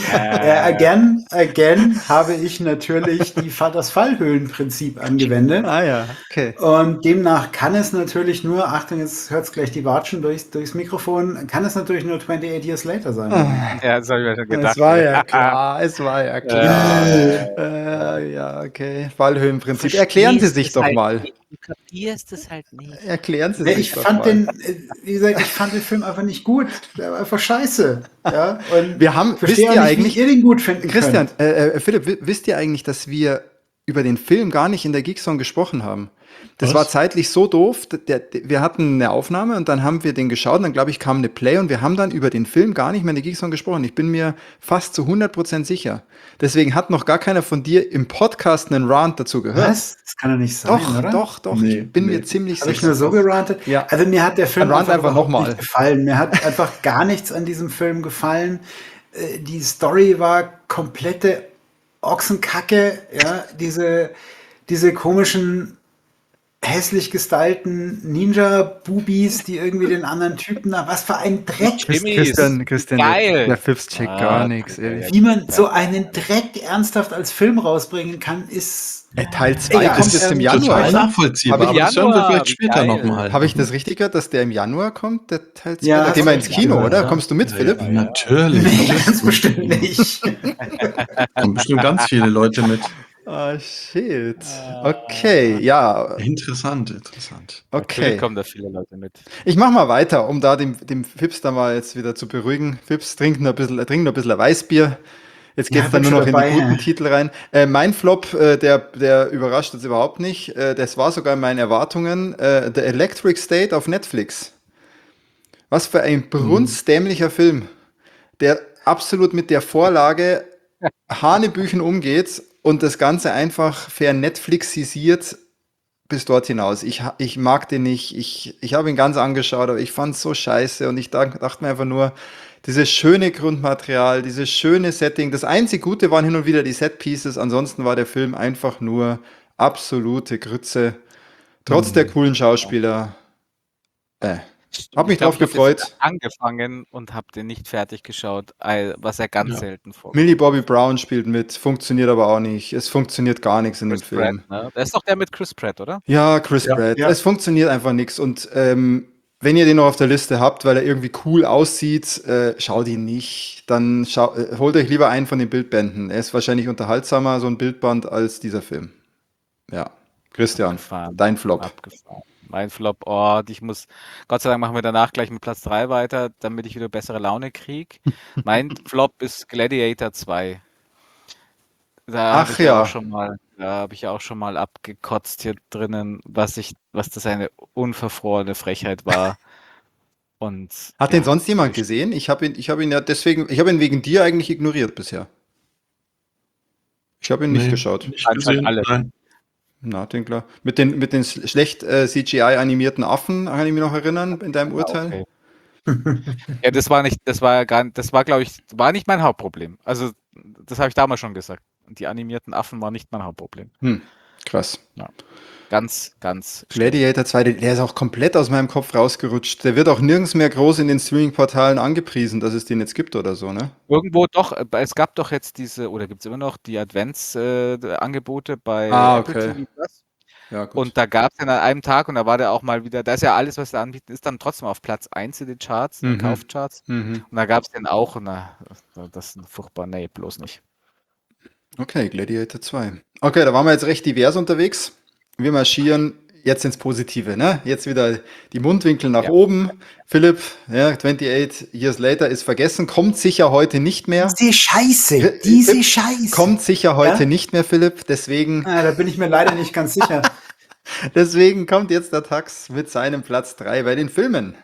again, again habe ich natürlich die, Fa- das Fallhöhlenprinzip angewendet. Ah ja, okay. Und demnach kann es natürlich nur, Achtung, jetzt hört es gleich die Watschen durchs, durchs Mikrofon, kann es natürlich nur twenty-eight Years Later sein. Ah, Ja, das habe ich mir schon gedacht. es war ja ja. klar, es war ja klar. Äh, ja, okay. Fallhöhenprinzip. Erklären Sie sich doch mal. Du kapierst es halt nicht. Erklären Sie Ja, sich ich doch fand mal. den, äh, wie gesagt, ich fand den Film einfach nicht gut. Der war einfach scheiße. Ja? Und Wir haben, ich verstehe wisst ihr auch nicht, eigentlich, wie ihr den gut finden Christian, könnt. äh, äh, Philipp, wi- wisst ihr eigentlich, dass wir über den Film gar nicht in der Geekzone gesprochen haben? Das Was? war zeitlich so doof. d- Der, der, wir hatten eine Aufnahme und dann haben wir den geschaut und dann, glaube ich, kam eine Play und wir haben dann über den Film gar nicht mehr in der Geekzone gesprochen. Ich bin mir fast zu hundert Prozent sicher. Deswegen hat noch gar keiner von dir im Podcast einen Rant dazu gehört. Was? Das kann doch nicht sein, Doch, oder? doch, doch. Nee, ich bin nee. mir ziemlich Habe ich sicher. nur so gerantet? Ja. Also mir hat der Film Dann rant einfach überhaupt noch mal. nicht gefallen. Mir hat einfach gar nichts an diesem Film gefallen. Äh, Die Story war komplette Ochsenkacke. Ja, diese, diese komischen hässlich gestylten Ninja-Bubis, die irgendwie den anderen Typen da, was für ein Dreck. Jimmys. Christian, Christian, Geil. der, der Fips checkt Ah, gar nichts. ja, ja. ey. Wie man so einen Dreck ernsthaft als Film rausbringen kann, ist Ey, Teil zwei Egal, kommt ähm, jetzt im total Januar. Total oder? nachvollziehbar, Hab ich aber das hören wir Januar, vielleicht wie später geil. nochmal. Habe ich das richtig gehört, dass der im Januar kommt, der Teil zwei? Ja, Da hast gehen wir du ins recht Kino, gehört, oder? ja. Kommst du mit, Philipp? Ja, natürlich. nee, ganz bestimmt nicht. Kommen bestimmt ganz viele Leute mit. Ah, shit. Okay, ja, Interessant, interessant. Natürlich okay. kommen da viele Leute mit. Ich mach mal weiter, um da dem, dem Fips da mal jetzt wieder zu beruhigen. Fips, trink noch ein bisschen, trink noch ein bisschen Weißbier. Jetzt Ja, geht's dann bin nur noch schon in die dabei, guten ja. Titel rein. Äh, mein Flop, äh, der, der überrascht uns überhaupt nicht. Äh, das war sogar in meinen Erwartungen. Äh, The Electric State auf Netflix. Was für ein brunstdämlicher Film, der absolut mit der Vorlage Hanebüchen umgeht und das Ganze einfach vernetflixisiert bis dort hinaus. Ich, ha- ich mag den nicht. Ich, ich habe ihn ganz angeschaut, aber ich fand es so scheiße und ich dach- dachte mir einfach nur, dieses schöne Grundmaterial, dieses schöne Setting. Das einzig Gute waren hin und wieder die Set-Pieces. Ansonsten war der Film einfach nur absolute Grütze. Trotz der coolen Schauspieler. Äh. Hab mich Ich glaub, drauf ich hab gefreut. jetzt angefangen und habe den nicht fertig geschaut, ei- was ja ganz Ja. selten vorkommt. Millie Bobby Brown spielt mit, funktioniert aber auch nicht. Es funktioniert gar nichts in dem Chris Film. Pratt, ne? Das ist doch der mit Chris Pratt, oder? Ja, Chris Ja, Pratt. ja. Es funktioniert einfach nichts. Und ähm, wenn ihr den noch auf der Liste habt, weil er irgendwie cool aussieht, äh, schaut ihn nicht. Dann schau, äh, holt euch lieber einen von den Bildbänden. Er ist wahrscheinlich unterhaltsamer, so ein Bildband, als dieser Film. Ja. Christian, Abgefahren. dein Flop. Abgefahren. Mein Flop, oh, ich muss, Gott sei Dank machen wir danach gleich mit Platz drei weiter, damit ich wieder bessere Laune kriege. Mein Flop ist Gladiator zwei. Da Ach habe ich ja ja. auch schon mal, da habe ich auch schon mal abgekotzt hier drinnen, was ich, was das eine unverfrorene Frechheit war. Und Hat ja, den sonst jemand gesehen? Ich habe ihn, ich habe ihn ja deswegen, ich habe ihn wegen dir eigentlich ignoriert bisher. Ich habe ihn nicht Nee, geschaut. Nicht Anscheinend gesehen. alle. Nein. Na, den klar. Mit den, mit den sch- schlecht äh, C G I-animierten Affen, kann ich mich noch erinnern, in deinem Urteil? okay. Ja, das war nicht, das war gar das war, glaube ich, war nicht mein Hauptproblem. Also, das habe ich damals schon gesagt. Die animierten Affen waren nicht mein Hauptproblem. Hm, krass. Ganz, ganz. Gladiator zwei, der der ist auch komplett aus meinem Kopf rausgerutscht. Der wird auch nirgends mehr groß in den Streaming-Portalen angepriesen, dass es den jetzt gibt oder so, ne? Irgendwo doch, äh, es gab doch jetzt diese, oder gibt es immer noch, die Advents-Angebote bei Ah, Apple okay. T V Plus. Ja, gut. Und da gab es an einem Tag, und da war der auch mal wieder, da ist ja alles, was da anbieten, ist dann trotzdem auf Platz eins in den Charts, in den Mhm. Kaufcharts. Mhm. Und da gab es den auch, und na, das ist ein furchtbar, nee, bloß nicht. Okay, Gladiator zwei. Okay, da waren wir jetzt recht divers unterwegs. Wir marschieren jetzt ins Positive, ne? Jetzt wieder die Mundwinkel nach Ja. oben. Philipp, ja, twenty-eight Years Later ist vergessen, kommt sicher heute nicht mehr. Diese Scheiße, diese Scheiße. Kommt sicher heute Ja? nicht mehr, Philipp. Deswegen, Ah, da bin ich mir leider nicht ganz sicher. deswegen kommt jetzt der Tax mit seinem Platz drei bei den Filmen.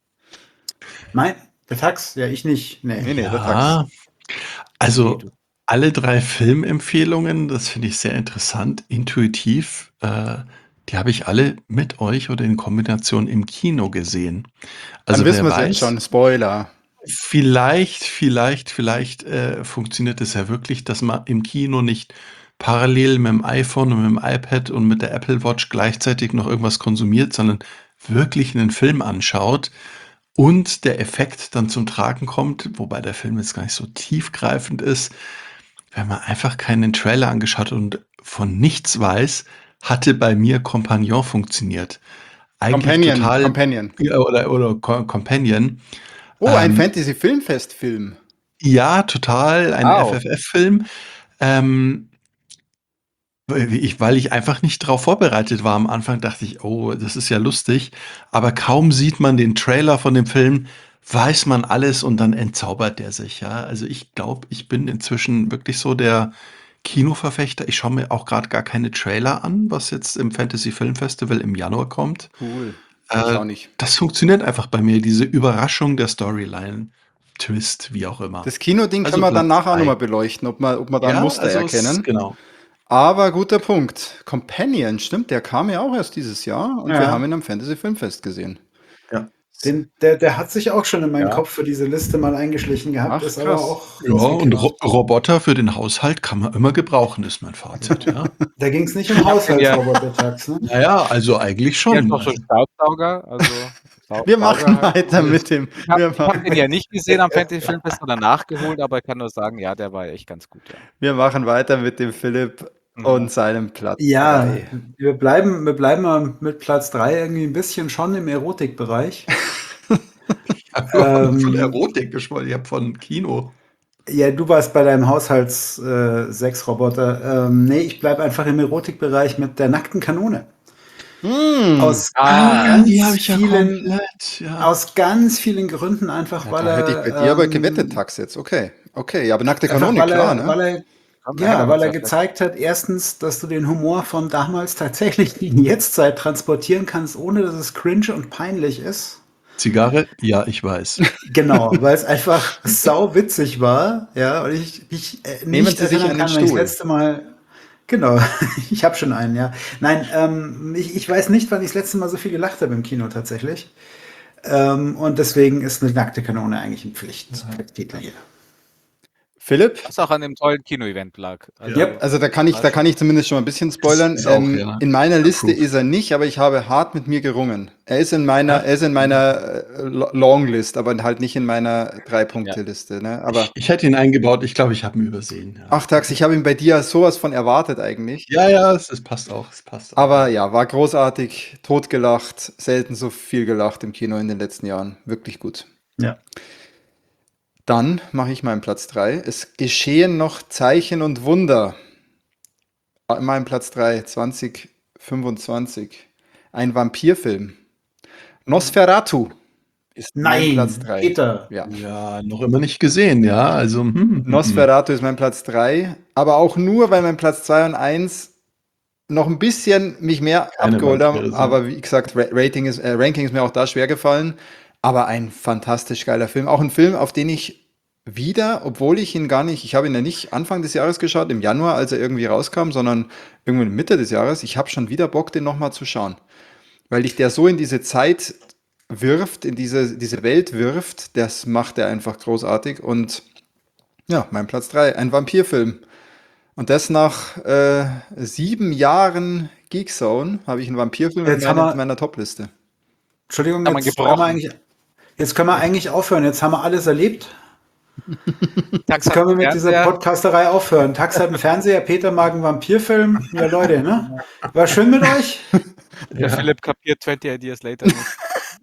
Mein, der Tax? Ja, ich nicht. Nee. Nee, nee, der Tax. Ja, also Nee, du. alle drei Filmempfehlungen, das finde ich sehr interessant, intuitiv. Äh, die habe ich alle mit euch oder in Kombination im Kino gesehen. Also Dann wissen wer wir es weiß, jetzt schon. Spoiler. vielleicht, vielleicht, vielleicht äh, funktioniert es ja wirklich, dass man im Kino nicht parallel mit dem iPhone und mit dem iPad und mit der Apple Watch gleichzeitig noch irgendwas konsumiert, sondern wirklich einen Film anschaut und der Effekt dann zum Tragen kommt, wobei der Film jetzt gar nicht so tiefgreifend ist, wenn man einfach keinen Trailer angeschaut hat und von nichts weiß, hatte bei mir Compagnon funktioniert. Eigentlich Companion, total Companion. ja, oder oder Co Companion. Oh, ein Ähm, Fantasy-Filmfest-Film. ja, total, ein Wow. F F F-Film. Ähm, weil ich weil ich einfach nicht drauf vorbereitet war. Am Anfang dachte ich: „Oh, das ist ja lustig." Aber kaum sieht man den Trailer von dem Film, weiß man alles und dann entzaubert der sich, ja. Also, ich glaube, ich bin inzwischen wirklich so der Kinoverfechter. Ich schaue mir auch gerade gar keine Trailer an, was jetzt im Fantasy Film Festival im Januar kommt. Cool. Ich Äh, auch nicht. Das funktioniert einfach bei mir, diese Überraschung der Storyline, Twist, wie auch immer. Das Kinoding können Also wir dann Platz nachher auch drei. nochmal beleuchten, ob wir, ob wir da ein Ja, Muster also es erkennen. genau. Aber guter Punkt. Companion, stimmt, der kam ja auch erst dieses Jahr und wir Ja. haben ihn am Fantasy Filmfest gesehen. Ja. Den, der, der hat sich auch schon in meinen Ja. Kopf für diese Liste mal eingeschlichen gehabt, Ach, ist krass. aber auch Ja, und rausgekracht. Ro Roboter für den Haushalt kann man immer gebrauchen, ist mein Fazit, ja. Da ging es nicht um Haushaltsroboter-Tags, ne? Na ja, also eigentlich Hier ist schon. noch so Also, ein Staubsauger. Also Sau- Wir machen Sauger halt. weiter mit dem. Ich habe Wir, ich hab ma- den ja nicht gesehen am Fantasy Filmfest, sondern nachgeholt, aber ich kann nur sagen, ja, der war echt ganz gut. Ja. wir machen weiter mit dem Philipp Mhm. und seinem Platz Ja, drei. wir bleiben, wir bleiben mal mit Platz drei irgendwie ein bisschen schon im Erotikbereich. ich habe überhaupt nicht von Ähm, Erotik gesprochen, ich habe von Kino. Ja, du warst bei deinem Haushalts-Sex-Roboter. Ähm, nee, ich bleibe einfach im Erotikbereich mit der nackten Kanone. Hm. Aus Ah, ganz die habe ich ja vielen, komplett, ja. aus ganz vielen Gründen einfach, Ja, weil da er. hätte ich bei dir aber ähm, gewettet, Tax jetzt. Okay. Okay, ja, aber nackte Einfach Kanone, weil klar, er, ne? weil er, Komm, ja, erinnern weil uns er ja gezeigt hat, erstens, dass du den Humor von damals tatsächlich in die Jetztzeit transportieren kannst, ohne dass es cringe und peinlich ist. Zigarre? Ja, ich weiß. Genau, weil es einfach sau witzig war, ja, und ich mich äh, Nehmen nicht Sie sich erinnern einen kann, wenn ich das Stuhl. letzte Mal. Genau, ich habe schon einen, ja. Nein, ähm, ich, ich weiß nicht, wann ich das letzte Mal so viel gelacht habe im Kino tatsächlich. Ähm, und deswegen ist eine nackte Kanone eigentlich ein Pflichttitel hier. Philipp? Was auch an dem tollen Kino-Event lag. Also, Yep. Also da kann ich, da kann ich zumindest schon mal ein bisschen spoilern. Ist auch, Ähm, ja, in meiner Liste approved. ist er nicht, aber ich habe hart mit mir gerungen. Er ist in meiner, Ja. er ist in meiner äh, Lo- Longlist, aber halt nicht in meiner Drei-Punkte-Liste. Ne? Aber Ich, ich hätte ihn eingebaut, ich glaube, ich habe ihn übersehen. Ja. ach Tax, ich habe ihn bei dir sowas von erwartet eigentlich. Ja, ja, es, es passt auch, es passt auch. Aber ja, war großartig, totgelacht, selten so viel gelacht im Kino in den letzten Jahren. Wirklich gut. Ja. Dann mache ich meinen Platz drei. Es geschehen noch Zeichen und Wunder. Mein Platz drei, zwanzig fünfundzwanzig. Ein Vampirfilm. Nosferatu ist mein Platz Nein, drei. Peter. Ja. Ja, noch immer nicht gesehen, ja. Also, hm, hm, hm. Nosferatu ist mein Platz drei, aber auch nur, weil mein Platz zwei und eins noch ein bisschen mich mehr Keine abgeholt Vampire haben. sind. Aber wie gesagt, Ra- Rating ist, äh, Ranking ist mir auch da schwer gefallen. Aber ein fantastisch geiler Film. Auch ein Film, auf den ich wieder, obwohl ich ihn gar nicht, ich habe ihn ja nicht Anfang des Jahres geschaut, im Januar, als er irgendwie rauskam, sondern irgendwie Mitte des Jahres. Ich habe schon wieder Bock, den nochmal zu schauen. Weil dich der so in diese Zeit wirft, in diese, diese Welt wirft, das macht er einfach großartig. Und ja, mein Platz drei, ein Vampirfilm. Und das nach äh, sieben Jahren Geekzone habe ich einen Vampirfilm in Jetzt haben meiner, wir, meiner Top-Liste. Entschuldigung, Kann man jetzt, gebrochen. haben wir eigentlich, jetzt können wir eigentlich aufhören. Jetzt haben wir alles erlebt. Tax Jetzt hat können wir einen mit dieser Fernseher. Podcasterei aufhören. Tax hat einen Fernseher, Peter mag einen Vampirfilm. Ja, Leute, ne? War schön mit euch. Der Ja. Philipp kapiert zwanzig Ideas Later nicht.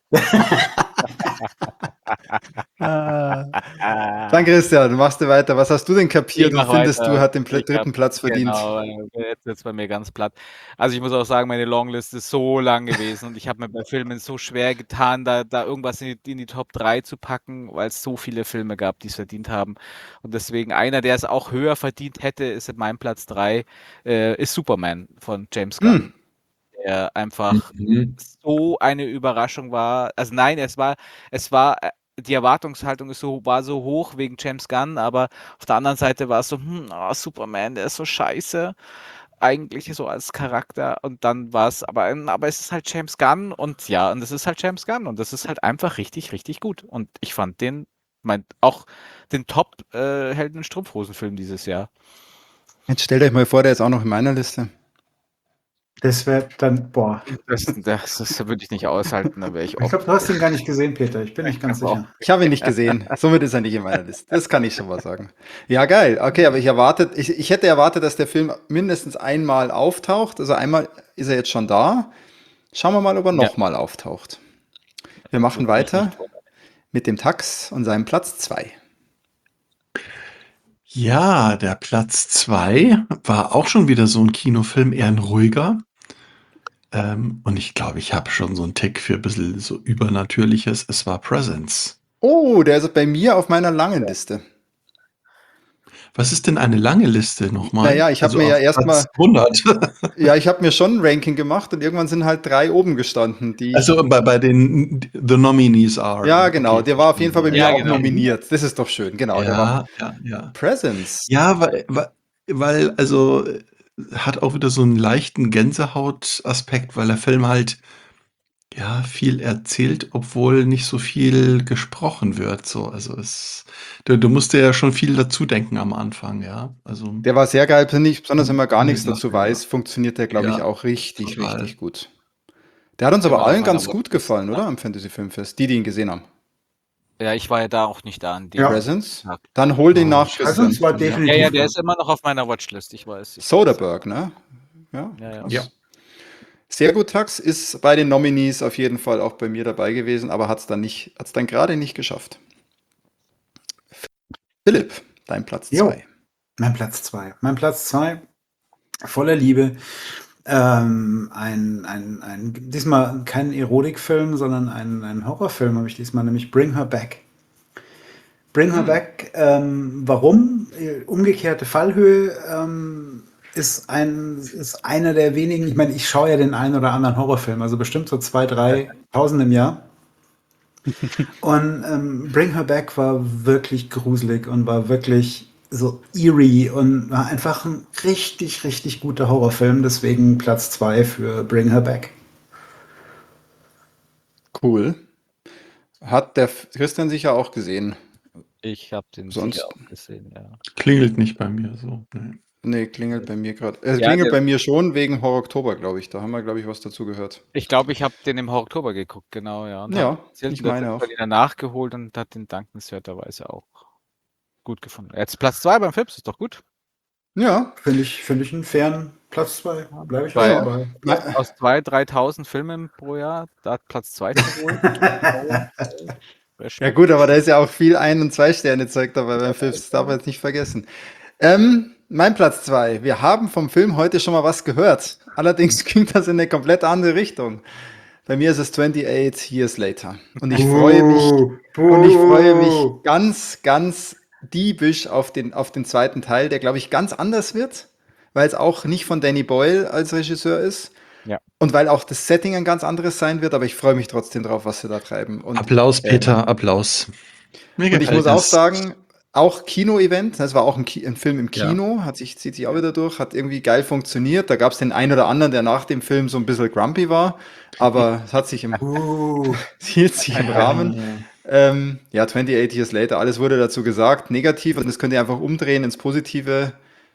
Dann Christian, machst du weiter. Was hast du denn kapiert Ich und mach findest weiter. du, hat den Pl- Ich hab, dritten Platz verdient? genau, äh, jetzt wird's bei mir ganz platt. Also ich muss auch sagen, meine Longlist ist so lang gewesen und ich habe mir bei Filmen so schwer getan, da, da irgendwas in die, in die Top drei zu packen, weil es so viele Filme gab, die es verdient haben. Und deswegen einer, der es auch höher verdient hätte, ist in meinem Platz drei, äh, ist Superman von James Gunn. Hm. Der einfach Mhm. so eine Überraschung war. Also nein, es war, es war, äh, die Erwartungshaltung ist so, war so hoch wegen James Gunn, aber auf der anderen Seite war es so, hm, oh, Superman, der ist so scheiße, eigentlich so als Charakter. Und dann war es, aber, aber es ist halt James Gunn und ja, und es ist halt James Gunn und das ist halt einfach richtig, richtig gut. Und ich fand den, mein, auch den Top äh, Helden in Strumpfhosen-Film dieses Jahr. Jetzt stellt euch mal vor, der ist auch noch in meiner Liste. Das wäre dann, boah. Das, das, das würde ich nicht aushalten, da wäre ich Ich glaube, du hast ihn gar nicht gesehen, Peter. Ich bin nicht ganz glaube auch. sicher. Ich habe ihn nicht gesehen. Somit ist er nicht in meiner Liste. Das kann ich schon mal sagen. Ja, geil. Okay, aber ich erwartet, ich, ich hätte erwartet, dass der Film mindestens einmal auftaucht. Also einmal ist er jetzt schon da. Schauen wir mal, ob er Ja. nochmal auftaucht. Wir machen Würde mich weiter nicht wundern. mit dem Tax und seinem Platz zwei. Ja, der Platz zwei war auch schon wieder so ein Kinofilm, eher ein ruhiger. Ähm, und ich glaube, ich habe schon so einen Tick für ein bisschen so Übernatürliches. Es war Presence. Oh, der ist bei mir auf meiner langen Liste. Was ist denn eine lange Liste nochmal? Naja, ich habe Also mir ja auf erstmal, Platz hundert. ja, ich habe mir schon ein Ranking gemacht und irgendwann sind halt drei oben gestanden, die ich, Also bei, bei den The Nominees are. ja, genau, Okay, der war auf jeden Fall bei verstehe. mir Ja, auch genau. nominiert. Das ist doch schön, genau, der war Ja, ja, ja. Presence. Ja, weil, weil, weil, also äh, hat auch wieder so einen leichten Gänsehaut-Aspekt, weil der Film halt ja viel erzählt, obwohl nicht so viel gesprochen wird. So, also es, du, du musst dir ja schon viel dazu denken am Anfang, ja. Also Der war sehr geil, finde ich, besonders wenn man gar eine nichts dazu Sache, ja. weiß, funktioniert der, glaube ich, Ja, auch richtig, total. richtig gut. Der hat uns Der aber war auf allen meiner ganz gut Watchlist, gefallen, ja. oder? Am Fantasy Filmfest, die, die ihn gesehen haben. Ja, ich war ja da auch nicht da an dem Ja. Presence. Tag. Dann hol den Oh, nach, schade. Christian. Presence war Ja. definitiv Ja, ja, der gut. ist immer noch auf meiner Watchlist, ich weiß. Ich weiß. Soderbergh, ne? Ja, Ja, ja. krass. Ja. Sehr gut, Tax. Ist bei den Nominees auf jeden Fall auch bei mir dabei gewesen, aber hat es dann nicht, hat's dann gerade nicht geschafft. Philipp, dein Platz Jo. zwei. Mein Platz zwei. Mein Platz zwei, voller Liebe. Ähm, ein, ein, ein, diesmal kein Erotikfilm, sondern ein, ein Horrorfilm habe ich diesmal, nämlich Bring Her Back. Bring Her Hm. Back, ähm, warum? Äh, Umgekehrte Fallhöhe ähm, ist, ein, ist einer der wenigen, ich meine, ich schaue ja den einen oder anderen Horrorfilm, also bestimmt so zwei, drei tausend im Jahr. Und ähm, Bring Her Back war wirklich gruselig und war wirklich so eerie und war einfach ein richtig, richtig guter Horrorfilm. Deswegen Platz zwei für Bring Her Back. Cool. Hat der F- Christian sicher auch gesehen. Ich habe den Sonst- sicher auch gesehen, ja. Klingelt nicht bei mir so. Nee. Nee, klingelt bei mir gerade. Es Ja, klingelt der- bei mir schon wegen Horror Oktober, glaube ich. Da haben wir, glaube ich, was dazu gehört. Ich glaube, ich habe den im Oktober geguckt, genau, ja. Und Ja, hab erzählt, ich und der meine Film auch. hat ihn dann nachgeholt und hat den dankenswerterweise auch gut gefunden. Jetzt Platz zwei beim Fips, ist doch gut. Ja, Finde ich, finde ich einen fairen Platz zwei. Bleibe ich auch Weil- dabei. Ja. Aus zweitausend, dreitausend Filmen pro Jahr, da Platz zwei zu holen. Ja gut, aber da ist ja auch viel Ein- und Zwei-Sterne-Zeug dabei beim Film. Das darf man jetzt nicht vergessen. Ähm, mein Platz zwei. Wir haben vom Film heute schon mal was gehört. Allerdings ging das in eine komplett andere Richtung. Bei mir ist es achtundachtzig Years Later. Und ich freue mich, Buh, und ich freue buh. mich ganz, ganz diebisch auf den, auf den zweiten Teil, der, glaube ich, ganz anders wird, weil es auch nicht von Danny Boyle als Regisseur ist. Ja. Und weil auch das Setting ein ganz anderes sein wird, aber ich freue mich trotzdem drauf, was sie da treiben. Und, Applaus, ähm, Peter, Applaus. Mir und ich gefällt muss auch es. sagen, auch Kino-Event, das war auch ein, Ki ein Film im Ja. Kino, hat sich, zieht sich auch wieder durch, hat irgendwie geil funktioniert. Da gab es den einen oder anderen, der nach dem Film so ein bisschen grumpy war, aber es hat sich im, Uh, es hielt sich im Rahmen. Ähm, ja, achtundachtzig Years Later, alles wurde dazu gesagt, negativ, und das könnt ihr einfach umdrehen ins Positive.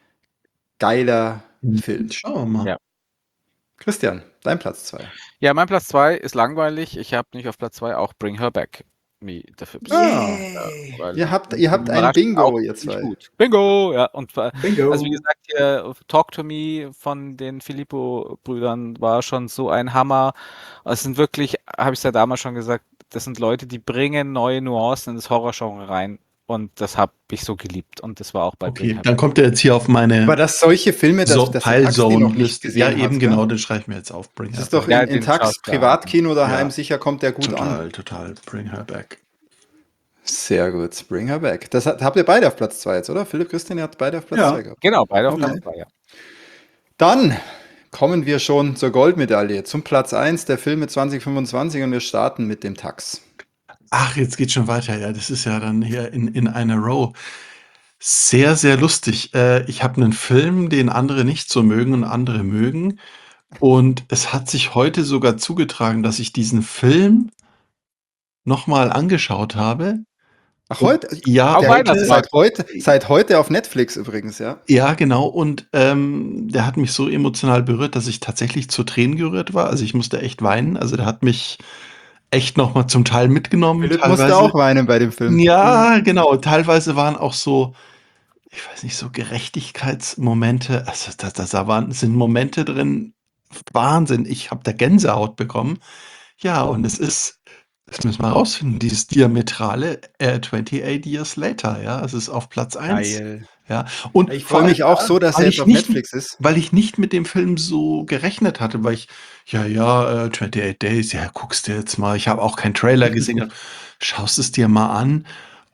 Geiler Film. Schauen wir mal. Ja. Christian, dein Platz zwei. Ja, mein Platz zwei ist langweilig. Ich habe nicht auf Platz zwei auch Bring Her Back, Me, the Fips. Ah. yay. Weil Ihr habt, ihr habt ein überraschend Bingo, auch ihr ziemlich zwei. gut. Bingo, ja. Und äh, Bingo. also wie gesagt, hier Talk to Me von den Filippo-Brüdern war schon so ein Hammer. Es sind wirklich, habe ich ja damals schon gesagt, das sind Leute, die bringen neue Nuancen in das Horrorgenre rein. Und das habe ich so geliebt. Und das war auch bei Bring Okay, Her dann Back. kommt er jetzt hier auf meine Aber dass solche Filme, dass, so dass der Tax die noch nicht Teilzone-Liste. gesehen Ja, hat, eben gell? genau, den schreibe ich mir jetzt auf. Bring Das her ist doch back. Ja, in, in den Tax schaust du an. Privatkino daheim, Ja. sicher kommt der gut Total, an. total. Bring her back. Sehr gut, Bring Her Back. Das hat, habt ihr beide auf Platz zwei jetzt, oder? Philipp, Christian, ihr habt beide auf Platz Ja. zwei gehabt. Genau, beide auf Okay. Platz zwei, ja. Dann kommen wir schon zur Goldmedaille, zum Platz eins der Filme zwanzig fünfundzwanzig, und wir starten mit dem Tax. Ach, jetzt geht schon weiter. Ja, das ist ja dann hier in, in einer Row. Sehr, sehr lustig. Äh, ich habe einen Film, den andere nicht so mögen und andere mögen. Und es hat sich heute sogar zugetragen, dass ich diesen Film nochmal angeschaut habe. Ach, heute? Ja, Auf Der heute, Weihnachtsmarkt. seit heute, seit heute auf Netflix übrigens, ja. ja, genau. Und ähm, der hat mich so emotional berührt, dass ich tatsächlich zu Tränen gerührt war. Also ich musste echt weinen. Also der hat mich echt noch mal zum Teil mitgenommen. Philipp musste Teilweise, auch weinen bei dem Film. ja, genau. Teilweise waren auch so, ich weiß nicht, so Gerechtigkeitsmomente. Also da, da, da waren, sind Momente drin. Wahnsinn. Ich habe da Gänsehaut bekommen. Ja, und es ist, das müssen wir rausfinden, dieses diametrale äh, achtundachtzig Years Later, ja, es ist auf Platz eins. Geil. Ja, und Ich vor freue allem, mich auch so, dass weil er jetzt ich auf nicht, Netflix ist. weil ich nicht mit dem Film so gerechnet hatte, weil ich, ja, ja, äh, achtundzwanzig Days, ja, guckst du jetzt mal, ich habe auch keinen Trailer gesehen, schaust es dir mal an.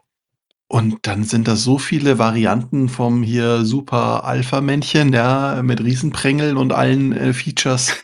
Und dann sind da so viele Varianten vom hier super Alpha-Männchen, ja, mit Riesenprängeln und allen äh, Features.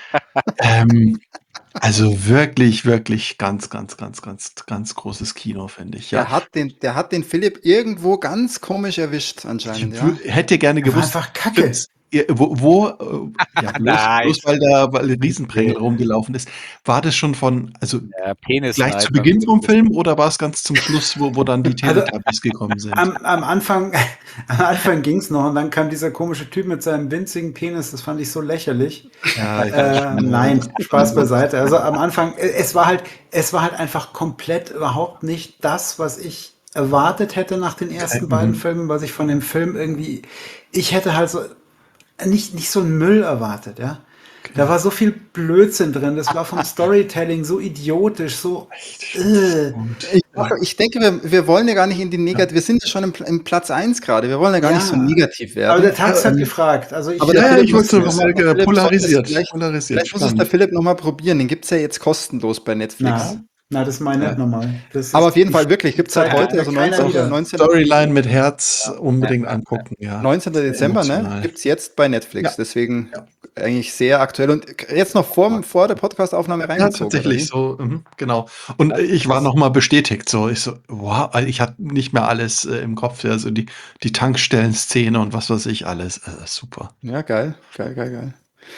Ähm, also wirklich, wirklich ganz, ganz, ganz, ganz, ganz großes Kino, finde ich, ja. Der hat den, der hat den Philipp irgendwo ganz komisch erwischt, anscheinend, Ich ja. wü- hätte gerne Er war gewusst, einfach kacke. Fips, ihr- wo, wo äh, ja, bloß, Nein. bloß weil da weil ein Riesenprängel rumgelaufen ist. War das schon von, also Ja, Penis gleich zu Beginn vom Film oder war es ganz zum Schluss, wo, wo dann die Also, Teletubbies gekommen sind? Am, am Anfang, am Anfang ging es noch und dann kam dieser komische Typ mit seinem winzigen Penis, das fand ich so lächerlich. Ja, ich Äh, nein, Spaß beiseite. Also am Anfang, äh, es war halt, es war halt einfach komplett überhaupt nicht das, was ich erwartet hätte nach den ersten Mhm. beiden Filmen, was ich von dem Film irgendwie, ich hätte halt so nicht, nicht so einen Müll erwartet, ja. Da war so viel Blödsinn drin, das war vom Storytelling so idiotisch, so, äh, Ich, ich denke, wir, wir wollen ja gar nicht in die Negativ, wir sind ja schon im, Pl- im Platz eins gerade, wir wollen ja gar Ja. nicht so negativ werden. aber der Tax hat Ähm, gefragt. Also ich, aber der Ja, Philipp ich wollte muss- noch mal der Philipp polarisiert. sollte es Vielleicht, polarisiert. vielleicht muss es der Spannend. Philipp nochmal probieren, den gibt es ja jetzt kostenlos bei Netflix. na, na, das meine ich Ja. nochmal. Das Aber ist- auf jeden ich- Fall wirklich, gibt es seit Zeit heute, also keiner neunzehnten wieder. neunzehnten Storyline mit Herz unbedingt angucken, ja. neunzehnten Dezember, ne? Emotional. Gibt es jetzt bei Netflix. Ja. Deswegen Ja. eigentlich sehr aktuell. Und jetzt noch vor, vor der Podcast-Aufnahme Ja, reingezogen. tatsächlich oder so, mhm, genau. Und äh, ich war noch mal bestätigt, so ich so, wow, also ich hatte nicht mehr alles äh, im Kopf, also die die Tankstellen-Szene und was weiß ich alles, äh, super. wie? Ja, geil, geil, geil, geil.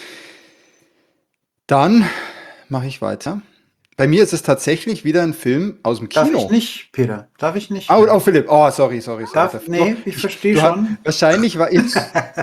Dann mache ich weiter. Bei mir ist es tatsächlich wieder ein Film aus dem Darf Kino. ich nicht, Peter? Darf ich nicht? Oh, oh, Philipp. Oh, sorry, sorry. sorry. Darf, Philipp. nee, Doch, ich verstehe du hast- schon. Wahrscheinlich war ich.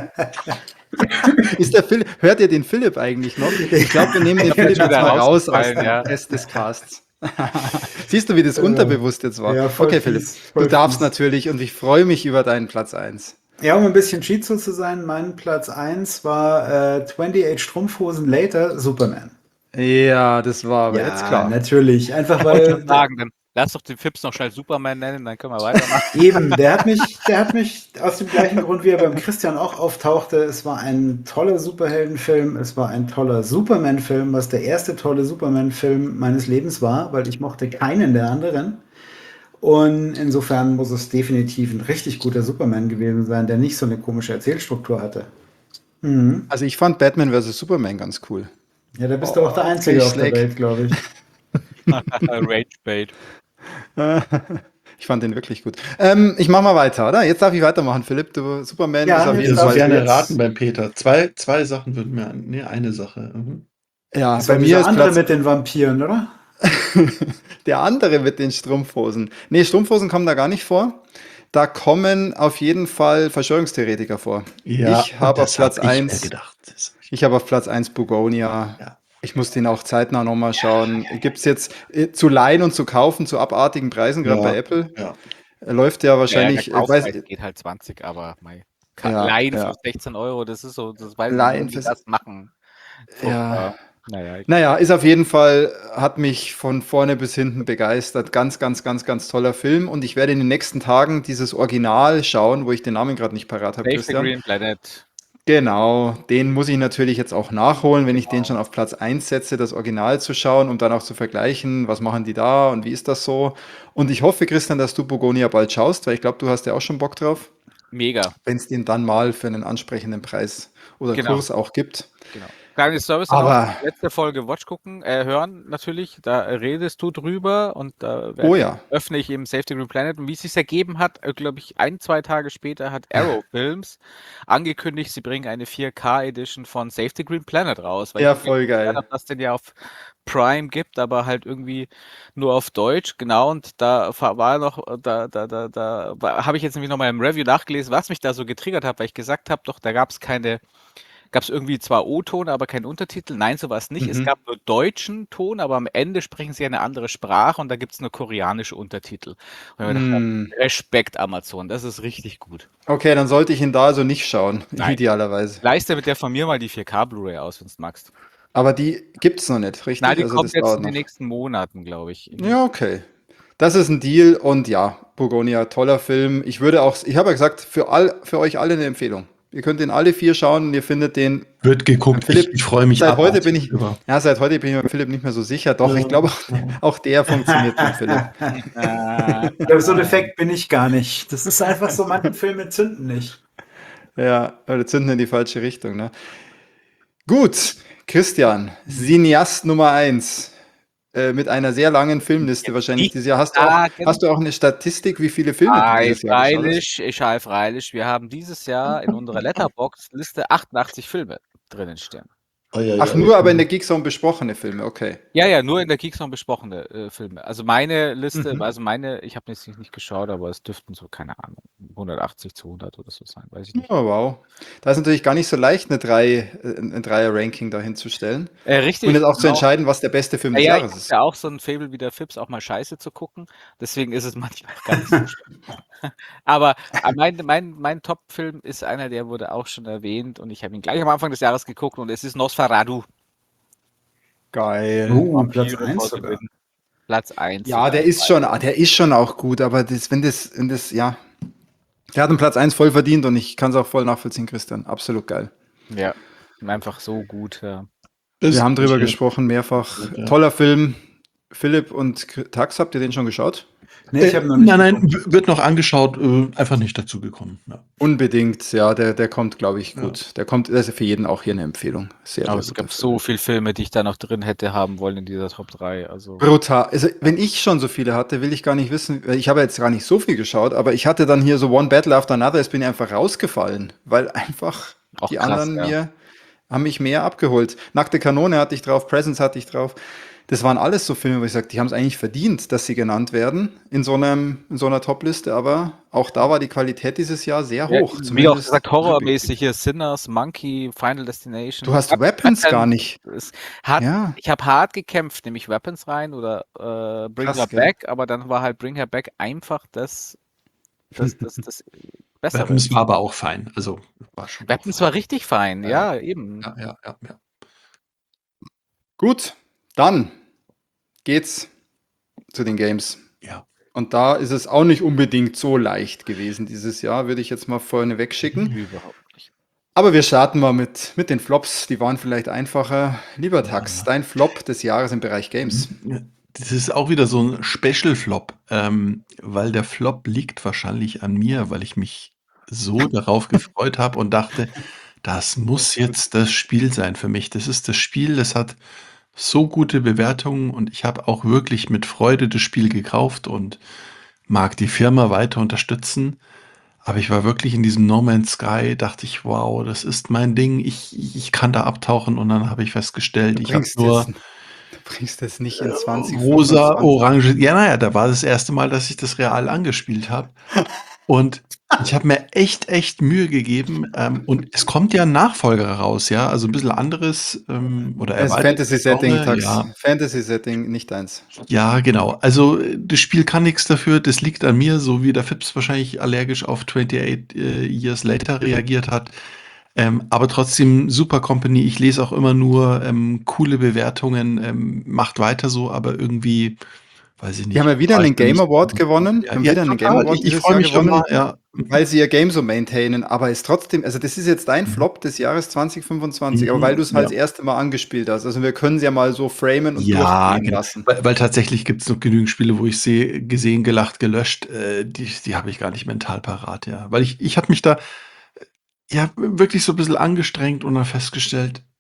Ist der Philipp, hört ihr den Philipp eigentlich noch? Ich glaube, wir nehmen den bin Philipp schon jetzt wieder mal raus aus rausgefallen, dem ja. Rest des Casts. Siehst du, wie das unterbewusst jetzt war? Ja, voll Okay, fies, Philipp, voll du darfst fies. natürlich und ich freue mich über deinen Platz eins. Ja, um ein bisschen Schizo zu sein, mein Platz eins war äh, achtundzwanzig Strumpfhosen Later, Superman. Ja, das war aber jetzt klar. natürlich. Einfach Wollte weil schon sagen, dann lass doch den Fips noch schnell Superman nennen, dann können wir weitermachen. eben, der hat mich, der hat mich aus dem gleichen Grund, wie er beim Christian auch auftauchte. Es war ein toller Superheldenfilm, es war ein toller Superman-Film, was der erste tolle Superman-Film meines Lebens war, weil ich mochte keinen der anderen. Und insofern muss es definitiv ein richtig guter Superman gewesen sein, der nicht so eine komische Erzählstruktur hatte. Mhm. Also ich fand Batman versus. Superman ganz cool. Ja, da bist du auch der Einzige Chris auf der Lake. Welt, glaube ich. Ragebait. Ich fand den wirklich gut. Ähm, ich mache mal weiter, oder? Jetzt darf ich weitermachen, Philipp. Du, Superman Ja, ist auf jetzt jeden darf Fall. ich gerne jetzt- raten beim Peter. Zwei zwei Sachen würden mir an, nee, eine Sache. Mhm. Ja, Das bei war mir dieser ist andere Platz, mit den Vampiren, oder? der andere mit den Strumpfhosen. Nee, Strumpfhosen kommen da gar nicht vor. Da kommen auf jeden Fall Verschwörungstheoretiker vor. Ja, ich habe auf das Platz hab ich mir eins. gedacht. Das- Ich habe auf Platz eins Bugonia. Ja. Ich muss den auch zeitnah nochmal schauen. Gibt es jetzt äh, zu leihen und zu kaufen zu abartigen Preisen, gerade Ja. bei Apple? Ja. Äh, Läuft ja wahrscheinlich. Ja, der äh, weiß, Kaufpreis geht halt zwanzig, aber mein Ja, Laien ja. für sechzehn Euro, das ist so, das weiß Laien ich nicht, wie die für- das machen. Ja. Naja, ich, Naja, ist auf jeden Fall, hat mich von vorne bis hinten begeistert. Ganz, ganz, ganz, ganz toller Film. Und ich werde in den nächsten Tagen dieses Original schauen, wo ich den Namen gerade nicht parat habe, Save the Christian. Green Planet. Genau, den muss ich natürlich jetzt auch nachholen, wenn ich den schon auf Platz eins setze, das Original zu schauen, um dann auch zu vergleichen, was machen die da und wie ist das so. Und ich hoffe, Christian, dass du Bugonia bald schaust, weil ich glaube, du hast ja auch schon Bock drauf, Mega. wenn es den dann mal für einen ansprechenden Preis oder Genau. Kurs auch gibt. Genau. Kleine Service noch, Aber, letzte Folge Watch gucken, äh, hören natürlich, da redest du drüber und da oh werd, ja. öffne ich eben Save the Green Planet und wie es sich ergeben hat, äh, glaube ich, ein, zwei Tage später hat Arrow Films angekündigt, sie bringen eine vier K Edition von Save the Green Planet raus, weil Ja, ich mich voll beschwert geil. habe, dass den ja auf Prime gibt, aber halt irgendwie nur auf Deutsch, genau, und da fa- war noch, da, da, da, da habe ich jetzt nämlich nochmal im Review nachgelesen, was mich da so getriggert hat, weil ich gesagt habe, doch, da gab es keine gab es irgendwie zwar O-Ton, aber keinen Untertitel. Nein, so war es nicht. Es Mhm. gab nur deutschen Ton, aber am Ende sprechen sie eine andere Sprache und da gibt es nur koreanische Untertitel. Und ich habe mir gedacht, Hm. Respekt, Amazon, das ist richtig gut. Okay, dann sollte ich ihn da also nicht schauen, Nein. idealerweise. Leiste mit der von mir mal die vier K Blu-ray aus, wenn du magst. Aber die gibt's noch nicht, richtig? Nein, die Also kommt das jetzt dauert in den noch. nächsten Monaten, glaube ich. Ja, okay. Das ist ein Deal und ja, Burgonia, toller Film. Ich würde auch, ich habe ja gesagt, für, all, für euch alle eine Empfehlung. Ihr könnt den alle vier schauen und ihr findet den. Wird geguckt. Philipp, ich ich freue mich Seit heute abartig bin ich, drüber. ja, seit heute bin ich mit Philipp nicht mehr so sicher. Doch, ich glaube, auch, auch der funktioniert mit Philipp. Ich glaube, so defekt bin ich gar nicht. Das ist einfach so, manche Filme zünden nicht. Ja, oder zünden in die falsche Richtung, ne? Gut, Christian, Cineast Nummer eins. Äh, mit einer sehr langen Filmliste wahrscheinlich nicht dieses Jahr. Hast du, auch, sagen. hast du auch eine Statistik, wie viele Filme du Ei, dieses Jahr geschaut hast? freilich, ich ei, freilich. Wir haben dieses Jahr in unserer Letterbox-Liste achtundachtzig Filme drinnen stehen. Ach, nur aber in der Geekzone besprochene Filme, okay. Ja, ja, nur in der Geekzone besprochene äh, Filme. Also meine Liste, Mhm. also meine, ich habe jetzt nicht, nicht geschaut, aber es dürften so, keine Ahnung, hundertachtzig zu hundert oder so sein, weiß ich nicht. Oh, wow. Da ist natürlich gar nicht so leicht, eine drei, äh, ein Dreier-Ranking dahin zu stellen. Äh, richtig. Und jetzt auch zu genau. entscheiden, was der beste Film des Ja, ja, ich Jahres habe ist. ja auch so ein Faible wie der Fips, auch mal Scheiße zu gucken. Deswegen ist es manchmal gar nicht so schwer. Aber äh, mein, mein, mein Top-Film ist einer, der wurde auch schon erwähnt und ich habe ihn gleich am Anfang des Jahres geguckt und es ist Nosferatu. Geil. Oh, Platz Vampire eins for the sogar. Win. Platz eins. Ja, der ist schon, ah, der ist schon auch gut, aber das, wenn das, wenn das, ja. Der hat den Platz eins voll verdient und ich kann es auch voll nachvollziehen, Christian. Absolut geil. Ja, einfach so gut. Ja. Ist Wir haben drüber sicher. gesprochen, mehrfach. Ja. Toller Film. Philipp und Tax, habt ihr den schon geschaut? Nee, ich Äh, habe noch nicht. nein, nein, geguckt. w- wird noch angeschaut, äh, einfach nicht dazu gekommen. Ja. Unbedingt, ja, der, der kommt, glaube ich, Ja. gut. Der kommt, das ist für jeden auch hier eine Empfehlung. Sehr, Aber sehr es guter gab Film. so viele Filme, die ich da noch drin hätte haben wollen in dieser Top drei. Also Brutal. Also, wenn ich schon so viele hatte, will ich gar nicht wissen. Ich habe jetzt gar nicht so viel geschaut, aber ich hatte dann hier so One Battle After Another, es bin ich einfach rausgefallen, weil einfach auch die krass, anderen ja. mir haben mich mehr abgeholt. Nackte Kanone hatte ich drauf, Presence hatte ich drauf. Das waren alles so Filme, wo ich sage, die haben es eigentlich verdient, dass sie genannt werden in so einem, in so einer Top-Liste, aber auch da war die Qualität dieses Jahr sehr Ja, hoch. wie auch zumindest gesagt, subjektiv. horrormäßig hier Sinners, Monkey, Final Destination. Du hast Hat- Weapons hat gar dann- nicht. Es hat, Ja. Ich habe hart gekämpft, nämlich Weapons rein oder äh, Bring Krass, Her gell? Back, aber dann war halt Bring Her Back einfach das, das, das, das Bessere. Weapons war aber auch fein. Also war schon. Weapons auch war fein. richtig fein, Ja. ja, eben. Ja, ja, ja, ja. Gut, dann geht's zu den Games. Ja. Und da ist es auch nicht unbedingt so leicht gewesen dieses Jahr, würde ich jetzt mal vorne wegschicken. Überhaupt nicht. Aber wir starten mal mit, mit den Flops, die waren vielleicht einfacher. Lieber Tax, Ja. dein Flop des Jahres im Bereich Games. Das ist auch wieder so ein Special-Flop, ähm, weil der Flop liegt wahrscheinlich an mir, weil ich mich so darauf gefreut habe und dachte, das muss jetzt das Spiel sein für mich. Das ist das Spiel, das hat so gute Bewertungen und ich habe auch wirklich mit Freude das Spiel gekauft und mag die Firma weiter unterstützen. Aber ich war wirklich in diesem No Man's Sky, dachte ich, wow, das ist mein Ding, ich, ich ich kann da abtauchen und dann habe ich festgestellt, Du ich habe bringst, nur jetzt, du bringst das nicht in zwanzig rosa, fünfundzwanzig. orange. Ja, naja, da war das erste Mal, dass ich das real angespielt habe. Und ich habe mir echt, echt Mühe gegeben. Ähm, und es kommt ja ein Nachfolger raus, ja. Also ein bisschen anderes ähm, oder Das ist erweitertes Fantasy-Setting, Genre, Tax. ja. Fantasy-Setting, nicht deins. Ja, genau. Also äh, das Spiel kann nichts dafür. Das liegt an mir, so wie der Fips wahrscheinlich allergisch auf twenty-eight äh, Years Later reagiert hat. Ähm, aber trotzdem super Company. Ich lese auch immer nur ähm, coole Bewertungen. Ähm, macht weiter so, aber irgendwie, weiß ich nicht. Die haben ja wieder war einen ich da Game nicht- Award gewonnen. Ja, haben ja, wieder einen Game total. Award Ich, ich dieses freue Jahr mich schon gewonnen, mal. Ja. weil sie ihr Game so maintainen. Aber ist trotzdem, also das ist jetzt dein Flop des Jahres zwanzig fünfundzwanzig, aber Mhm, weil du es halt ja. das erste Mal angespielt hast. Also wir können es ja mal so framen und Ja, durchgehen genau. lassen. Weil, weil tatsächlich gibt es noch genügend Spiele, wo ich sehe, gesehen, gelacht, gelöscht, äh, die, die habe ich gar nicht mental parat, ja. Weil ich, ich habe mich da äh, ja wirklich so ein bisschen angestrengt und dann festgestellt,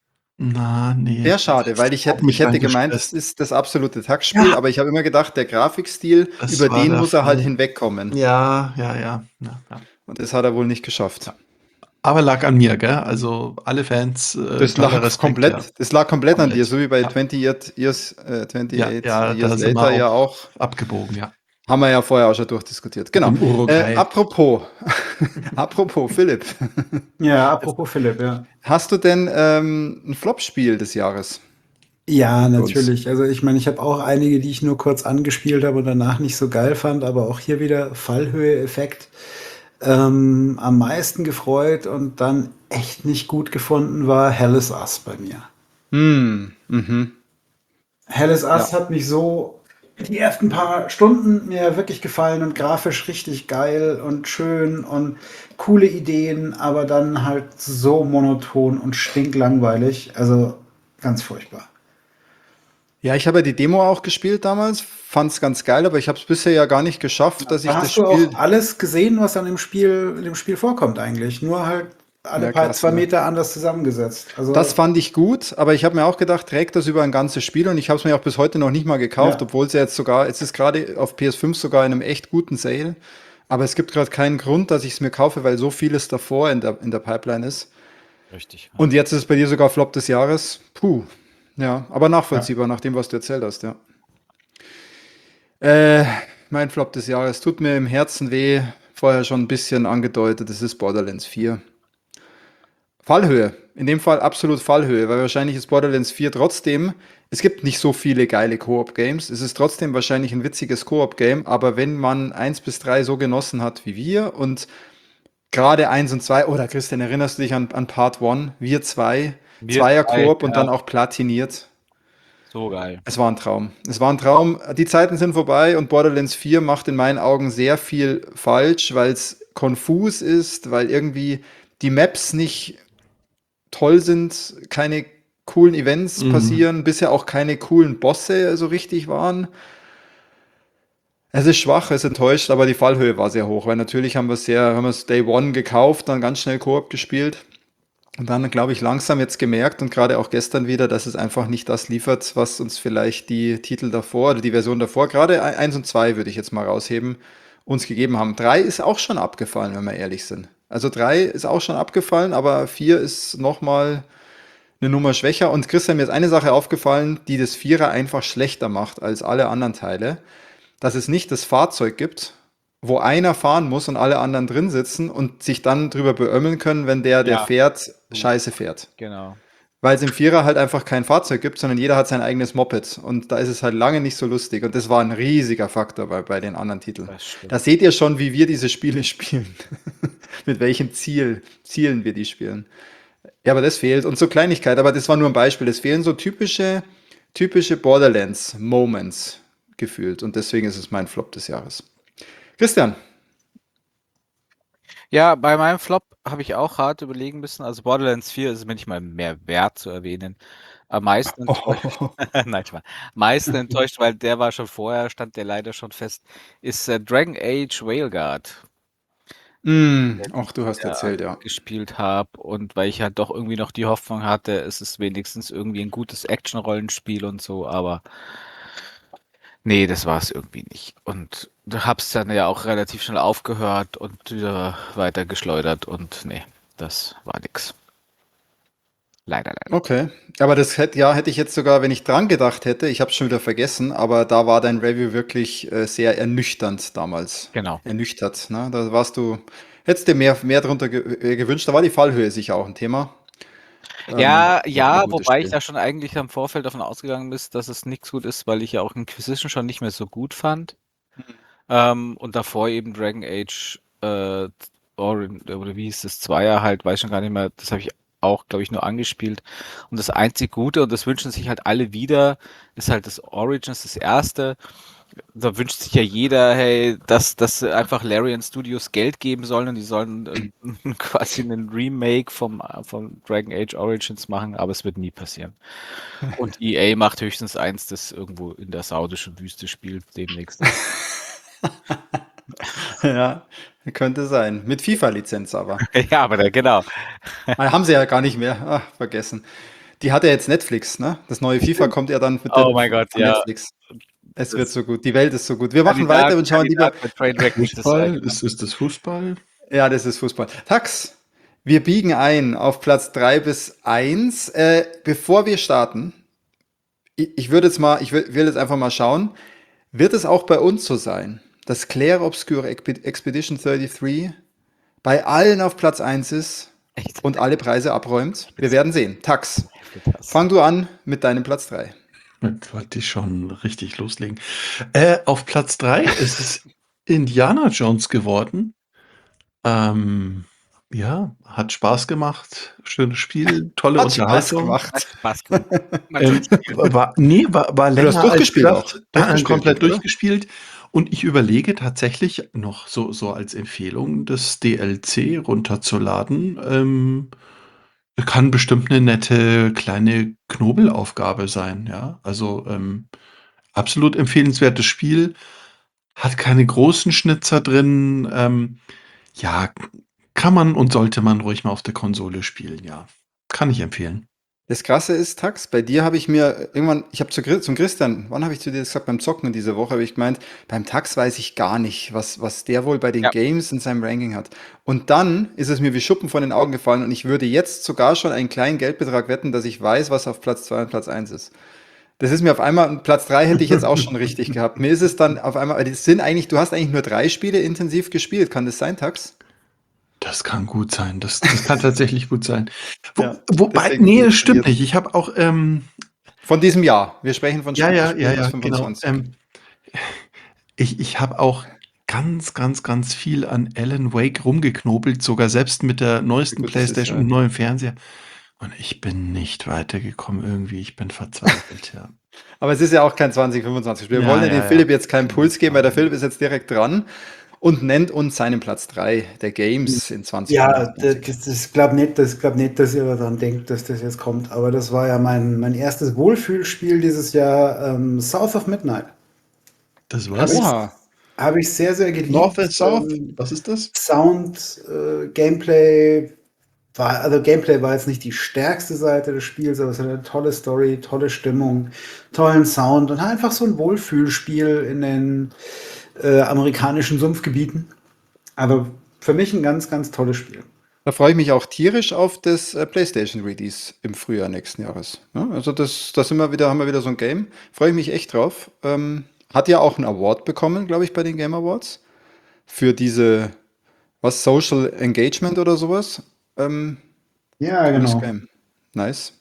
Na, nee. Sehr schade, weil ich Hat hätte, mich ich hätte gemeint, reingestresst. es ist das absolute Taktspiel, Ja, aber ich habe immer gedacht, der Grafikstil, das über war den der muss er halt Fall. hinwegkommen. Ja, ja, ja, ja, ja. Und das hat er wohl nicht geschafft. Ja. Aber lag an mir, gell? Also alle Fans, äh, Das toller lag Respekt, ja. komplett, das lag komplett an dir, Komplett. so wie bei Ja, twenty-eight Years, äh, ja, twenty-eight ja, Years da sind wir Later ja auch auch. abgebogen, ja. Haben wir ja vorher auch schon durchdiskutiert. Genau. Im Äh, Uruguay. apropos, apropos, Philipp, Ja, apropos Philipp, ja. hast du denn ähm, ein Flop-Spiel des Jahres Ja, für uns? natürlich. Also ich meine, ich habe auch einige, die ich nur kurz angespielt habe und danach nicht so geil fand, aber auch hier wieder Fallhöhe-Effekt. Ähm, am meisten gefreut und dann echt nicht gut gefunden war Hell is Us bei mir. Hm, mhm. Hell is Ja. Us hat mich so die ersten paar Stunden mir wirklich gefallen und grafisch richtig geil und schön und coole Ideen, aber dann halt so monoton und stinklangweilig. Also ganz furchtbar. Ja, ich habe ja die Demo auch gespielt damals, fand es ganz geil, aber ich habe es bisher ja gar nicht geschafft, dass ich Da das hast du Spiel. auch alles gesehen, was an dem Spiel, in dem Spiel vorkommt eigentlich. Nur halt alle Ja, paar krass, zwei ne? Meter anders zusammengesetzt. Also Das fand ich gut, aber ich habe mir auch gedacht, trägt das über ein ganzes Spiel und ich habe es mir auch bis heute noch nicht mal gekauft, ja, obwohl es ja jetzt sogar, jetzt ist gerade auf P S fünf sogar in einem echt guten Sale, aber es gibt gerade keinen Grund, dass ich es mir kaufe, weil so vieles davor in der, in der Pipeline ist. Richtig. Ja. Und jetzt ist es bei dir sogar Flop des Jahres. Puh. Ja, aber ja. nachvollziehbar nach dem, was du erzählt hast, ja. Äh, mein Flop des Jahres tut mir im Herzen weh, vorher schon ein bisschen angedeutet, es ist Borderlands vier. Fallhöhe. In dem Fall absolut Fallhöhe, weil wahrscheinlich ist Borderlands vier trotzdem, es gibt nicht so viele geile Koop-Games, es ist trotzdem wahrscheinlich ein witziges Koop-Game, aber wenn man eins bis drei so genossen hat wie wir und gerade eins und zwei, oder Christian, erinnerst du dich an, an Part eins, wir zwei, Wir zwei, Zweier-Koop und ja, dann auch platiniert. so geil. Es war ein Traum. Es war ein Traum. Die Zeiten sind vorbei und Borderlands vier macht in meinen Augen sehr viel falsch, weil es konfus ist, weil irgendwie die Maps nicht toll sind, keine coolen Events Mhm. passieren, bisher auch keine coolen Bosse so richtig waren. Es ist schwach, es enttäuscht, aber die Fallhöhe war sehr hoch, weil natürlich haben wir es sehr, haben wir es Day One gekauft, dann ganz schnell Koop gespielt und dann, glaube ich, langsam jetzt gemerkt und gerade auch gestern wieder, dass es einfach nicht das liefert, was uns vielleicht die Titel davor oder die Version davor, gerade eins und zwei würde ich jetzt mal rausheben, uns gegeben haben. Drei ist auch schon abgefallen, wenn wir ehrlich sind. Also drei ist auch schon abgefallen, aber vier ist nochmal eine Nummer schwächer. Und Christian, mir ist eine Sache aufgefallen, die das Vierer einfach schlechter macht als alle anderen Teile, dass es nicht das Fahrzeug gibt, wo einer fahren muss und alle anderen drin sitzen und sich dann drüber beömmeln können, wenn der, der Ja, fährt, scheiße fährt. genau. Weil es im Vierer halt einfach kein Fahrzeug gibt, sondern jeder hat sein eigenes Moped. Und da ist es halt lange nicht so lustig. Und das war ein riesiger Faktor bei, bei den anderen Titeln. Das stimmt. Da seht ihr schon, wie wir diese Spiele spielen. Mit welchen Ziel, Zielen wir die spielen. Ja, aber das fehlt. Und so Kleinigkeit, aber das war nur ein Beispiel. Es fehlen so typische, typische Borderlands-Moments gefühlt. Und deswegen ist es mein Flop des Jahres. Christian. Ja, bei meinem Flop habe ich auch hart überlegen müssen. Also Borderlands vier ist mir nicht mal mehr wert zu erwähnen. Am meisten enttäuscht, Oh. nein, Spaß. Am meisten enttäuscht, weil der war schon vorher, stand der leider schon fest, ist äh, Dragon Age Veilguard, Mm, der ach, du hast ja erzählt, ja. gespielt habe und weil ich halt doch irgendwie noch die Hoffnung hatte, es ist wenigstens irgendwie ein gutes Action-Rollenspiel und so, aber nee, das war es irgendwie nicht. Und du hab's dann ja auch relativ schnell aufgehört und wieder weiter geschleudert und nee, das war nix. Leider, leider. Okay. Aber das hätte, ja, hätte ich jetzt sogar, wenn ich dran gedacht hätte, ich habe es schon wieder vergessen, aber da war dein Review wirklich äh, sehr ernüchternd damals. Genau. Ernüchtert, ne? Da warst du, hättest dir mehr, mehr drunter ge äh, gewünscht. Da war die Fallhöhe sicher auch ein Thema. Ähm, Ja, war ein ja, gutes wobei ich Spiel. da schon eigentlich am Vorfeld davon ausgegangen bin, dass es nichts gut ist, weil ich ja auch Inquisition schon nicht mehr so gut fand. Ähm, und davor eben Dragon Age äh, Orin, oder wie hieß das, Zweier halt, weiß schon gar nicht mehr, das habe ich auch, glaube ich, nur angespielt. Und das einzig Gute, und das wünschen sich halt alle wieder, ist halt das Origins, das erste. Da wünscht sich ja jeder, hey, dass, dass einfach Larian Studios Geld geben sollen und die sollen äh, quasi einen Remake vom, vom Dragon Age Origins machen, aber es wird nie passieren. Und E A macht höchstens eins, das irgendwo in der saudischen Wüste spielt demnächst. Ja, könnte sein. Mit FIFA-Lizenz aber. Ja, aber da, genau. Ah, haben sie ja gar nicht mehr. Ach, vergessen. Die hat ja jetzt Netflix, ne? Das neue FIFA kommt ja dann mit Oh der, mein Gott, von ja. Netflix. Es Das- wird so gut. Die Welt ist so gut. Wir machen Kandidat- weiter und schauen lieber. Kandidat für Trainwreck nächstes Jahr, Fußball? genau. Ist, ist das Fußball? Ja, das ist Fußball. Tax, wir biegen ein auf Platz drei bis eins. Äh, bevor wir starten, ich, ich würde jetzt mal, ich will, will jetzt einfach mal schauen, wird es auch bei uns so sein, dass Claire Obscure Expe- Expedition dreiunddreißig bei allen auf Platz eins ist Echt? und alle Preise abräumt? Wir werden sehen. Tax, Das. fang du an mit deinem Platz drei. Jetzt wollte ich schon richtig loslegen. Äh, auf Platz drei ist es Indiana Jones geworden. Ähm, ja, hat Spaß gemacht. Schönes Spiel, tolle Hat Spaß Unterhaltung. gemacht. Hat Spaß gemacht. Man Ähm, schon war, nee, war, war Du hast länger als durchgespielt gedacht. auch. Durchgespielt, komplett oder? durchgespielt. Und ich überlege tatsächlich noch so, so als Empfehlung, das D L C runterzuladen. Ähm, kann bestimmt eine nette kleine Knobelaufgabe sein, ja. Also ähm, absolut empfehlenswertes Spiel. Hat keine großen Schnitzer drin. Ähm, ja, kann man und sollte man ruhig mal auf der Konsole spielen, ja. Kann ich empfehlen. Das Krasse ist, Tax, bei dir habe ich mir irgendwann, ich habe zu, Chris- zum Christian, wann habe ich zu dir das gesagt, beim Zocken diese Woche habe ich gemeint, beim Tax weiß ich gar nicht, was, was der wohl bei den Ja. Games in seinem Ranking hat. Und dann ist es mir wie Schuppen von den Augen gefallen und ich würde jetzt sogar schon einen kleinen Geldbetrag wetten, dass ich weiß, was auf Platz zwei und Platz eins ist. Das ist mir auf einmal, Platz drei hätte ich jetzt auch schon richtig gehabt. Mir ist es dann auf einmal, das sind eigentlich, du hast eigentlich nur drei Spiele intensiv gespielt. Kann das sein, Tax? Das kann gut sein. Das, das kann tatsächlich gut sein. Wo, Ja, wobei, deswegen nee, bin es ich stimmt verwirrt. nicht. Ich habe auch, ähm, Von diesem Jahr. Wir sprechen von ja, Sp ja, Spielen ja, aus ja, genau. fünfundzwanzig. Ähm, ich ich habe auch ganz, ganz, ganz viel an Alan Wake rumgeknobelt, sogar selbst mit der Wie neuesten gut das ist, PlayStation ja. und neuem Fernseher. Und ich bin nicht weitergekommen irgendwie. Ich bin verzweifelt, ja. Aber es ist ja auch kein zwanzig fünfundzwanzig Spiel. Wir Ja, wollen ja ja, dem ja. Philipp jetzt keinen Genau, Puls geben, weil der genau. Philipp ist jetzt direkt dran und nennt uns seinen Platz drei der Games in zwanzig Ja, fünfundzwanzig. das, das glaube nicht, das glaub nicht, dass ihr daran denkt, dass das jetzt kommt. Aber das war ja mein, mein erstes Wohlfühlspiel dieses Jahr, ähm, South of Midnight. Das Habe was? ich, Oha. hab ich sehr, sehr geliebt. North and South? Ähm, Was ist das? Sound, äh, Gameplay war, also Gameplay war jetzt nicht die stärkste Seite des Spiels, aber es hat eine tolle Story, tolle Stimmung, tollen Sound und einfach so ein Wohlfühlspiel in den äh, amerikanischen Sumpfgebieten. Aber für mich ein ganz, ganz tolles Spiel. Da freue ich mich auch tierisch auf das äh, PlayStation Release im Frühjahr nächsten Jahres. Ja, also das, das sind wir wieder, haben wir wieder so ein Game. Freue ich mich echt drauf. Ähm, hat ja auch einen Award bekommen, glaube ich, bei den Game Awards. Für diese, was, Social Engagement oder sowas. Ähm, Ja, cooles genau. Game. Nice.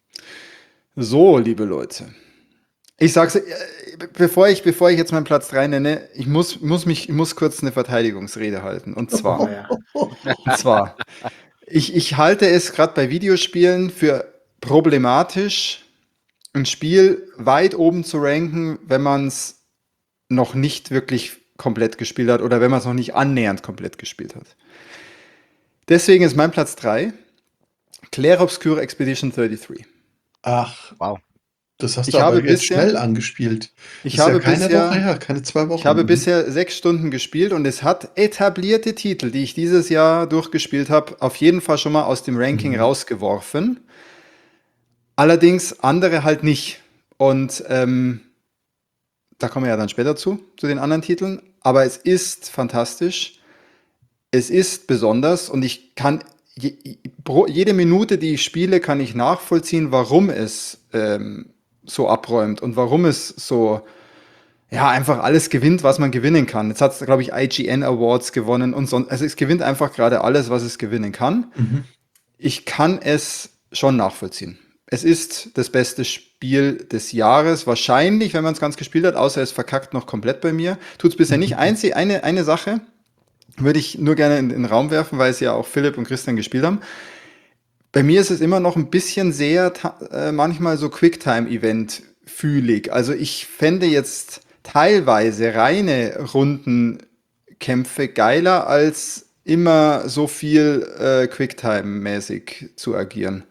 So, liebe Leute. Ich sag's, äh, bevor ich, bevor ich jetzt meinen Platz drei nenne, ich muss, muss mich, ich muss kurz eine Verteidigungsrede halten. Und Oh, zwar, ja. und zwar, ich, ich halte es gerade bei Videospielen für problematisch, ein Spiel weit oben zu ranken, wenn man es noch nicht wirklich komplett gespielt hat oder wenn man es noch nicht annähernd komplett gespielt hat. Deswegen ist mein Platz drei Clair Obscure Expedition dreiunddreißig. Ach, Wow. das hast Ich du aber habe jetzt bisher- schnell angespielt. Ich ist ja habe keine bisher, Woche her, keine zwei Wochen. Ich habe Mhm. bisher sechs Stunden gespielt und es hat etablierte Titel, die ich dieses Jahr durchgespielt habe, auf jeden Fall schon mal aus dem Ranking Mhm. rausgeworfen. Allerdings andere halt nicht. Und ähm, da kommen wir ja dann später zu, zu den anderen Titeln. Aber es ist fantastisch. Es ist besonders und ich kann je, pro, jede Minute, die ich spiele, kann ich nachvollziehen, warum es ähm, so abräumt und warum es so, ja, einfach alles gewinnt, was man gewinnen kann. Jetzt hat es, glaube ich, I G N Awards gewonnen und so. Also es gewinnt einfach gerade alles, was es gewinnen kann. Mhm. Ich kann es schon nachvollziehen. Es ist das beste Spiel des Jahres, wahrscheinlich, wenn man es ganz gespielt hat, außer es verkackt noch komplett bei mir. Tut es bisher nicht. Einzig, eine, eine Sache würde ich nur gerne in den Raum werfen, weil es ja auch Philipp und Christian gespielt haben. Bei mir ist es immer noch ein bisschen sehr ta- äh, manchmal so Quicktime-Event-fühlig. Also ich fände jetzt teilweise reine Rundenkämpfe geiler, als immer so viel äh, Quicktime-mäßig zu agieren.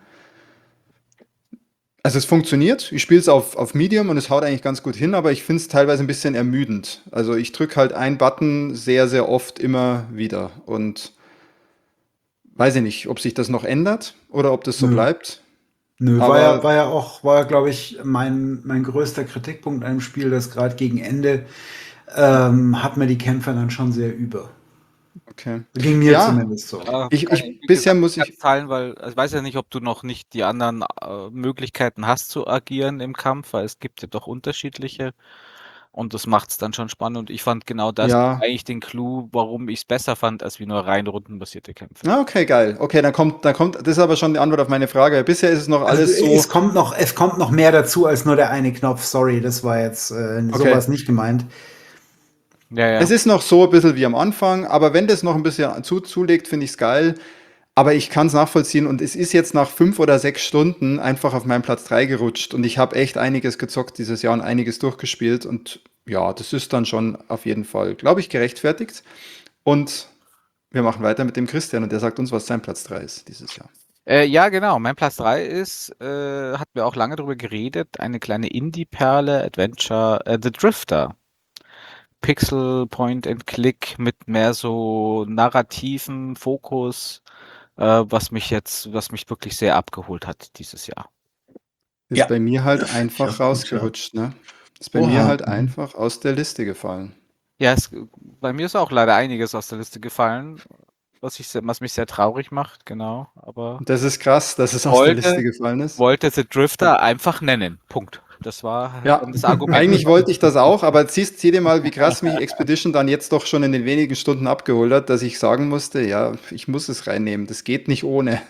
Also es funktioniert, ich spiele es auf, auf Medium und es haut eigentlich ganz gut hin, aber ich finde es teilweise ein bisschen ermüdend. Also ich drücke halt einen Button sehr, sehr oft immer wieder und weiß ich nicht, ob sich das noch ändert oder ob das so Nö. bleibt. Nö, war ja, Aber war ja auch, war, glaube ich, mein, mein größter Kritikpunkt an dem Spiel, dass gerade gegen Ende ähm, hat mir die Kämpfe dann schon sehr über. okay. Ging mir Ja, zumindest so. Ja, ich, kann ich, ich wie bisher gesagt, muss nicht ich. ganz teilen, weil also ich weiß ja nicht, ob du noch nicht die anderen äh, Möglichkeiten hast zu agieren im Kampf, weil es gibt ja doch unterschiedliche und das macht es dann schon spannend und ich fand genau das Ja. eigentlich den Clou, warum ich es besser fand, als wie nur rein rundenbasierte Kämpfe. Ah, okay, geil. Okay, dann kommt, dann kommt, das ist aber schon die Antwort auf meine Frage. Bisher ist es noch Also alles es so. kommt noch, es kommt noch mehr dazu als nur der eine Knopf. Sorry, das war jetzt äh, Okay. sowas nicht gemeint. Ja, Es ja. ist noch so ein bisschen wie am Anfang, aber wenn das noch ein bisschen zu, zulegt, finde ich es geil. Aber ich kann es nachvollziehen und es ist jetzt nach fünf oder sechs Stunden einfach auf meinen Platz drei gerutscht und ich habe echt einiges gezockt dieses Jahr und einiges durchgespielt und ja, das ist dann schon auf jeden Fall, glaube ich, gerechtfertigt. Und wir machen weiter mit dem Christian und der sagt uns, was sein Platz drei ist dieses Jahr. Äh, ja, genau. Mein Platz drei ist, äh, hatten wir auch lange drüber geredet, eine kleine Indie-Perle, Adventure, äh, The Drifter. Pixel Point and Click mit mehr so narrativen Fokus, äh, was mich jetzt, was mich wirklich sehr abgeholt hat dieses Jahr. Ist Ja, bei mir halt das finde ich einfach auch gut, ja. rausgerutscht, ne? Ist bei mir Oha. halt Mhm. einfach aus der Liste gefallen. Ja, es, bei mir ist auch leider einiges aus der Liste gefallen, was ich, sehr- was mich sehr traurig macht, genau. Aber Und das ist krass, dass es aus der Liste wollte, gefallen ist. wollte The Drifter einfach nennen. Punkt. Das war Ja, dann das Argument. eigentlich wollte ich das auch, aber siehst, sieh dir mal, wie krass mich Expedition dann jetzt doch schon in den wenigen Stunden abgeholt hat, dass ich sagen musste, ja, ich muss es reinnehmen. Das geht nicht ohne.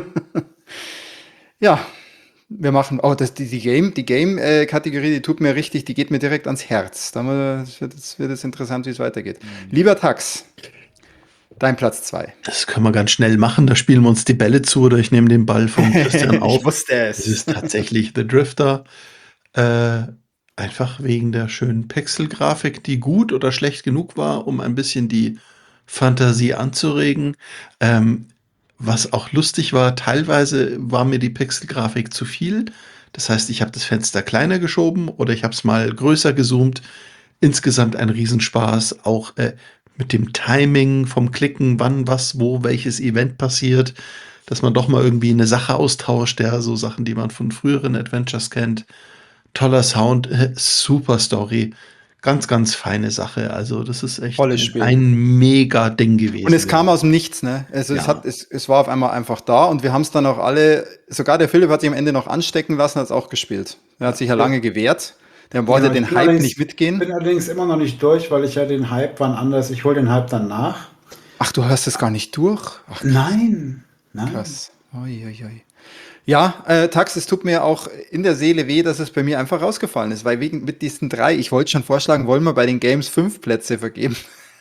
Ja, wir machen, oh, das, die, die Game, die Game-Kategorie, die tut mir richtig, die geht mir direkt ans Herz. Da mal- Das wird, das wird jetzt interessant, wie es weitergeht. Lieber Tax, dein Platz zwei. Das können wir ganz schnell machen. Da spielen wir uns die Bälle zu oder ich nehme den Ball vom Christian Ich auf. wusste Es es. ist tatsächlich The Drifter. Äh, einfach wegen der schönen Pixelgrafik, die gut oder schlecht genug war, um ein bisschen die Fantasie anzuregen. Ähm, was auch lustig war, teilweise war mir die Pixelgrafik zu viel. Das heißt, ich habe das Fenster kleiner geschoben oder ich habe es mal größer gezoomt. Insgesamt ein Riesenspaß, auch äh, mit dem Timing vom Klicken, wann, was, wo, welches Event passiert, dass man doch mal irgendwie eine Sache austauscht, ja, so Sachen, die man von früheren Adventures kennt. Toller Sound, äh, super Story, ganz, ganz feine Sache. Also das ist echt Tolles ein, Spiel. ein mega Ding gewesen. Und es kam ja. aus dem Nichts, ne? Also es Ja. hat, es, es war auf einmal einfach da und wir haben es dann auch alle, sogar der Philipp hat sich am Ende noch anstecken lassen, hat es auch gespielt. Er hat sich ja lange gewehrt. Der wollte Ja, ich den bin Hype allerdings, nicht mitgehen. bin allerdings immer noch nicht durch, weil ich ja den Hype wann anders. Ich hole den Hype dann nach. Ach, du hast es gar nicht durch? Ach, Nein, nein. krass. Ui, ui, ui. Ja, äh, Tax, es tut mir auch in der Seele weh, dass es bei mir einfach rausgefallen ist, weil wegen mit diesen drei, ich wollte schon vorschlagen, wollen wir bei den Games fünf Plätze vergeben.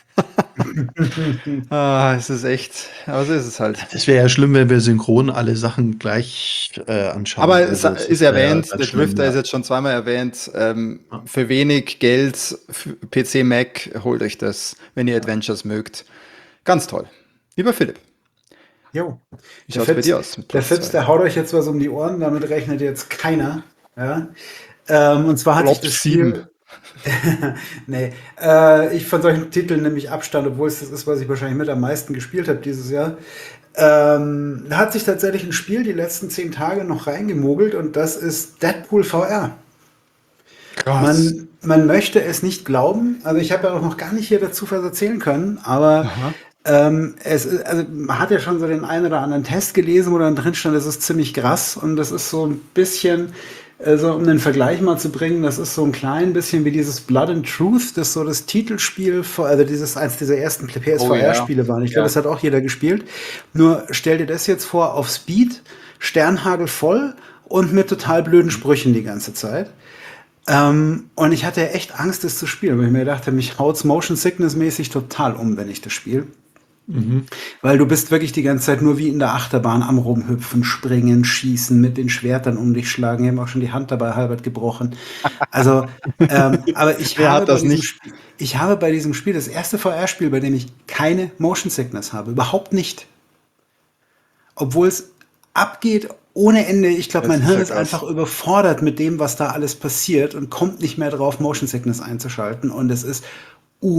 Ah, es ist echt, aber so ist es halt. Es wäre ja schlimm, wenn wir synchron alle Sachen gleich äh, anschauen. Aber Also, es das ist wär ja erwähnt, ganz der schlimm, Drifter ja. ist jetzt schon zweimal erwähnt. Ähm, Ja. für wenig Geld, für P C, Mac, holt euch das, wenn ihr Adventures mögt. Ganz toll. Lieber Philipp, Jo. wie Der schaut es bei Fips, dir aus? mit der Platz Fips, zwei? der haut euch jetzt was um die Ohren, damit rechnet jetzt keiner. Ja. Ähm, und zwar hatte ich Flop das sieben. Spiel. Nee, äh, ich von solchen Titeln nehme ich Abstand, obwohl es das ist, was ich wahrscheinlich mit am meisten gespielt habe dieses Jahr. Ähm, da hat sich tatsächlich ein Spiel die letzten zehn Tage noch reingemogelt und das ist Deadpool V R. Krass. Man, man möchte es nicht glauben, also ich habe ja auch noch gar nicht hier dazu was erzählen können, aber Aha. ähm, es ist, also man hat ja schon so den einen oder anderen Test gelesen, wo dann drin stand, das ist ziemlich krass und das ist so ein bisschen, äh, so um den Vergleich mal zu bringen, das ist so ein klein bisschen wie dieses Blood and Truth, das so das Titelspiel, vor- also dieses eins dieser ersten P S V R-Spiele waren. Ich glaube, Ja. das hat auch jeder gespielt. Nur stell dir das jetzt vor auf Speed, Sternhagel voll und mit total blöden Sprüchen die ganze Zeit. Ähm, und ich hatte echt Angst, das zu spielen, weil ich mir dachte, mich haut's Motion Sickness mäßig total um, wenn ich das spiele. Mhm. Weil du bist wirklich die ganze Zeit nur wie in der Achterbahn am Rumhüpfen, springen, schießen, mit den Schwertern um dich schlagen. Ich habe auch schon die Hand dabei halbert gebrochen. Also, ähm, aber ich Wer habe hat bei das diesem nicht? Spiel, ich habe bei diesem Spiel das erste V R-Spiel, bei dem ich keine Motion Sickness habe. Überhaupt nicht. Obwohl es abgeht ohne Ende. Ich glaube, Das mein ist Hirn ja ist krass. einfach überfordert mit dem, was da alles passiert und kommt nicht mehr drauf, Motion Sickness einzuschalten. Und es ist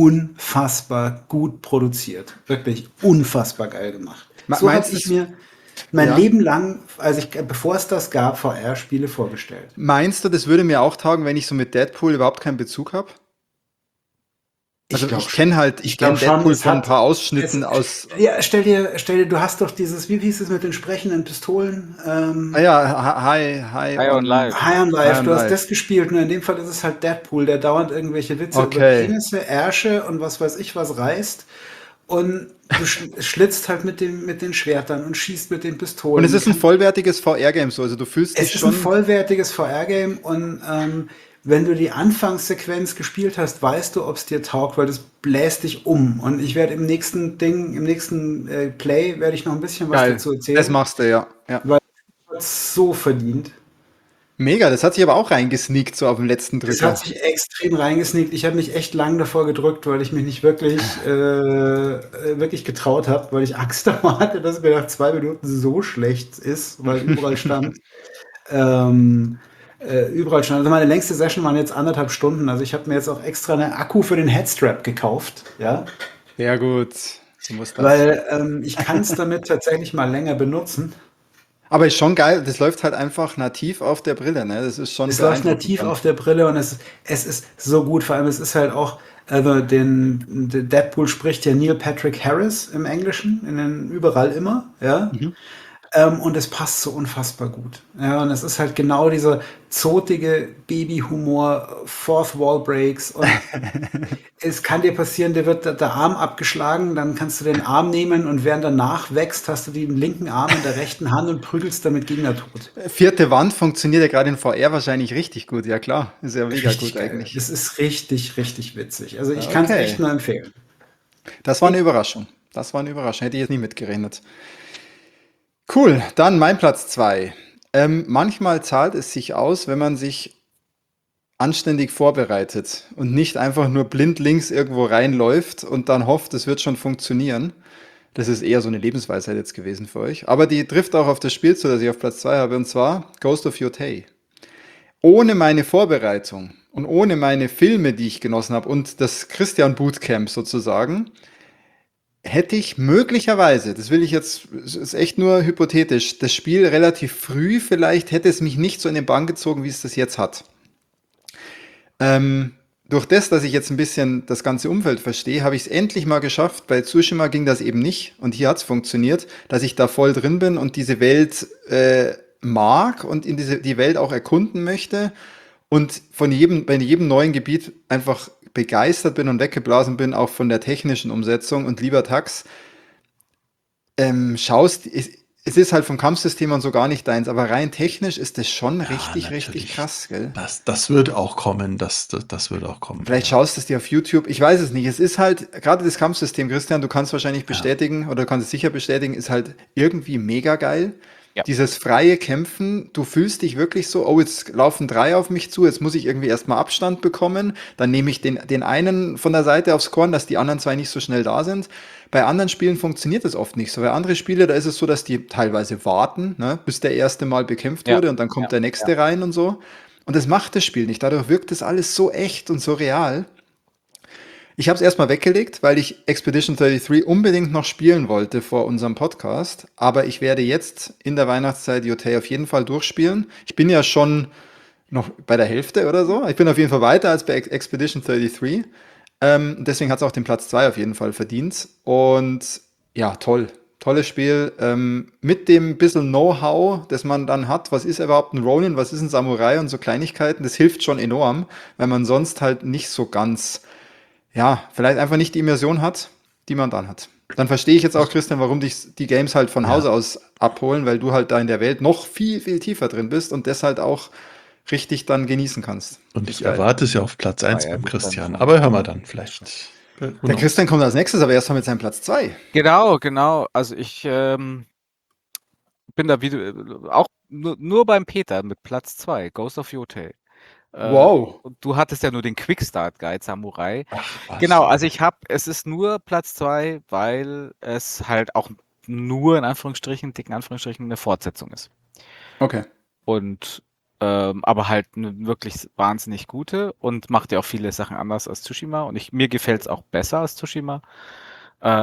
unfassbar gut produziert. Wirklich unfassbar geil gemacht. Me- So habe meinst ich du's- mir, mein Ja. Leben lang, also ich, bevor es das gab, V R-Spiele vorgestellt. Meinst du, das würde mir auch taugen, wenn ich so mit Deadpool überhaupt keinen Bezug habe? Also glaub ich kenne halt, ich Ich glaube kenne schon, Deadpool es von ein hat. paar Es, Ausschnitten aus. ja, stell dir, stell dir, du hast doch dieses, wie hieß es mit den sprechenden Pistolen? Ähm, Ah ja, High, High High on on Life. High on High Life, on du hast Life. das gespielt, nur in dem Fall ist es halt Deadpool, der dauernd irgendwelche Witze über Okay. Penisse, Ärsche und was weiß ich was reißt. Und du sch- schlitzt halt mit, dem, mit den Schwertern und schießt mit den Pistolen. Und es ist ein Kann- vollwertiges V R-Game so, also du fühlst es dich ist ein schon. vollwertiges V R-Game und ähm, wenn du die Anfangssequenz gespielt hast, weißt du, ob es dir taugt, weil das bläst dich um. Und ich werde im nächsten Ding, im nächsten äh, Play, werde ich noch ein bisschen was Geil. dazu Das erzählen. machst du, ja. ja. Hat's so verdient. Mega, das hat sich aber auch reingesneakt, so auf dem letzten Es Drücker. hat sich extrem reingesneakt. Ich habe mich echt lang davor gedrückt, weil ich mich nicht wirklich, äh, äh, wirklich getraut habe, weil ich Angst davor hatte, dass es mir nach zwei Minuten so schlecht ist, weil überall stand. ähm, äh, überall stand. Also meine längste Session waren jetzt anderthalb Stunden. Also ich habe mir jetzt auch extra einen Akku für den Headstrap gekauft, ja, Sehr gut. So muss das. weil ähm, ich kann es damit tatsächlich mal länger benutzen. Aber ist schon geil, das läuft halt einfach nativ auf der Brille, ne? Das ist schon Es läuft beeindruckend nativ dann. auf der Brille und es, es ist so gut. Vor allem, es ist halt auch, also den, den Deadpool spricht ja Neil Patrick Harris im Englischen, in den überall immer, ja. Mhm. Ähm, und es passt so unfassbar gut. Ja, und es ist halt genau dieser zotige Babyhumor, Fourth Wall Breaks und es kann dir passieren, dir wird der, der Arm abgeschlagen, dann kannst du den Arm nehmen und während danach wächst, hast du den linken Arm in der rechten Hand und prügelst damit Gegner tot. Vierte Wand funktioniert ja gerade in V R wahrscheinlich richtig gut, ja klar. Ist ja mega Richtig gut geil. eigentlich. Das ist richtig, richtig witzig. Also ich Ja, kann es okay. echt nur empfehlen. Das war eine Überraschung. Das war eine Überraschung. Hätte ich jetzt nicht mitgerechnet. Cool, dann mein Platz zwei. Ähm, manchmal zahlt es sich aus, wenn man sich anständig vorbereitet und nicht einfach nur blind links irgendwo reinläuft und dann hofft, es wird schon funktionieren. Das ist eher so eine Lebensweisheit jetzt gewesen für euch. Aber die trifft auch auf das Spiel zu, das ich auf Platz zwei habe, und zwar Ghost of Yotei. Ohne meine Vorbereitung und ohne meine Filme, die ich genossen habe und das Christian Bootcamp sozusagen, hätte ich möglicherweise, das will ich jetzt, es ist echt nur hypothetisch, das Spiel relativ früh vielleicht hätte es mich nicht so in den Bann gezogen, wie es das jetzt hat. Ähm, durch das, dass ich jetzt ein bisschen das ganze Umfeld verstehe, habe ich es endlich mal geschafft. Bei Tsushima ging das eben nicht und hier hat es funktioniert, dass ich da voll drin bin und diese Welt äh, mag und in diese, die Welt auch erkunden möchte und von jedem, bei jedem neuen Gebiet einfach begeistert bin und weggeblasen bin, auch von der technischen Umsetzung. Und lieber Tax, ähm, schaust, es, es ist halt vom Kampfsystem und so gar nicht deins, aber rein technisch ist das schon Ja, richtig, richtig natürlich. krass, gell? Das, das wird auch kommen. Das, das, das wird auch kommen. Vielleicht ja. schaust du es dir auf YouTube. Ich weiß es nicht. Es ist halt, gerade das Kampfsystem, Christian, du kannst wahrscheinlich Ja. bestätigen oder du kannst es sicher bestätigen, ist halt irgendwie mega geil. Ja. Dieses freie Kämpfen, du fühlst dich wirklich so, oh, jetzt laufen drei auf mich zu, jetzt muss ich irgendwie erstmal Abstand bekommen. Dann nehme ich den, den einen von der Seite aufs Korn, dass die anderen zwei nicht so schnell da sind. Bei anderen Spielen funktioniert das oft nicht so. Bei anderen Spiele, da ist es so, dass die teilweise warten, ne, bis der erste Mal bekämpft Ja. wurde und dann kommt Ja. der nächste rein und so. Und das macht das Spiel nicht. Dadurch wirkt das alles so echt und so real. Ich habe es erstmal weggelegt, weil ich Expedition dreiunddreißig unbedingt noch spielen wollte vor unserem Podcast. Aber ich werde jetzt in der Weihnachtszeit Yotei auf jeden Fall durchspielen. Ich bin ja schon noch bei der Hälfte oder so. Ich bin auf jeden Fall weiter als bei Ex- Expedition dreiunddreißig. Ähm, deswegen hat es auch den Platz zwei auf jeden Fall verdient. Und ja, toll. Tolles Spiel. Ähm, mit dem bisschen Know-how, das man dann hat. Was ist überhaupt ein Ronin? Was ist ein Samurai? Und so Kleinigkeiten. Das hilft schon enorm, weil man sonst halt nicht so ganz, ja, vielleicht einfach nicht die Immersion hat, die man dann hat. Dann verstehe ich jetzt auch, Christian, warum dich die Games halt von Ja. Hause aus abholen, weil du halt da in der Welt noch viel, viel tiefer drin bist und das halt auch richtig dann genießen kannst. Und Das ist ich geil. erwarte es ja auf Platz eins ja, beim wird dann Christian. schon- Aber hören wir dann vielleicht. Äh, who Der knows? Christian kommt als nächstes, aber erst mal mit seinem Platz zwei. Genau, genau. Also ich ähm, bin da wieder auch nur, nur beim Peter mit Platz zwei, Ghost of Yotei. Äh, Wow. und du hattest ja nur den Quickstart Guide Samurai. Ach, was. Genau, also ich habe, es ist nur Platz zwei, weil es halt auch nur in Anführungsstrichen, dicken Anführungsstrichen, eine Fortsetzung ist. Okay. Und ähm, aber halt eine wirklich wahnsinnig gute und macht ja auch viele Sachen anders als Tsushima. Und ich, mir gefällt es auch besser als Tsushima. Äh,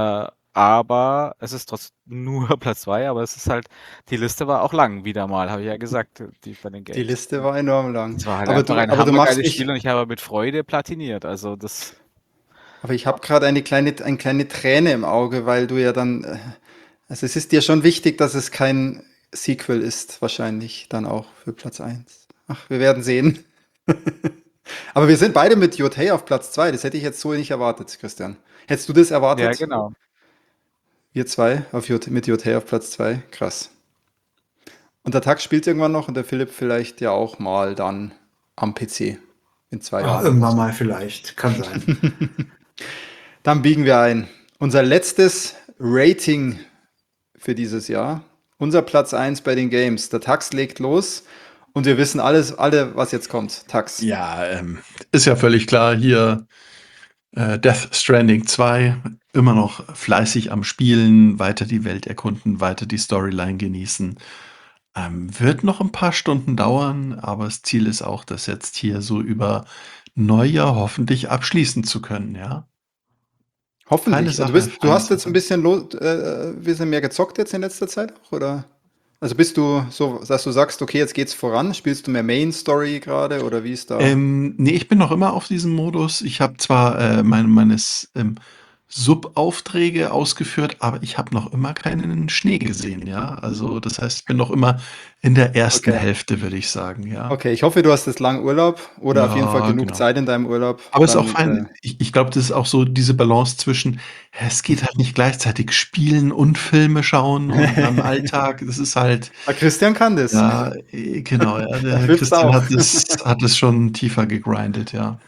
aber es ist trotzdem nur Platz zwei, aber es ist halt, die Liste war auch lang, wieder mal, habe ich ja gesagt, die bei den Die Games. Liste war enorm lang. Es war halt Aber einfach du, ein aber du machst hammergeiles mich, Spiel und ich habe mit Freude platiniert. Also das, aber ich habe gerade eine kleine, eine kleine Träne im Auge, weil du ja dann, äh, also es ist dir schon wichtig, dass es kein Sequel ist, wahrscheinlich dann auch für Platz eins. Ach, wir werden sehen. Aber wir sind beide mit Yotei auf Platz zwei. Das hätte ich jetzt so nicht erwartet, Christian. Hättest du das ja, erwartet? genau. Wir zwei auf Jot mit Yotei auf Platz zwei? Krass. Und der Tag spielt irgendwann noch und der Philipp vielleicht ja auch mal dann am P C in zwei Ach, Jahren oder irgendwann so. mal vielleicht. Kann sein. Dann biegen wir ein. Unser letztes Rating für dieses Jahr. Unser Platz eins bei den Games. Der Tax legt los und wir wissen alles, alle, was jetzt kommt. Tax. Ja, ähm, ist ja völlig klar hier, äh, Death Stranding zwei, immer noch fleißig am Spielen, weiter die Welt erkunden, weiter die Storyline genießen. Ähm, wird noch ein paar Stunden dauern, aber das Ziel ist auch, das jetzt hier so über Neujahr hoffentlich abschließen zu können, ja. Feine Hoffentlich. Du Sache, bist, du feine hast jetzt ein Sache. bisschen, lo- äh, ein bisschen mehr gezockt jetzt in letzter Zeit auch, oder? Also bist du so, dass du sagst, okay, jetzt geht's voran? Spielst du mehr Main Story gerade oder wie ist da? Ähm, ne, ich bin noch immer auf diesem Modus. Ich habe zwar, äh, meine meines, ähm, Sub-Aufträge ausgeführt, aber ich habe noch immer keinen Schnee gesehen, ja? Also, das heißt, ich bin noch immer in der ersten Okay. Hälfte, würde ich sagen, ja. Okay, ich hoffe, du hast jetzt lang Urlaub oder auf jeden Fall Ja, genug genau. Zeit in deinem Urlaub. Aber ist auch Dann, fein. äh, Ich ich glaube, das ist auch so diese Balance zwischen, es geht halt nicht gleichzeitig spielen und Filme schauen und dann Alltag. Das ist halt, Ah, Christian kann das. ja, äh, genau, ja, Er der trifft's Christian auch. hat es hat es schon tiefer gegrindet, ja.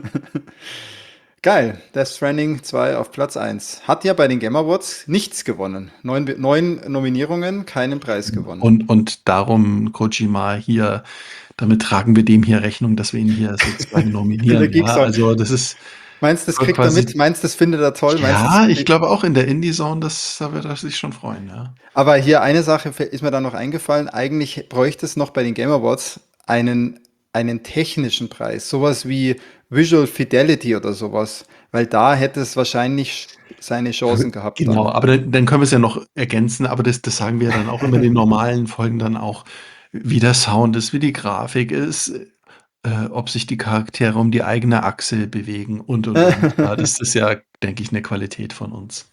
Geil. Death Stranding zwei auf Platz eins. Hat ja bei den Game Awards nichts gewonnen. Neun, Be- neun Nominierungen, keinen Preis gewonnen. Und und darum, Kojima hier, damit tragen wir dem hier Rechnung, dass wir ihn hier sozusagen In der nominieren, ja. Geekzone. Also, das ist Meinst du, das soll kriegt er mit? quasi, Meinst du, das findet er toll? Meinst du, das, ja, ich glaube auch in der Indie-Zone, das da wird er sich schon freuen, ja. aber hier eine Sache ist mir da noch eingefallen. Eigentlich bräuchte es noch bei den Game Awards einen, einen technischen Preis. Sowas wie Visual Fidelity oder sowas. Weil da hätte es wahrscheinlich seine Chancen gehabt Genau, dann. aber dann dann können wir es ja noch ergänzen, aber das das sagen wir ja dann auch immer in den normalen Folgen dann auch, wie der Sound ist, wie die Grafik ist, äh, ob sich die Charaktere um die eigene Achse bewegen und, und, und. Ja, das ist ja, denke ich, 'ne Qualität von uns.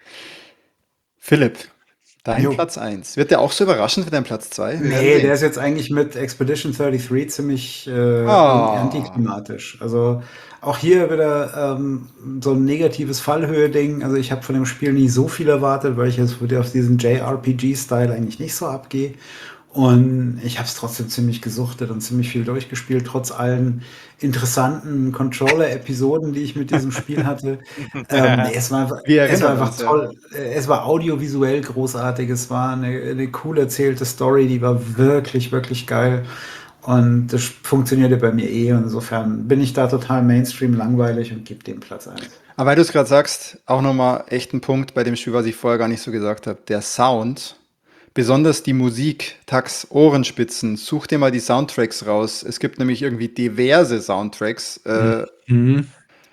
Philipp, dein Jo. Platz eins. Wird der auch so überraschend wie dein Platz zwei? Wir werden Nee, der sehen. ist jetzt eigentlich mit Expedition dreiunddreißig ziemlich äh, irgendwie Ah. antiklimatisch. Also auch hier wieder ähm, so ein negatives Fallhöhe-Ding. Also ich habe von dem Spiel nie so viel erwartet, weil ich jetzt wieder auf diesen J R P G-Style eigentlich nicht so abgehe. Und ich habe es trotzdem ziemlich gesuchtet und ziemlich viel durchgespielt, trotz allen interessanten Controller-Episoden, die ich mit diesem Spiel hatte. Ähm, nee, es war einfach, Wir es war erinnern einfach uns, ja. toll. Äh, Es war audiovisuell großartig. Es war eine, eine cool erzählte Story, die war wirklich, wirklich geil. Und das funktionierte bei mir eh. Und insofern bin ich da total Mainstream langweilig und gebe dem Platz eins. Aber weil du es gerade sagst, auch nochmal echt ein Punkt bei dem Spiel, was ich vorher gar nicht so gesagt habe. Der Sound, besonders die Musik, Tax, Ohrenspitzen, such dir mal die Soundtracks raus. Es gibt nämlich irgendwie diverse Soundtracks. Äh, Mhm.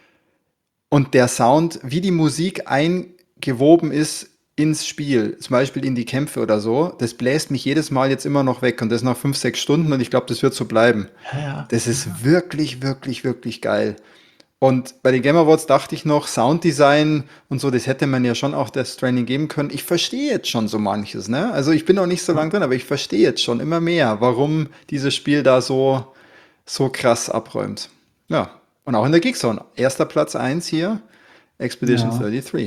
und der Sound, wie die Musik eingewoben ist ins Spiel, zum Beispiel in die Kämpfe oder so, das bläst mich jedes Mal jetzt immer noch weg. Und das nach fünf, sechs Stunden und ich glaube, das wird so bleiben. Ja, ja. Das ist wirklich, wirklich, wirklich geil. Und bei den Game Awards dachte ich noch, Sounddesign und so, das hätte man ja schon auch das Training geben können. Ich verstehe jetzt schon so manches, ne? Also ich bin noch nicht so lange drin, aber ich verstehe jetzt schon immer mehr, warum dieses Spiel da so, so krass abräumt. Ja, und auch in der Geekzone. Erster Platz eins hier, Expedition Ja. dreiunddreißig.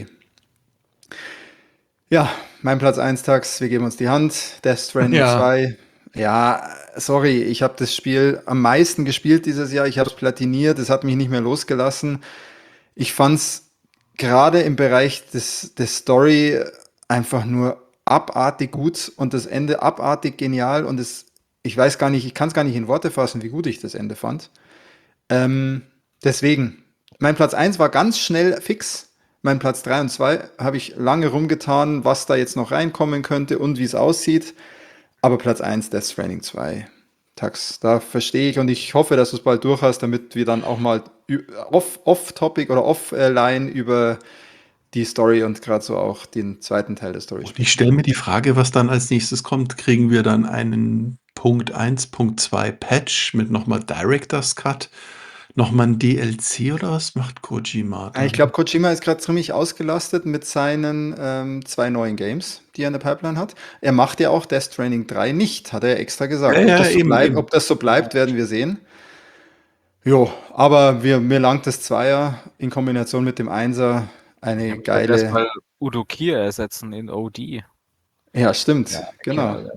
Ja, mein Platz eins Tax, wir geben uns die Hand. Death Stranding Ja. zwei. Ja, sorry, ich habe das Spiel am meisten gespielt dieses Jahr. Ich habe es platiniert, es hat mich nicht mehr losgelassen. Ich fand's gerade im Bereich des, des Story einfach nur abartig gut und das Ende abartig genial und es, ich weiß gar nicht, ich kann es gar nicht in Worte fassen, wie gut ich das Ende fand. Ähm, deswegen, mein Platz eins war ganz schnell fix. Mein Platz drei und zwei habe ich lange rumgetan, was da jetzt noch reinkommen könnte und wie es aussieht. Aber Platz eins, Death Stranding zwei. Tax, da verstehe ich und ich hoffe, dass du es bald durch hast, damit wir dann auch mal ü- off- off-topic oder offline über die Story und gerade so auch den zweiten Teil der Story Und spielen. ich stelle mir die Frage, was dann als nächstes kommt. Kriegen wir dann einen Punkt eins Punkt zwei Patch mit nochmal Director's Cut, nochmal ein D L C oder was macht Kojima Ah, Ich dann? glaube, Kojima ist gerade ziemlich ausgelastet mit seinen ähm, zwei neuen Games, die er in der Pipeline hat. Er macht ja auch Death Stranding drei nicht, hat er extra gesagt. Ja, Ob ja, das so eben, bleibt, eben. ob das so bleibt, werden wir sehen. Jo, aber wir, mir langt das Zweier in Kombination mit dem Einser eine Ich werde geile. erstmal Udo Kier ersetzen in O D. Ja, stimmt, Ja, genau. genau.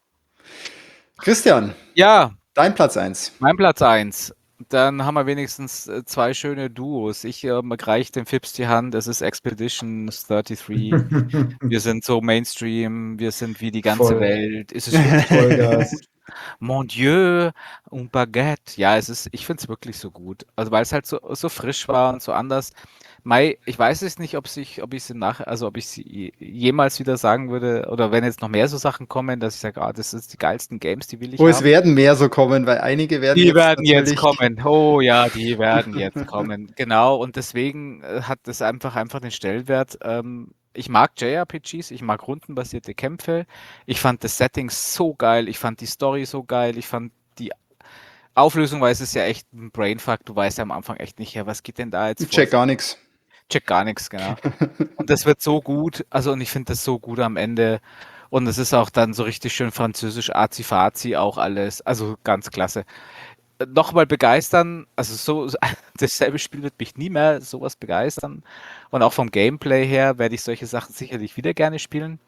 Christian, Ja, dein Platz eins. mein Platz eins. Dann haben wir wenigstens äh, zwei schöne Duos. Ich ähm, reiche dem Fips die Hand. Es ist Expedition dreiunddreißig. Wir sind so Mainstream. Wir sind wie die ganze Voll. Welt. Ist es wirklich Vollgas. gut? Mon Dieu, un Baguette. Ja, es ist, ich finde es wirklich so gut. Also weil es halt so, so frisch war und so anders. Mai, ich weiß es nicht, ob sich, ob ich sie nach, also ob ich sie jemals wieder sagen würde, oder wenn jetzt noch mehr so Sachen kommen, dass ich sage, ah, das sind die geilsten Games, die will ich Oh, es haben. werden mehr so kommen, weil einige werden Die jetzt werden jetzt natürlich. kommen. Oh ja, die werden jetzt kommen. Genau. Und deswegen äh, hat das einfach einfach den Stellenwert. Ähm, ich mag J R P Gs, ich mag rundenbasierte Kämpfe. Ich fand das Setting so geil. Ich fand die Story so geil. Ich fand die Auflösung, weil es ist ja echt ein Brainfuck. Du weißt ja am Anfang echt nicht, ja, was geht denn da jetzt Ich vor? check gar nichts. Check gar nichts, genau. Und das wird so gut. Also, und ich finde das so gut am Ende. Und es ist auch dann so richtig schön französisch, Azi-Fazi auch alles. Also ganz klasse. Nochmal begeistern, also so, dasselbe Spiel wird mich nie mehr sowas begeistern. Und auch vom Gameplay her werde ich solche Sachen sicherlich wieder gerne spielen.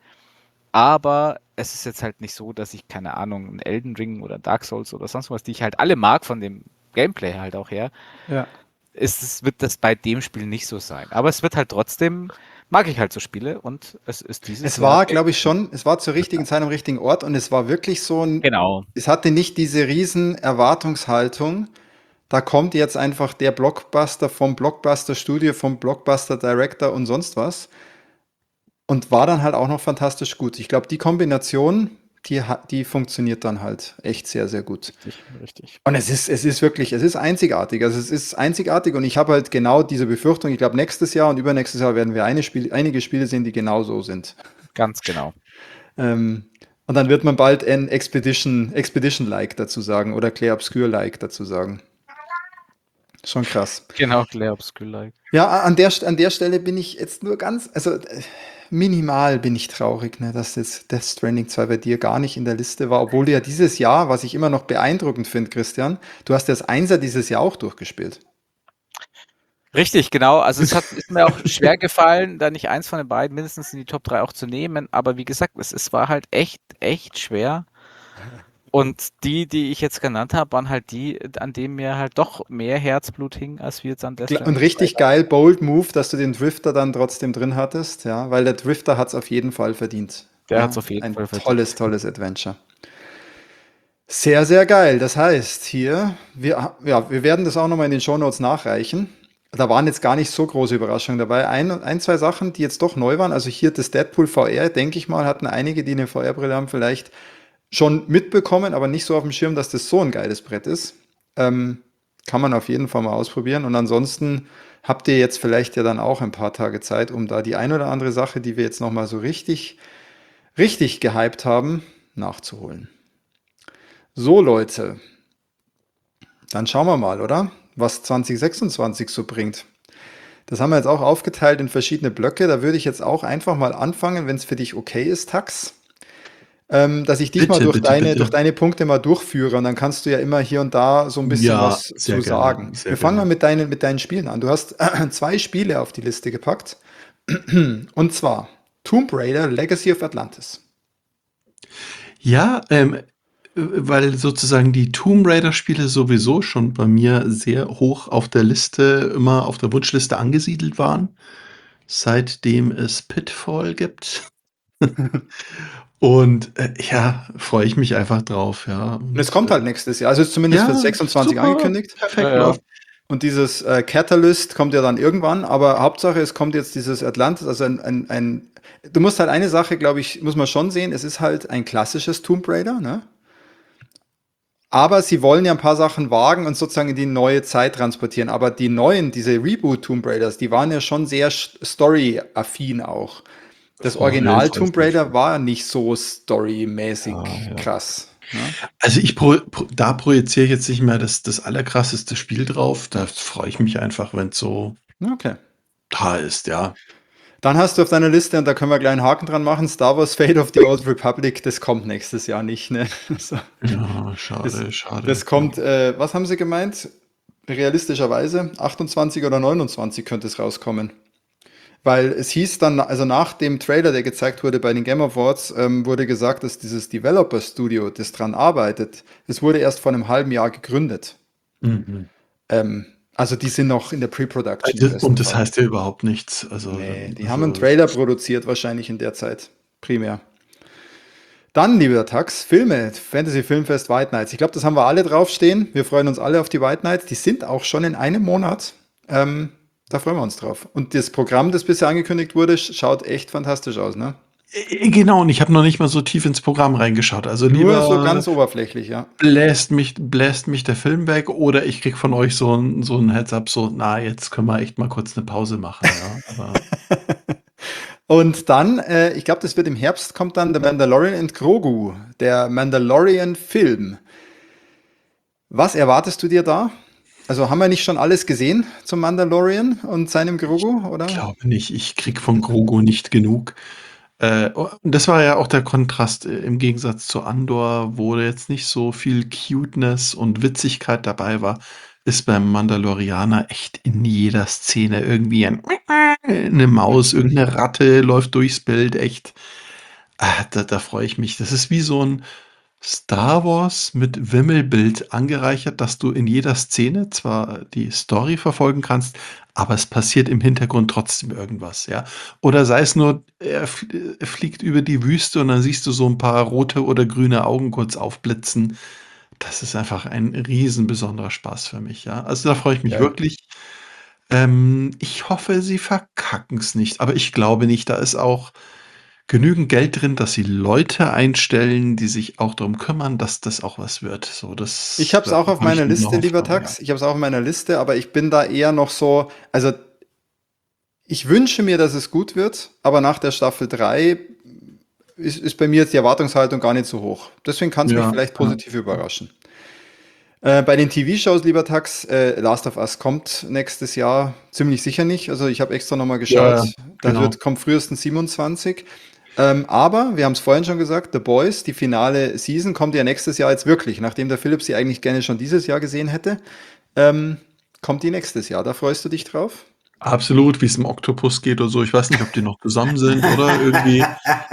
Aber es ist jetzt halt nicht so, dass ich, keine Ahnung, einen Elden Ring oder Dark Souls oder sonst was, die ich halt alle mag von dem Gameplay halt auch her, Ja. ist es, wird das bei dem Spiel nicht so sein. Aber es wird halt trotzdem, mag ich halt so Spiele und es ist dieses Es Jahr war, der- glaube ich, schon, es war zur richtigen Zeit am richtigen Ort und es war wirklich so ein, Genau. es hatte nicht diese riesen Erwartungshaltung. Da kommt jetzt einfach der Blockbuster vom Blockbuster Studio, vom Blockbuster Director und sonst was. Und war dann halt auch noch fantastisch gut. Ich glaube, die Kombination, die, ha- die funktioniert dann halt echt sehr, sehr gut. Richtig, richtig. Und es ist, es ist wirklich, es ist einzigartig. Also es ist einzigartig und ich habe halt genau diese Befürchtung, ich glaube, nächstes Jahr und übernächstes Jahr werden wir eine Spiel, einige Spiele sehen, die genau so sind. Ganz genau. Ähm, und dann wird man bald ein Expedition, Expedition-like dazu sagen oder Clair Obscure-like dazu sagen. Schon krass. Genau, Claire Obscure-like. Ja, an der, an der Stelle bin ich jetzt nur ganz, also äh, minimal bin ich traurig, ne, dass jetzt Death Stranding zwei bei dir gar nicht in der Liste war, obwohl du ja dieses Jahr, was ich immer noch beeindruckend finde, Christian, du hast ja das Einser dieses Jahr auch durchgespielt. Richtig, genau. Also es hat, ist mir auch schwer gefallen, da nicht eins von den beiden mindestens in die Top drei auch zu nehmen. Aber wie gesagt, es, es war halt echt, echt schwer. Und die, die ich jetzt genannt habe, waren halt die, an denen mir halt doch mehr Herzblut hing, als wir jetzt an Death Kla- Und Stranding richtig zwei geil, bold Move, dass du den Drifter dann trotzdem drin hattest, ja, weil der Drifter hat es auf jeden Fall verdient. Der ja, hat's auf jeden ein Fall verdient. tolles, tolles Adventure. Sehr, sehr geil. Das heißt, hier, wir, ja, wir werden das auch nochmal in den Shownotes nachreichen. Da waren jetzt gar nicht so große Überraschungen dabei. Ein, ein, zwei Sachen, die jetzt doch neu waren. Also hier das Deadpool V R, denke ich mal, hatten einige, die eine V R-Brille haben, vielleicht schon mitbekommen, aber nicht so auf dem Schirm, dass das so ein geiles Brett ist. Ähm, kann man auf jeden Fall mal ausprobieren. Und ansonsten habt ihr jetzt vielleicht ja dann auch ein paar Tage Zeit, um da die ein oder andere Sache, die wir jetzt nochmal so richtig, richtig gehypt haben, nachzuholen. So, Leute, dann schauen wir mal, oder? Was zwanzig sechsundzwanzig so bringt. Das haben wir jetzt auch aufgeteilt in verschiedene Blöcke. Da würde ich jetzt auch einfach mal anfangen, wenn es für dich okay ist, Tax. Ähm, dass ich dich Bitte, mal durch bitte, deine, bitte. durch deine Punkte mal durchführe und dann kannst du ja immer hier und da so ein bisschen Ja, was sehr zu gerne, sagen. sehr Wir fangen gerne. mal mit deinen, mit deinen Spielen an. Du hast zwei Spiele auf die Liste gepackt. Und zwar Tomb Raider Legacy of Atlantis. Ja, ähm, äh, weil sozusagen die Tomb Raider-Spiele sowieso schon bei mir sehr hoch auf der Liste, immer auf der Wunschliste angesiedelt waren, seitdem es Pitfall gibt. Und äh, ja, freue ich mich einfach drauf, ja. Und es kommt halt nächstes Jahr. Also ist zumindest für Ja, sechsundzwanzig super, angekündigt. perfekt Ja, ja. läuft. Und dieses äh, Catalyst kommt ja dann irgendwann, aber Hauptsache, es kommt jetzt dieses Atlantis, also ein, ein, ein du musst halt eine Sache, glaube ich, muss man schon sehen, es ist halt ein klassisches Tomb Raider, ne? Aber sie wollen ja ein paar Sachen wagen und sozusagen in die neue Zeit transportieren. Aber die neuen, diese Reboot Tomb Raiders, die waren ja schon sehr story-affin auch. Das Oh, Original jetzt weiß Tomb ich nicht. Raider war nicht so storymäßig Ja, ja. krass. Ne? Also ich pro, pro, da projiziere ich jetzt nicht mehr das, das allerkrasseste Spiel drauf. Da freue ich mich einfach, wenn es so Okay. da ist, ja. Dann hast du auf deiner Liste, und da können wir gleich einen Haken dran machen, Star Wars Fate of the Old Republic, das kommt nächstes Jahr nicht. Ne? So. Ja, schade, Das, schade. das kommt, äh, was haben sie gemeint? Realistischerweise achtundzwanzig oder neunundzwanzig könnte es rauskommen. Weil es hieß dann, also nach dem Trailer, der gezeigt wurde bei den Game Awards, ähm, wurde gesagt, dass dieses Developer Studio, das dran arbeitet, es wurde erst vor einem halben Jahr gegründet. Mhm. Ähm, also die sind noch in der Pre-Production. im Also, besten und das Fall. heißt ja überhaupt nichts. Also, Nee, die also, haben einen Trailer produziert wahrscheinlich in der Zeit, primär. Dann, lieber Tax, Filme, Fantasy Filmfest White Nights. Ich glaube, das haben wir alle draufstehen. Wir freuen uns alle auf die White Nights. Die sind auch schon in einem Monat. Ähm, da freuen wir uns drauf. Und das Programm, das bisher angekündigt wurde, sch- schaut echt fantastisch aus, ne? Äh, Genau, und ich habe noch nicht mal so tief ins Programm reingeschaut. Also Nur lieber so ganz oberflächlich, ja. bläst mich, bläst mich der Film weg oder ich krieg von euch so ein, so ein Heads-up, so, na, jetzt können wir echt mal kurz eine Pause machen. Ja, aber Und dann, äh, ich glaube, das wird im Herbst, kommt dann The Mandalorian and Grogu, der Mandalorian-Film. Was erwartest du dir da? Also haben wir nicht schon alles gesehen zum Mandalorian und seinem Grogu, oder? ich glaube nicht, ich krieg von Grogu nicht genug. Äh, und das war ja auch der Kontrast äh, im Gegensatz zu Andor, wo jetzt nicht so viel Cuteness und Witzigkeit dabei war, ist beim Mandalorianer echt in jeder Szene irgendwie ein eine Maus, irgendeine Ratte läuft durchs Bild, echt. Ah, da, da freue ich mich. Das ist wie so ein Star Wars mit Wimmelbild angereichert, dass du in jeder Szene zwar die Story verfolgen kannst, aber es passiert im Hintergrund trotzdem irgendwas, ja. Oder sei es nur, er fl- er fliegt über die Wüste und dann siehst du so ein paar rote oder grüne Augen kurz aufblitzen. Das ist einfach ein riesen besonderer Spaß für mich, ja. Also da freue ich mich Ja. wirklich. Ähm, ich hoffe, sie verkacken es nicht, aber ich glaube nicht. Da ist auch genügend Geld drin, dass sie Leute einstellen, die sich auch darum kümmern, dass das auch was wird. So, das, Ich habe es da auch auf habe ich meiner eine Liste, lieber Hoffnung, ja. Tax. Ich habe es auch auf meiner Liste, aber ich bin da eher noch so, also ich wünsche mir, dass es gut wird, aber nach der Staffel drei ist, ist bei mir jetzt die Erwartungshaltung gar nicht so hoch. Deswegen kann es mich Ja, vielleicht ja. positiv überraschen. Äh, bei den T V-Shows, lieber Tax, äh, Last of Us kommt nächstes Jahr ziemlich sicher nicht. Also ich habe extra nochmal Ja, geschaut. Das genau. wird, kommt frühestens siebenundzwanzig. Ähm, aber, wir haben es vorhin schon gesagt, The Boys, die finale Season, kommt ja nächstes Jahr jetzt wirklich, nachdem der Philipp sie eigentlich gerne schon dieses Jahr gesehen hätte. Ähm, kommt die nächstes Jahr. Da freust du dich drauf? Absolut, wie es im Oktopus geht oder so. Ich weiß nicht, ob die noch zusammen sind oder irgendwie.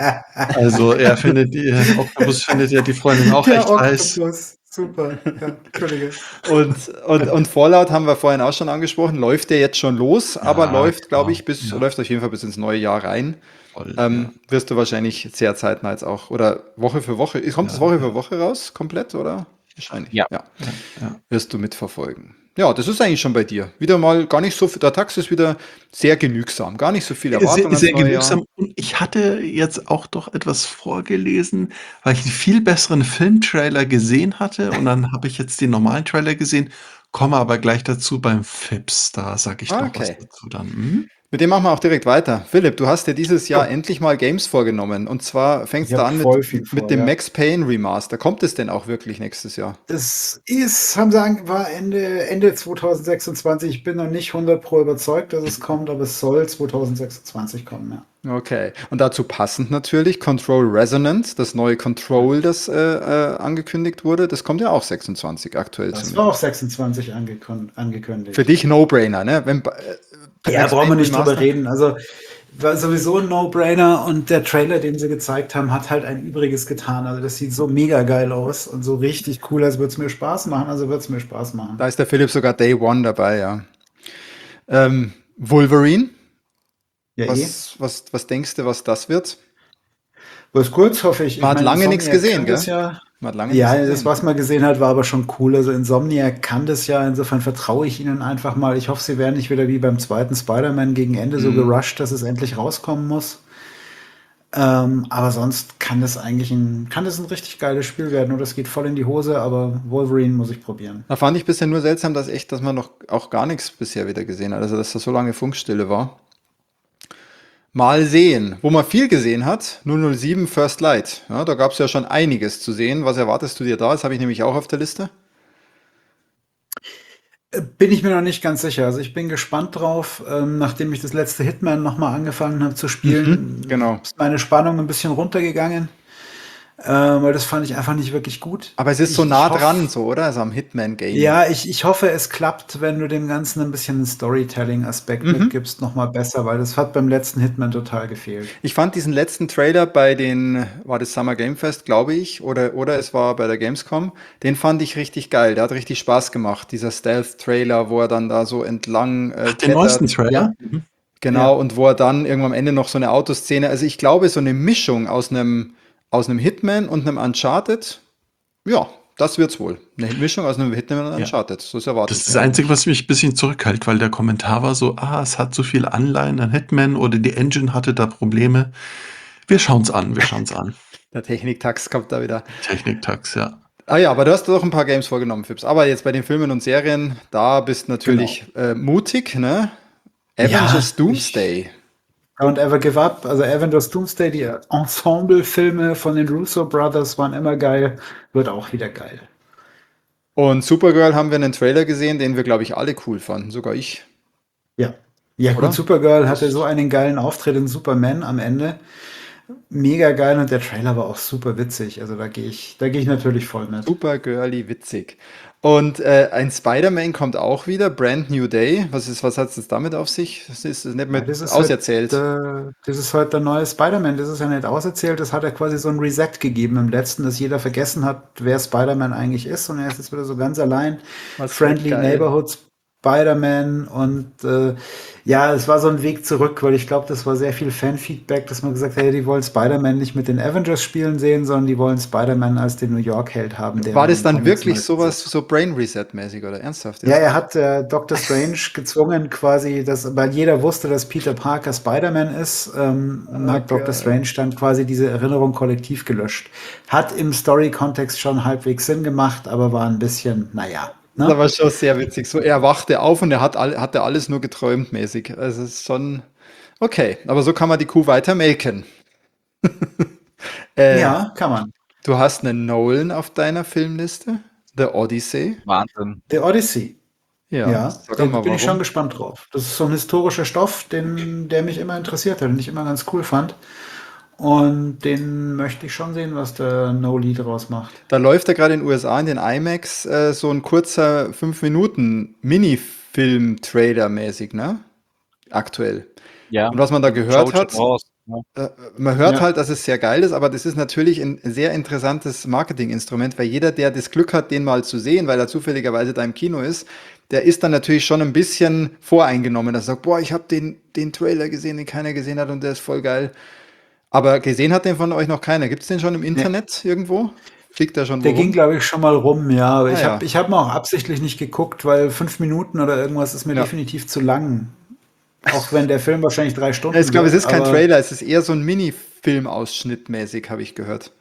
Also er findet, die Oktopus findet ja die Freundin auch Der echt heiß. Oktopus. Super. Ja, Entschuldige. Und, und, und Fallout haben wir vorhin auch schon angesprochen, läuft der jetzt schon los, aber Ja, läuft, glaube klar. ich, bis, Ja. läuft auf jeden Fall bis ins neue Jahr rein. Voll, Ähm, wirst du wahrscheinlich sehr zeitnah jetzt auch, oder Woche für Woche, kommt es Ja, Woche ja. für Woche raus, komplett, oder? Wahrscheinlich, Ja. ja. ja, ja. Wirst du mitverfolgen. Ja, das ist eigentlich schon bei dir. Wieder mal gar nicht so viel, der Tax ist wieder sehr genügsam, gar nicht so viel Sehr, Erwartung ans sehr neue genügsam. Jahr. Und ich hatte jetzt auch doch etwas vorgelesen, weil ich einen viel besseren Filmtrailer gesehen hatte. Und dann habe ich jetzt den normalen Trailer gesehen, komme aber gleich dazu beim Fips. Da sage ich Ah, doch was okay. dazu dann. Hm? Mit dem machen wir auch direkt weiter. Philipp, du hast dir dieses Jahr Ja. endlich mal Games vorgenommen. Und zwar fängst Ich du hab an voll mit, viel mit vor, dem ja. Max Payne Remaster. Kommt es denn auch wirklich nächstes Jahr? Das ist, haben sie an, war Ende, Ende zwanzig sechsundzwanzig. Ich bin noch nicht hundert Pro überzeugt, dass es kommt, aber es soll zwanzig sechsundzwanzig kommen, ja. Okay. Und dazu passend natürlich Control Resonant, das neue Control, das äh, äh, angekündigt wurde. Das kommt ja auch sechsundzwanzig aktuell Das zumindest. war auch sechsundzwanzig angekün- angekündigt. Für dich No-Brainer, ne? Wenn, äh, Ja, Max brauchen wir Payne nicht drüber Remaster? reden. Also war sowieso ein No-Brainer und der Trailer, den sie gezeigt haben, hat halt ein Übriges getan. Also das sieht so mega geil aus und so richtig cool, als würde es mir Spaß machen. Also wird es mir Spaß machen. Da ist der Philipp sogar Day One dabei, ja. Ähm, Wolverine, Ja, eh. was, was, was denkst du, was das wird? Bloß kurz hoffe ich. Ich Man hat meine, lange nichts Insomniac gesehen, kann gell? das ja. Man hat lange Ja, nichts das, gesehen. was man gesehen hat, war aber schon cool. Also Insomniac kann das ja. Insofern vertraue ich ihnen einfach mal. Ich hoffe, sie werden nicht wieder wie beim zweiten Spider-Man gegen Ende so Mhm. gerusht, dass es endlich rauskommen muss. Ähm, aber sonst kann das eigentlich ein, kann das ein richtig geiles Spiel werden. Nur das geht voll in die Hose, aber Wolverine muss ich probieren. Da fand ich bisher nur seltsam, dass echt, dass man noch auch gar nichts bisher wieder gesehen hat. Also, dass da so lange Funkstille war. Mal sehen. Wo man viel gesehen hat, null null sieben First Light. Ja, da gab es ja schon einiges zu sehen. Was erwartest du dir da? Das habe ich nämlich auch auf der Liste. Äh, Bin ich mir noch nicht ganz sicher. Also ich bin gespannt drauf. Ähm, nachdem ich das letzte Hitman nochmal angefangen habe zu Mhm, spielen, genau. ist meine Spannung ein bisschen runtergegangen, äh, weil das fand ich einfach nicht wirklich gut. Aber es ist so Ich, nah ich hoffe, dran, so, oder? Also am Hitman-Game. ja, ich, ich hoffe, es klappt, wenn du dem Ganzen ein bisschen einen Storytelling-Aspekt Mhm. mitgibst, nochmal besser, weil das hat beim letzten Hitman total gefehlt. Ich fand diesen letzten Trailer bei den, war das Summer Game Fest, glaube ich, oder, oder es war bei der Gamescom, den fand ich richtig geil. Der hat richtig Spaß gemacht, dieser Stealth-Trailer, wo er dann da so entlang äh, Ach, den neuesten klettert. Trailer? Ja, Mhm. Genau, ja. und wo er dann irgendwann am Ende noch so eine Autoszene, also ich glaube, so eine Mischung aus einem, aus einem Hitman und einem Uncharted, ja, das wird's wohl. Eine Mischung aus einem Hitman und Ja. Uncharted, so Das erwartet ist das mir Einzige, eigentlich. was mich ein bisschen zurückhält, weil der Kommentar war so, ah, es hat so viel Anleihen an Hitman oder die Engine hatte da Probleme. Wir schauen's an, wir schauen's an. Der Techniktax kommt da wieder. Technik-Tax, ja. Ah ja, aber du hast doch ein paar Games vorgenommen, Fips. Aber jetzt bei den Filmen und Serien, da bist Genau. natürlich äh, mutig, ne? Ja, Avengers ich Doomsday. Don't Ever Give Up. Also Avengers Doomsday, die Ensemble-Filme von den Russo Brothers waren immer geil. Wird auch wieder geil. Und Supergirl haben wir einen Trailer gesehen, den wir, glaube ich, alle cool fanden. Sogar ich, Ja. Ja, gut, oder? Supergirl hatte Das so einen geilen Auftritt in Superman am Ende. Mega geil und der Trailer war auch super witzig. Also da gehe ich, da gehe ich natürlich voll mit. Supergirly witzig. Und äh, ein Spider-Man kommt auch wieder, Brand New Day. Was ist, was hat es damit auf sich? Das ist nicht Ja, mit das ist halt, auserzählt. äh, das ist halt der neue Spider-Man. Das ist ja nicht auserzählt. Das hat ja quasi so ein Reset gegeben im letzten, dass jeder vergessen hat, wer Spider-Man eigentlich ist. Und er ist jetzt wieder so ganz allein. Was wird Friendly geil. Neighborhood Spider-Man. Und äh, ja, es war so ein Weg zurück, weil ich glaube, das war sehr viel Fan-Feedback, dass man gesagt hat, hey, die wollen Spider-Man nicht mit den Avengers spielen sehen, sondern die wollen Spider-Man als den New York-Held haben, der War in das den dann Comics wirklich meistens sowas, ist. so Brain Reset-mäßig oder ernsthaft Ja, jetzt? er hat äh, Doctor Strange gezwungen, quasi, dass, weil jeder wusste, dass Peter Parker Spider-Man ist, ähm, Ah, hat Doctor geil. Strange dann quasi diese Erinnerung kollektiv gelöscht. Hat im Story-Kontext schon halbwegs Sinn gemacht, aber war ein bisschen, naja, Das ist ne? aber schon sehr witzig. So, er wachte auf und er hat all, hatte alles nur geträumt mäßig. Also es ist schon okay. Aber so kann man die Kuh weiter melken. Äh, Ja, kann man. du hast einen Nolan auf deiner Filmliste, The Odyssey. Wahnsinn. The Odyssey. Ja, Ja, sag da mal bin ich schon warum. gespannt drauf. Das ist so ein historischer Stoff, den, der mich immer interessiert hat und ich immer ganz cool fand. Und den möchte ich schon sehen, was der No-Lee draus macht. Da läuft ja gerade in den U S A in den IMAX äh, so ein kurzer fünf Minuten Minifilm-Trailer mäßig, ne? Aktuell. Ja. Und was man da gehört Jojo hat, raus. Ja. äh, man hört Ja. halt, dass es sehr geil ist, aber das ist natürlich ein sehr interessantes Marketinginstrument, weil jeder, der das Glück hat, den mal zu sehen, weil er zufälligerweise da im Kino ist, der ist dann natürlich schon ein bisschen voreingenommen. Er sagt, boah, ich habe den, den Trailer gesehen, den keiner gesehen hat und der ist voll geil. Aber gesehen hat den von euch noch keiner. Gibt es den schon im Nee. Internet irgendwo? Fliegt der schon wo Der ging, rum? glaube ich, schon mal rum, ja. Aber Ah ich habe ja, ich hab mal auch absichtlich nicht geguckt, weil fünf Minuten oder irgendwas ist mir ja. definitiv zu lang. Auch wenn der Film wahrscheinlich drei Ich Stunden glaube, es wird, ist kein aber Trailer, es ist eher so ein Mini-Film-Ausschnitt mäßig, habe ich gehört.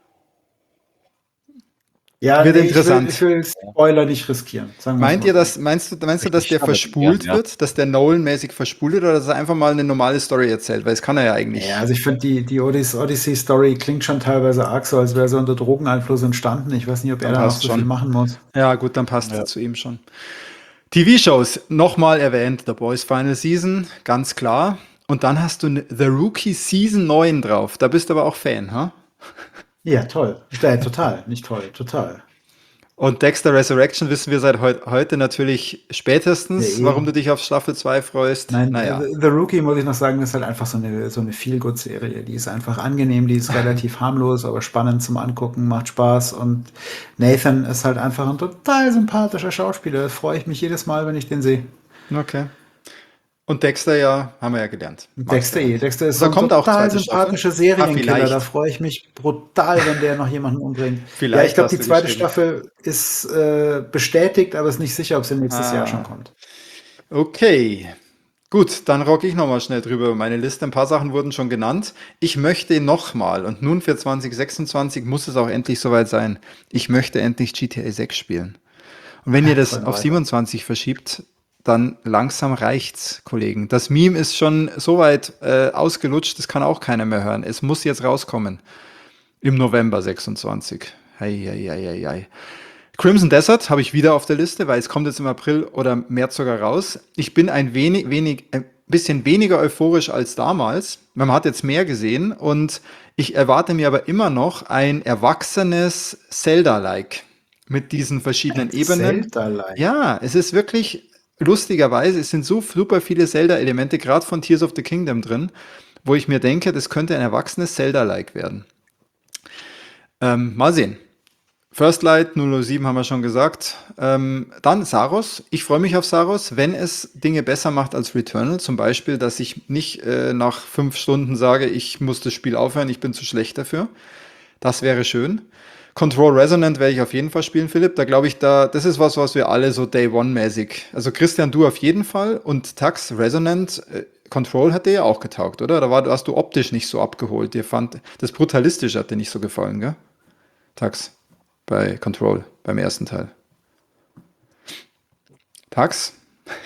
ja, Wird nee, ich will, ich interessant. will Spoiler nicht riskieren. Sagen wir es Meint mal ihr so. das, meinst du, meinst du, dass Richtig der spannend, ja. verspult Ja. wird, dass der Nolan-mäßig verspult wird oder dass er einfach mal eine normale Story erzählt? Weil es kann er ja Ja, eigentlich. also ich finde, die, die Odyssey- Odyssey-Story klingt schon teilweise arg so, als wäre sie unter Drogeneinfluss entstanden. Ich weiß nicht, ob er Dann da noch passt so viel schon. machen muss. Ja, gut, dann passt Ja. es zu ihm schon. T V-Shows, nochmal erwähnt, The Boys Final Season, ganz klar. Und dann hast du ne- The Rookie Season neun drauf. Da bist du aber auch Fan, ha? Ja, toll. Ja, total. Nicht toll, total. Und Dexter Resurrection wissen wir seit heut, heute natürlich Ja, spätestens, eh. warum du dich auf Staffel zwei freust. Nein, Naja, äh, The Rookie, muss ich noch sagen, ist halt einfach so eine, so eine Feel-Good-Serie. Die ist einfach angenehm, die ist relativ harmlos, aber spannend zum Angucken, macht Spaß. Und Nathan ist halt einfach ein total sympathischer Schauspieler. Da freue ich mich jedes Mal, wenn ich den sehe. okay. Und Dexter, ja, haben wir ja gelernt. Magst du Dexter ja eh. nicht. Dexter ist Und so da ein kommt auch total zweite Staffel. sympathischer Ah, Serienkiller. Da vielleicht. freue ich mich brutal, wenn der noch jemanden umbringt. Ja, ich Vielleicht glaube, hast die du zweite geschrieben. Staffel ist äh, bestätigt, aber ist nicht sicher, ob sie nächstes Jahr schon Ah, kommt. okay. Gut, dann rocke ich nochmal schnell drüber über meine Liste. Ein paar Sachen wurden schon genannt. Ich möchte nochmal, und nun für zwanzig sechsundzwanzig muss es auch endlich soweit sein, ich möchte endlich G T A sechs spielen. Und wenn ihr das Voll auf weiter. siebenundzwanzig verschiebt, dann langsam reicht's, Kollegen. Das Meme ist schon so weit äh, ausgelutscht, das kann auch keiner mehr hören. Es muss jetzt rauskommen. Im November sechsundzwanzig. Hei, hei, hei, hei, hei. Crimson Desert habe ich wieder auf der Liste, weil es kommt jetzt im April oder März sogar raus. Ich bin ein wenig, wenig, ein bisschen weniger euphorisch als damals. Man hat jetzt mehr gesehen und ich erwarte mir aber immer noch ein erwachsenes Zelda-like mit diesen verschiedenen Ein Ebenen. Zelda-like. Ja, es ist wirklich lustigerweise, es sind so super viele Zelda-Elemente, gerade von Tears of the Kingdom drin, wo ich mir denke, das könnte ein erwachsenes Zelda-like werden. Ähm, mal sehen. First Light null null sieben haben wir schon gesagt. Ähm, dann Saros. Ich freue mich auf Saros, wenn es Dinge besser macht als Returnal. Zum Beispiel, dass ich nicht äh, nach fünf Stunden sage, ich muss das Spiel aufhören, ich bin zu schlecht dafür. Das wäre schön. Control Resonant werde ich auf jeden Fall spielen, Philipp. Da glaube ich, da, das ist was, was wir alle so Day One-mäßig. Also Christian, du auf jeden Fall und Tax Resonant. Äh, Control hat dir ja auch getaugt, oder? Da war, warst du optisch nicht so abgeholt. Dir fand das Brutalistische hat dir nicht so gefallen, gell? Tax. Bei Control, beim ersten Teil. Tax?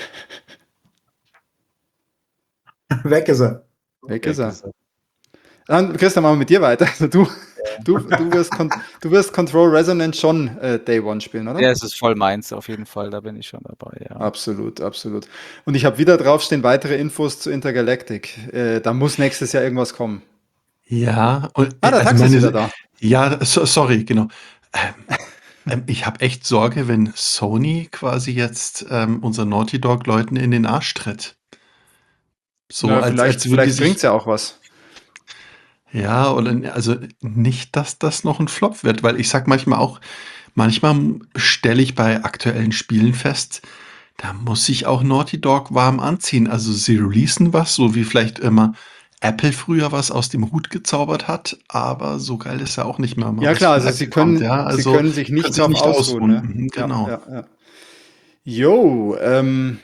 Weg ist er. Weg ist er. Dann, Christian, machen wir mit dir weiter. Also du, du, du, wirst, Con du wirst Control Resonant schon äh, Day One spielen, oder? Ja, es ist voll meins, auf jeden Fall. Da bin ich schon dabei, ja. Absolut, absolut. Und ich habe wieder draufstehen weitere Infos zu Intergalactic. Äh, da muss nächstes Jahr irgendwas kommen. Ja, und Ah, der also Tax ist meine, wieder da. ja, so, sorry, genau. Ähm, ähm, ich habe echt Sorge, wenn Sony quasi jetzt ähm, unseren Naughty Dog-Leuten in den Arsch tritt. So, Na, als, vielleicht als würde vielleicht bringt es sich, ja auch was. ja, oder also nicht, dass das noch ein Flop wird, weil ich sag manchmal auch, manchmal stelle ich bei aktuellen Spielen fest, da muss sich auch Naughty Dog warm anziehen. Also sie releasen was, so wie vielleicht immer Apple früher was aus dem Hut gezaubert hat, aber so geil ist ja auch nicht mehr mal Ja was klar, von also Apple sie kommt, können, ja. sie Also können sich können nicht sich drauf nicht ausruhen, ausruhen. ne? Mhm, Ja, genau. ja, ja. Jo, ähm,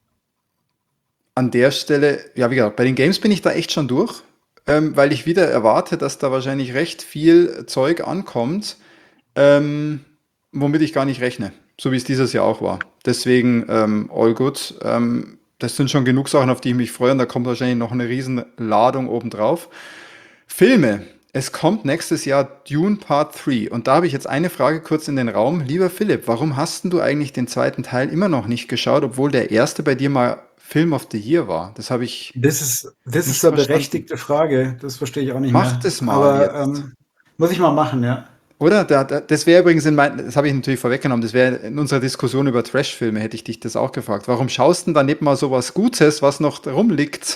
an der Stelle, ja, wie gesagt, bei den Games bin ich da echt schon durch, ähm, weil ich wieder erwarte, dass da wahrscheinlich recht viel Zeug ankommt, ähm, womit ich gar nicht rechne, so wie es dieses Jahr auch war. Deswegen, ähm, all good. Ähm, das sind schon genug Sachen, auf die ich mich freue und da kommt wahrscheinlich noch eine riesen Ladung obendrauf. Filme. Es kommt nächstes Jahr Dune Part drei. Und da habe ich jetzt eine Frage kurz in den Raum. Lieber Philipp, warum hast denn du eigentlich den zweiten Teil immer noch nicht geschaut, obwohl der erste bei dir mal Film of the Year war? Das habe ich Das ist, das nicht ist eine verstanden. berechtigte Frage. Das verstehe ich auch nicht Mach mehr. das mal Aber jetzt. ähm, muss ich mal machen, ja. Oder? Da, da, das wäre übrigens in mein, das habe ich natürlich vorweggenommen, das wäre in unserer Diskussion über Trash-Filme, hätte ich dich das auch gefragt. Warum schaust du denn da nicht mal sowas Gutes, was noch rumliegt?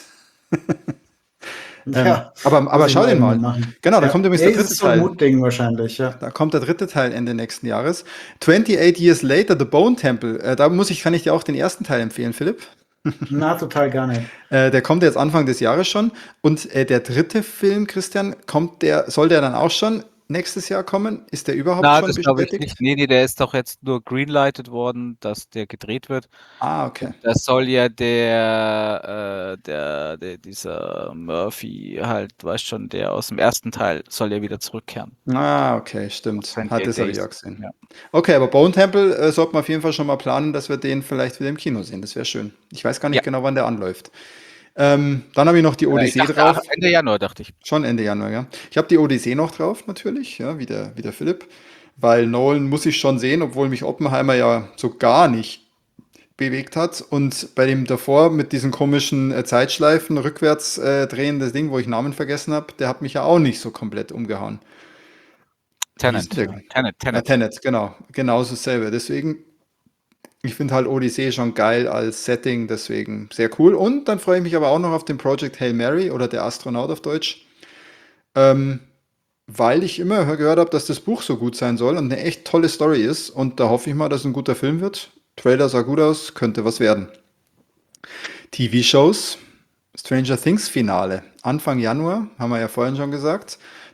Ähm, Ja, aber, muss aber ich schau mal den irgendwann mal. machen. Genau, da Ja, kommt übrigens nee, der es dritte ist so ein Teil. Mutding wahrscheinlich, ja. Da kommt der dritte Teil Ende nächsten Jahres. twenty-eight Years Later, The Bone Temple. Äh, da muss ich, kann ich dir auch den ersten Teil empfehlen, Philipp. Na, total gar nicht. Äh, der kommt jetzt Anfang des Jahres schon. Und äh, der dritte Film, Christian, kommt der, soll der dann auch schon nächstes Jahr kommen? Ist der überhaupt Na, schon das glaube ich bestätigt? nicht. Nee, nee, der ist doch jetzt nur greenlightet worden, dass der gedreht wird. Ah, okay. Und das soll ja der, äh, der, der, dieser Murphy halt, weißt schon, der aus dem ersten Teil soll ja wieder zurückkehren. Ah, okay, stimmt. twenty-eight Hat das habe ich Days. auch gesehen. Ja. Okay, aber Bone Temple äh, sollte man auf jeden Fall schon mal planen, dass wir den vielleicht wieder im Kino sehen. Das wäre schön. Ich weiß gar nicht Ja. genau, wann der anläuft. Ähm, dann habe ich noch die Äh, ich Odyssee dachte, drauf. ach, Ende Januar, dachte ich. Schon Ende Januar, ja. Ich habe die Odyssee noch drauf, natürlich, ja, wie der, wie der Philipp. Weil Nolan muss ich schon sehen, obwohl mich Oppenheimer ja so gar nicht bewegt hat. Und bei dem davor mit diesen komischen äh, Zeitschleifen, rückwärts äh, drehen, das Ding, wo ich Namen vergessen habe, der hat mich ja auch nicht so komplett umgehauen. Wie hieß Tenet. denn der? Tenet, Ja, Tenet. Tenet, genau. Genauso dasselbe. Deswegen, ich finde halt Odyssee schon geil als Setting, deswegen sehr cool. Und dann freue ich mich aber auch noch auf den Project Hail Mary oder der Astronaut auf Deutsch. Ähm, weil ich immer gehört habe, dass das Buch so gut sein soll und eine echt tolle Story ist. Und da hoffe ich mal, dass es ein guter Film wird. Trailer sah gut aus, könnte was werden. T V-Shows, Stranger Things Finale, Anfang Januar, haben wir ja vorhin schon gesagt.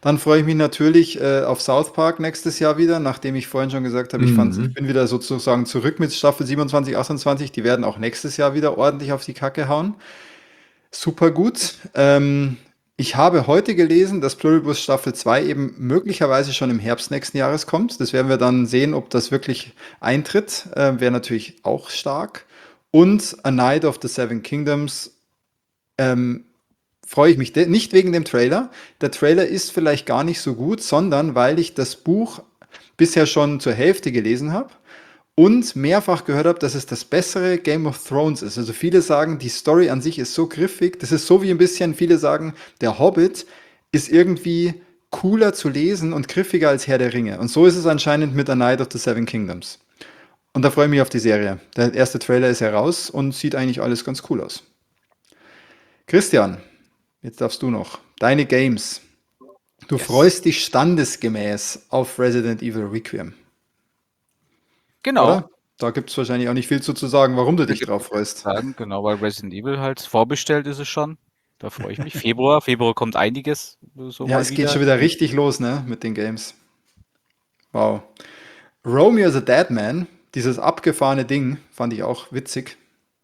Dann freue ich mich natürlich äh, auf South Park nächstes Jahr wieder, nachdem ich vorhin schon gesagt habe, ich fand, ich Mhm. bin wieder sozusagen zurück mit Staffel siebenundzwanzig, achtundzwanzig. Die werden auch nächstes Jahr wieder ordentlich auf die Kacke hauen. Super gut. Ähm, ich habe heute gelesen, dass Pluribus Staffel zwei eben möglicherweise schon im Herbst nächsten Jahres kommt. Das werden wir dann sehen, ob das wirklich eintritt. Äh, Wäre natürlich auch stark. Und A Night of the Seven Kingdoms ähm, freue ich mich de- nicht wegen dem Trailer. Der Trailer ist vielleicht gar nicht so gut, sondern weil ich das Buch bisher schon zur Hälfte gelesen habe und mehrfach gehört habe, dass es das bessere Game of Thrones ist. Also viele sagen, die Story an sich ist so griffig. Das ist so wie ein bisschen, viele sagen, der Hobbit ist irgendwie cooler zu lesen und griffiger als Herr der Ringe. Und so ist es anscheinend mit A Night of the Seven Kingdoms. Und da freue ich mich auf die Serie. Der erste Trailer ist heraus und sieht eigentlich alles ganz cool aus. Christian, jetzt darfst du noch. Deine Games. Du Yes. freust dich standesgemäß auf Resident Evil Requiem, Genau. oder? Da gibt es wahrscheinlich auch nicht viel zu, zu sagen, warum du Da dich gibt's drauf nichts zu freust. sagen, genau, weil Resident Evil halt vorbestellt ist es schon. Da freue ich mich. Februar, Februar kommt einiges so Ja, mal es geht wieder. schon wieder richtig los, ne, mit den Games. Wow. Romeo the Dead Man, dieses abgefahrene Ding, fand ich auch witzig.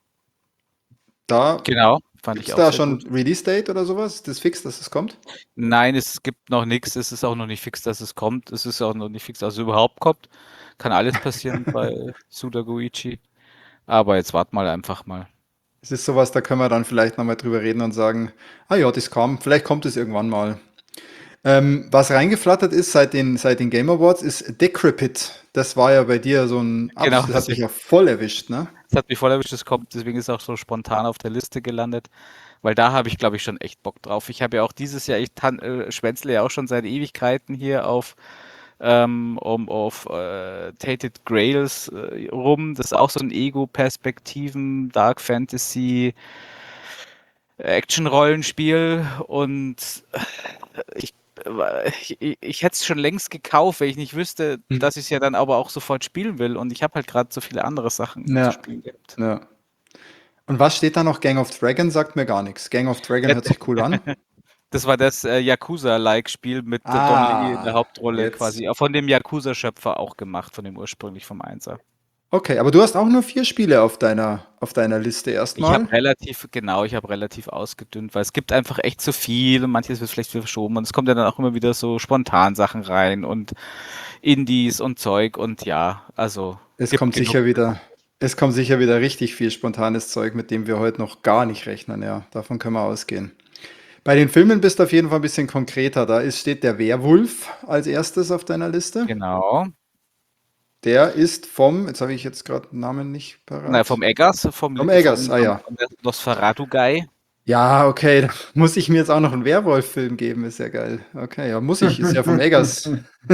Da Genau, fand gibt ich es auch da sehr schon gut. Release-Date oder sowas? Ist das fix, dass es kommt? Nein, es gibt noch nichts. Es ist auch noch nicht fix, dass es kommt. Es ist auch noch nicht fix, dass es überhaupt kommt. Kann alles passieren bei Suda Goichi. Aber jetzt warten wir einfach mal. Es ist sowas, da können wir dann vielleicht nochmal drüber reden und sagen, ah ja, das kam, vielleicht kommt es irgendwann mal. Ähm, was reingeflattert ist seit den, seit den Game Awards, ist Decrepit. Das war ja bei dir so ein Genau, Abs, das das, hat dich ja voll erwischt, ne? das hat mich voll erwischt, das kommt. Deswegen ist es auch so spontan auf der Liste gelandet. Weil da habe ich, glaube ich, schon echt Bock drauf. Ich habe ja auch dieses Jahr, ich tan äh, schwänzle ja auch schon seit Ewigkeiten hier auf ähm, um auf äh, Tainted Grails äh, rum. Das ist auch so ein Ego-Perspektiven, Dark Fantasy, Action-Rollenspiel und ich, ich, ich hätte es schon längst gekauft, wenn ich nicht wüsste, Hm. dass ich es ja dann aber auch sofort spielen will und ich habe halt gerade so viele andere Sachen zu Ja, spielen gehabt. ja. Und was steht da noch? Gang of Dragon sagt mir gar nichts. Gang of Dragon Ja, hört sich cool an. das war das äh, Yakuza-like-Spiel mit äh, Don Lee in der Ah, Hauptrolle jetzt. quasi, auch von dem Yakuza-Schöpfer auch gemacht, von dem ursprünglich vom Einser. Okay, aber du hast auch nur vier Spiele auf deiner, auf deiner Liste Ich erstmal. habe relativ, genau, ich habe relativ ausgedünnt, weil es gibt einfach echt zu viel und manches wird vielleicht wieder verschoben und es kommt ja dann auch immer wieder so spontan Sachen rein und Indies und Zeug und ja, also Es gibt kommt genug. sicher wieder, es kommt sicher wieder richtig viel spontanes Zeug, mit dem wir heute noch gar nicht rechnen, ja. Davon können wir ausgehen. Bei den Filmen bist du auf jeden Fall ein bisschen konkreter. Da ist, steht der Werwolf als erstes auf deiner Liste. Genau. Der ist vom, jetzt habe ich jetzt gerade den Namen nicht Na, parat. vom Eggers, vom, Vom vom, Eggers, ah ja. vom Nosferatu-Guy. Ja, okay, da muss ich mir jetzt auch noch einen Werwolf-Film geben, ist ja geil. Okay, ja, muss ich, ist ja vom Eggers.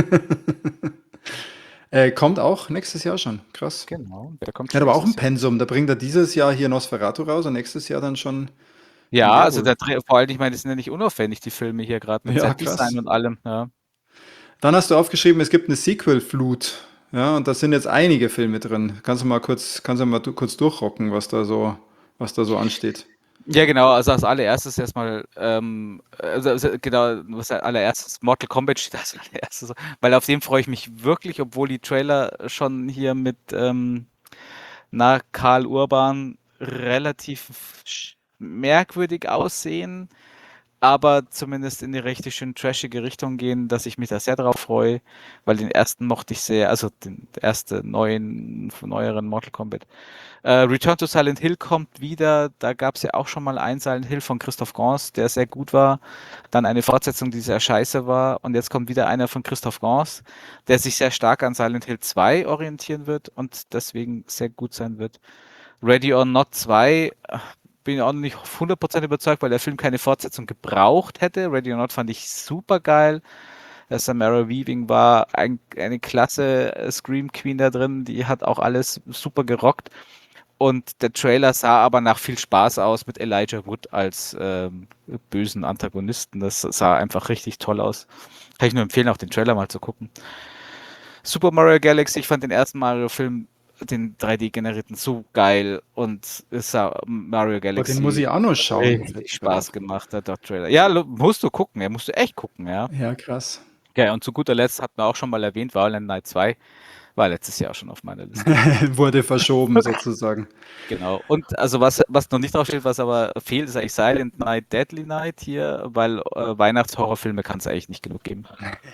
äh, kommt auch nächstes Jahr schon, krass. Genau, der kommt Er hat schon aber auch ein nächstes Jahr. Pensum, da bringt er dieses Jahr hier Nosferatu raus und nächstes Jahr dann schon den Ja, also Werwolf. der Dreh, vor allem, ich meine, das sind ja nicht unaufwendig, die Filme hier gerade mit Ja, Set-Design krass. und allem. Ja. Dann hast du aufgeschrieben, es gibt eine Sequel-Flut. Ja, und da sind jetzt einige Filme drin. Kannst du mal kurz, kannst du mal du- kurz durchrocken, was da so, was da so ansteht? Ja, genau, also als allererstes erstmal, ähm, also, also genau, was als allererstes, Mortal Kombat steht als allererstes, weil auf den freue ich mich wirklich, obwohl die Trailer schon hier mit ähm, na, Karl Urban relativ sch- merkwürdig aussehen, aber zumindest in die richtig schön trashige Richtung gehen, dass ich mich da sehr drauf freue, weil den ersten mochte ich sehr, also den ersten neuen, neueren Mortal Kombat. Äh, Return to Silent Hill kommt wieder. Da gab es ja auch schon mal einen Silent Hill von Christoph Gans, der sehr gut war. Dann eine Fortsetzung, die sehr scheiße war. Und jetzt kommt wieder einer von Christoph Gans, der sich sehr stark an Silent Hill zwei orientieren wird und deswegen sehr gut sein wird. Ready or Not zwei äh, bin ich auch noch nicht auf hundert Prozent überzeugt, weil der Film keine Fortsetzung gebraucht hätte. Ready or Not fand ich super geil. Samara Weaving war ein, eine klasse äh, Scream Queen da drin. Die hat auch alles super gerockt. Und der Trailer sah aber nach viel Spaß aus mit Elijah Wood als ähm, bösen Antagonisten. Das sah einfach richtig toll aus. Kann ich nur empfehlen, auch den Trailer mal zu gucken. Super Mario Galaxy, ich fand den ersten Mario-Film den drei D-generierten, so geil und ist ja Mario Oh, Galaxy den muss ich auch noch schauen. richtig Spaß gemacht, der Dot Trailer. Ja, lo- musst du gucken, ja, musst du echt gucken, ja. Ja, krass. Ja, und zu guter Letzt hatten wir auch schon mal erwähnt, Violent Night zwei war letztes Jahr schon auf meiner Liste. Wurde verschoben sozusagen. Genau. Und also was, was noch nicht draufsteht, was aber fehlt, ist eigentlich Silent Night, Deadly Night hier, weil äh, Weihnachtshorrorfilme kann es eigentlich nicht genug geben.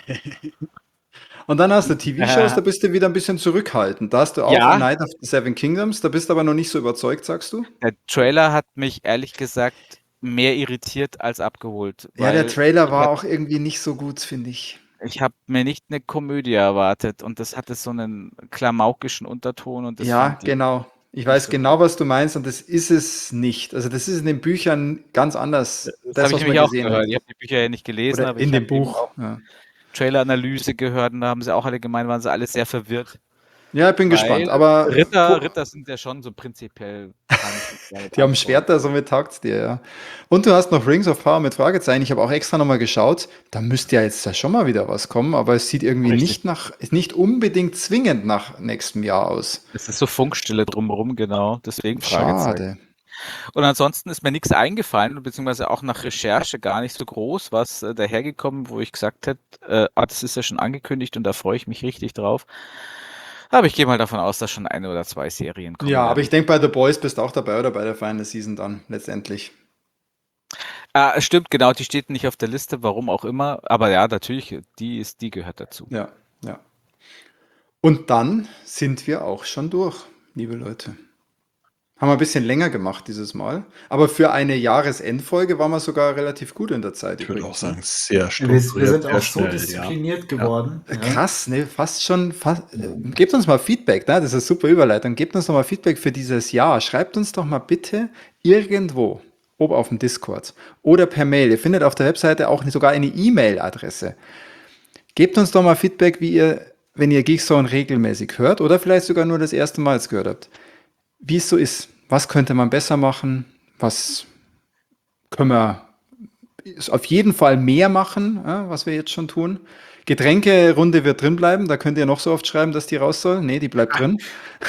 Und dann hast du T V-Shows, Äh. da bist du wieder ein bisschen zurückhaltend. Da hast du auch Ja. A Night of the Seven Kingdoms, da bist du aber noch nicht so überzeugt, sagst du? Der Trailer hat mich ehrlich gesagt mehr irritiert als abgeholt. Ja, der weil Trailer ich war hab- auch irgendwie nicht so gut, finde ich. Ich habe mir nicht eine Komödie erwartet und das hatte so einen klamaukischen Unterton und das Ja, fand ich genau. Ich weiß so genau, was du meinst und das ist es nicht. Also das ist in den Büchern ganz anders. Das, Das, habe ich was man nämlich auch gesehen gehört. hat. Ich habe die Bücher ja nicht gelesen, Oder aber in ich dem habe eben Buch. auch Ja, Traileranalyse gehört und da haben sie auch alle gemeint, waren sie alle sehr verwirrt. ja ich bin gespannt. Weil Aber Ritter, Ritter sind ja schon so prinzipiell. die haben Schwerter, somit taugt's dir, ja. Und du hast noch Rings of Power mit Fragezeichen. Ich habe auch extra nochmal geschaut. Da müsste ja jetzt da schon mal wieder was kommen, aber es sieht irgendwie Richtig. nicht nach, nicht unbedingt zwingend nach nächstem Jahr aus. Es ist so Funkstille drumherum, genau. Deswegen Fragezeichen. Schade. Und ansonsten ist mir nichts eingefallen, beziehungsweise auch nach Recherche gar nicht so groß, was äh, dahergekommen, wo ich gesagt hätte, äh, ah, das ist ja schon angekündigt und da freue ich mich richtig drauf. Aber ich gehe mal davon aus, dass schon eine oder zwei Serien kommen. Ja, aber werden. ich denke, bei The Boys bist du auch dabei oder bei der Final Season dann letztendlich. Ah, stimmt, genau, die steht nicht auf der Liste, warum auch immer. Aber ja, natürlich, die ist, die gehört dazu. Ja, ja. Und dann sind wir auch schon durch, liebe Leute. Haben wir ein bisschen länger gemacht dieses Mal. Aber für eine Jahresendfolge waren wir sogar relativ gut in der Zeit. Ich würde auch übrigens, sagen, ne? sehr Wir, strukturiert, wir sind sehr auch so schnell, diszipliniert geworden. Ja. Krass, ne? Fast schon. Fast, äh, gebt uns mal Feedback, ne? Das ist eine super Überleitung. Gebt uns doch mal Feedback für dieses Jahr. Schreibt uns doch mal bitte irgendwo, ob auf dem Discord oder per Mail. Ihr findet auf der Webseite auch sogar eine E-Mail-Adresse. Gebt uns doch mal Feedback, wie ihr, wenn ihr Geekzone regelmäßig hört oder vielleicht sogar nur das erste Mal es gehört habt, wie es so ist. Was könnte man besser machen? Was können wir auf jeden Fall mehr machen, ja, was wir jetzt schon tun? Getränkerunde wird drin bleiben. Da könnt ihr noch so oft schreiben, dass die raus soll. Nee, die bleibt drin.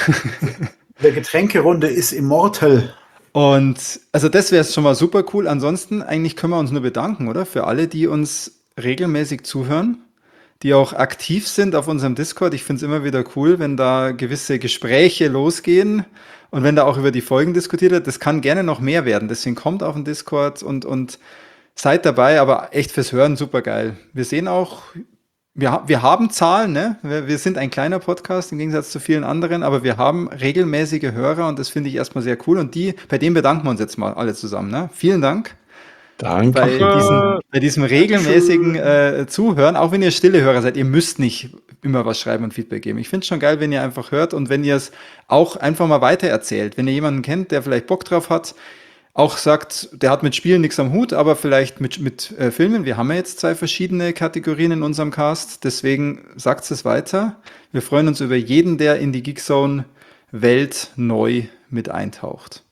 Der Getränkerunde ist immortal. Und also das wäre schon mal super cool. Ansonsten eigentlich können wir uns nur bedanken, oder? Für alle, die uns regelmäßig zuhören, die auch aktiv sind auf unserem Discord. Ich finde es immer wieder cool, wenn da gewisse Gespräche losgehen und wenn da auch über die Folgen diskutiert wird. Das kann gerne noch mehr werden. Deswegen kommt auf den Discord und, und seid dabei, aber echt fürs Hören super geil. Wir sehen auch, wir, ha- wir haben Zahlen, ne? Wir, wir sind ein kleiner Podcast im Gegensatz zu vielen anderen, aber wir haben regelmäßige Hörer und das finde ich erstmal sehr cool. Und die, bei denen bedanken wir uns jetzt mal alle zusammen. Ne? Vielen Dank Danke. bei, diesen, bei diesem regelmäßigen äh, Zuhören, auch wenn ihr stille Hörer seid, ihr müsst nicht immer was schreiben und Feedback geben. Ich finde es schon geil, wenn ihr einfach hört und wenn ihr es auch einfach mal weitererzählt. Wenn ihr jemanden kennt, der vielleicht Bock drauf hat, auch sagt, der hat mit Spielen nichts am Hut, aber vielleicht mit, mit äh, Filmen. Wir haben ja jetzt zwei verschiedene Kategorien in unserem Cast, deswegen sagt es weiter. Wir freuen uns über jeden, der in die Geekzone-Welt neu mit eintaucht.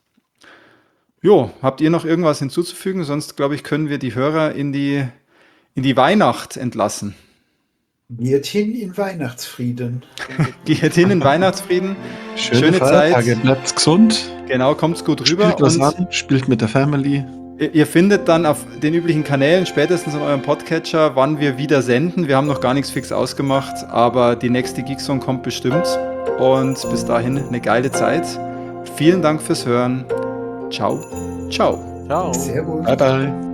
Jo, habt ihr noch irgendwas hinzuzufügen? Sonst, glaube ich, können wir die Hörer in die, in die Weihnacht entlassen. Geht hin in Weihnachtsfrieden. Geht hin in Weihnachtsfrieden. Schöne, Schöne Feiertage, Zeit. bleibt gesund, Genau, kommt's gut rüber. spielt was Und an, spielt mit der Family. ihr ihr findet dann auf den üblichen Kanälen, spätestens in eurem Podcatcher, wann wir wieder senden. Wir haben noch gar nichts fix ausgemacht, aber die nächste Geekzone kommt bestimmt. Und bis dahin eine geile Zeit. Vielen Dank fürs Hören. Ciao. Ciao. Ciao. Servus. Bye bye.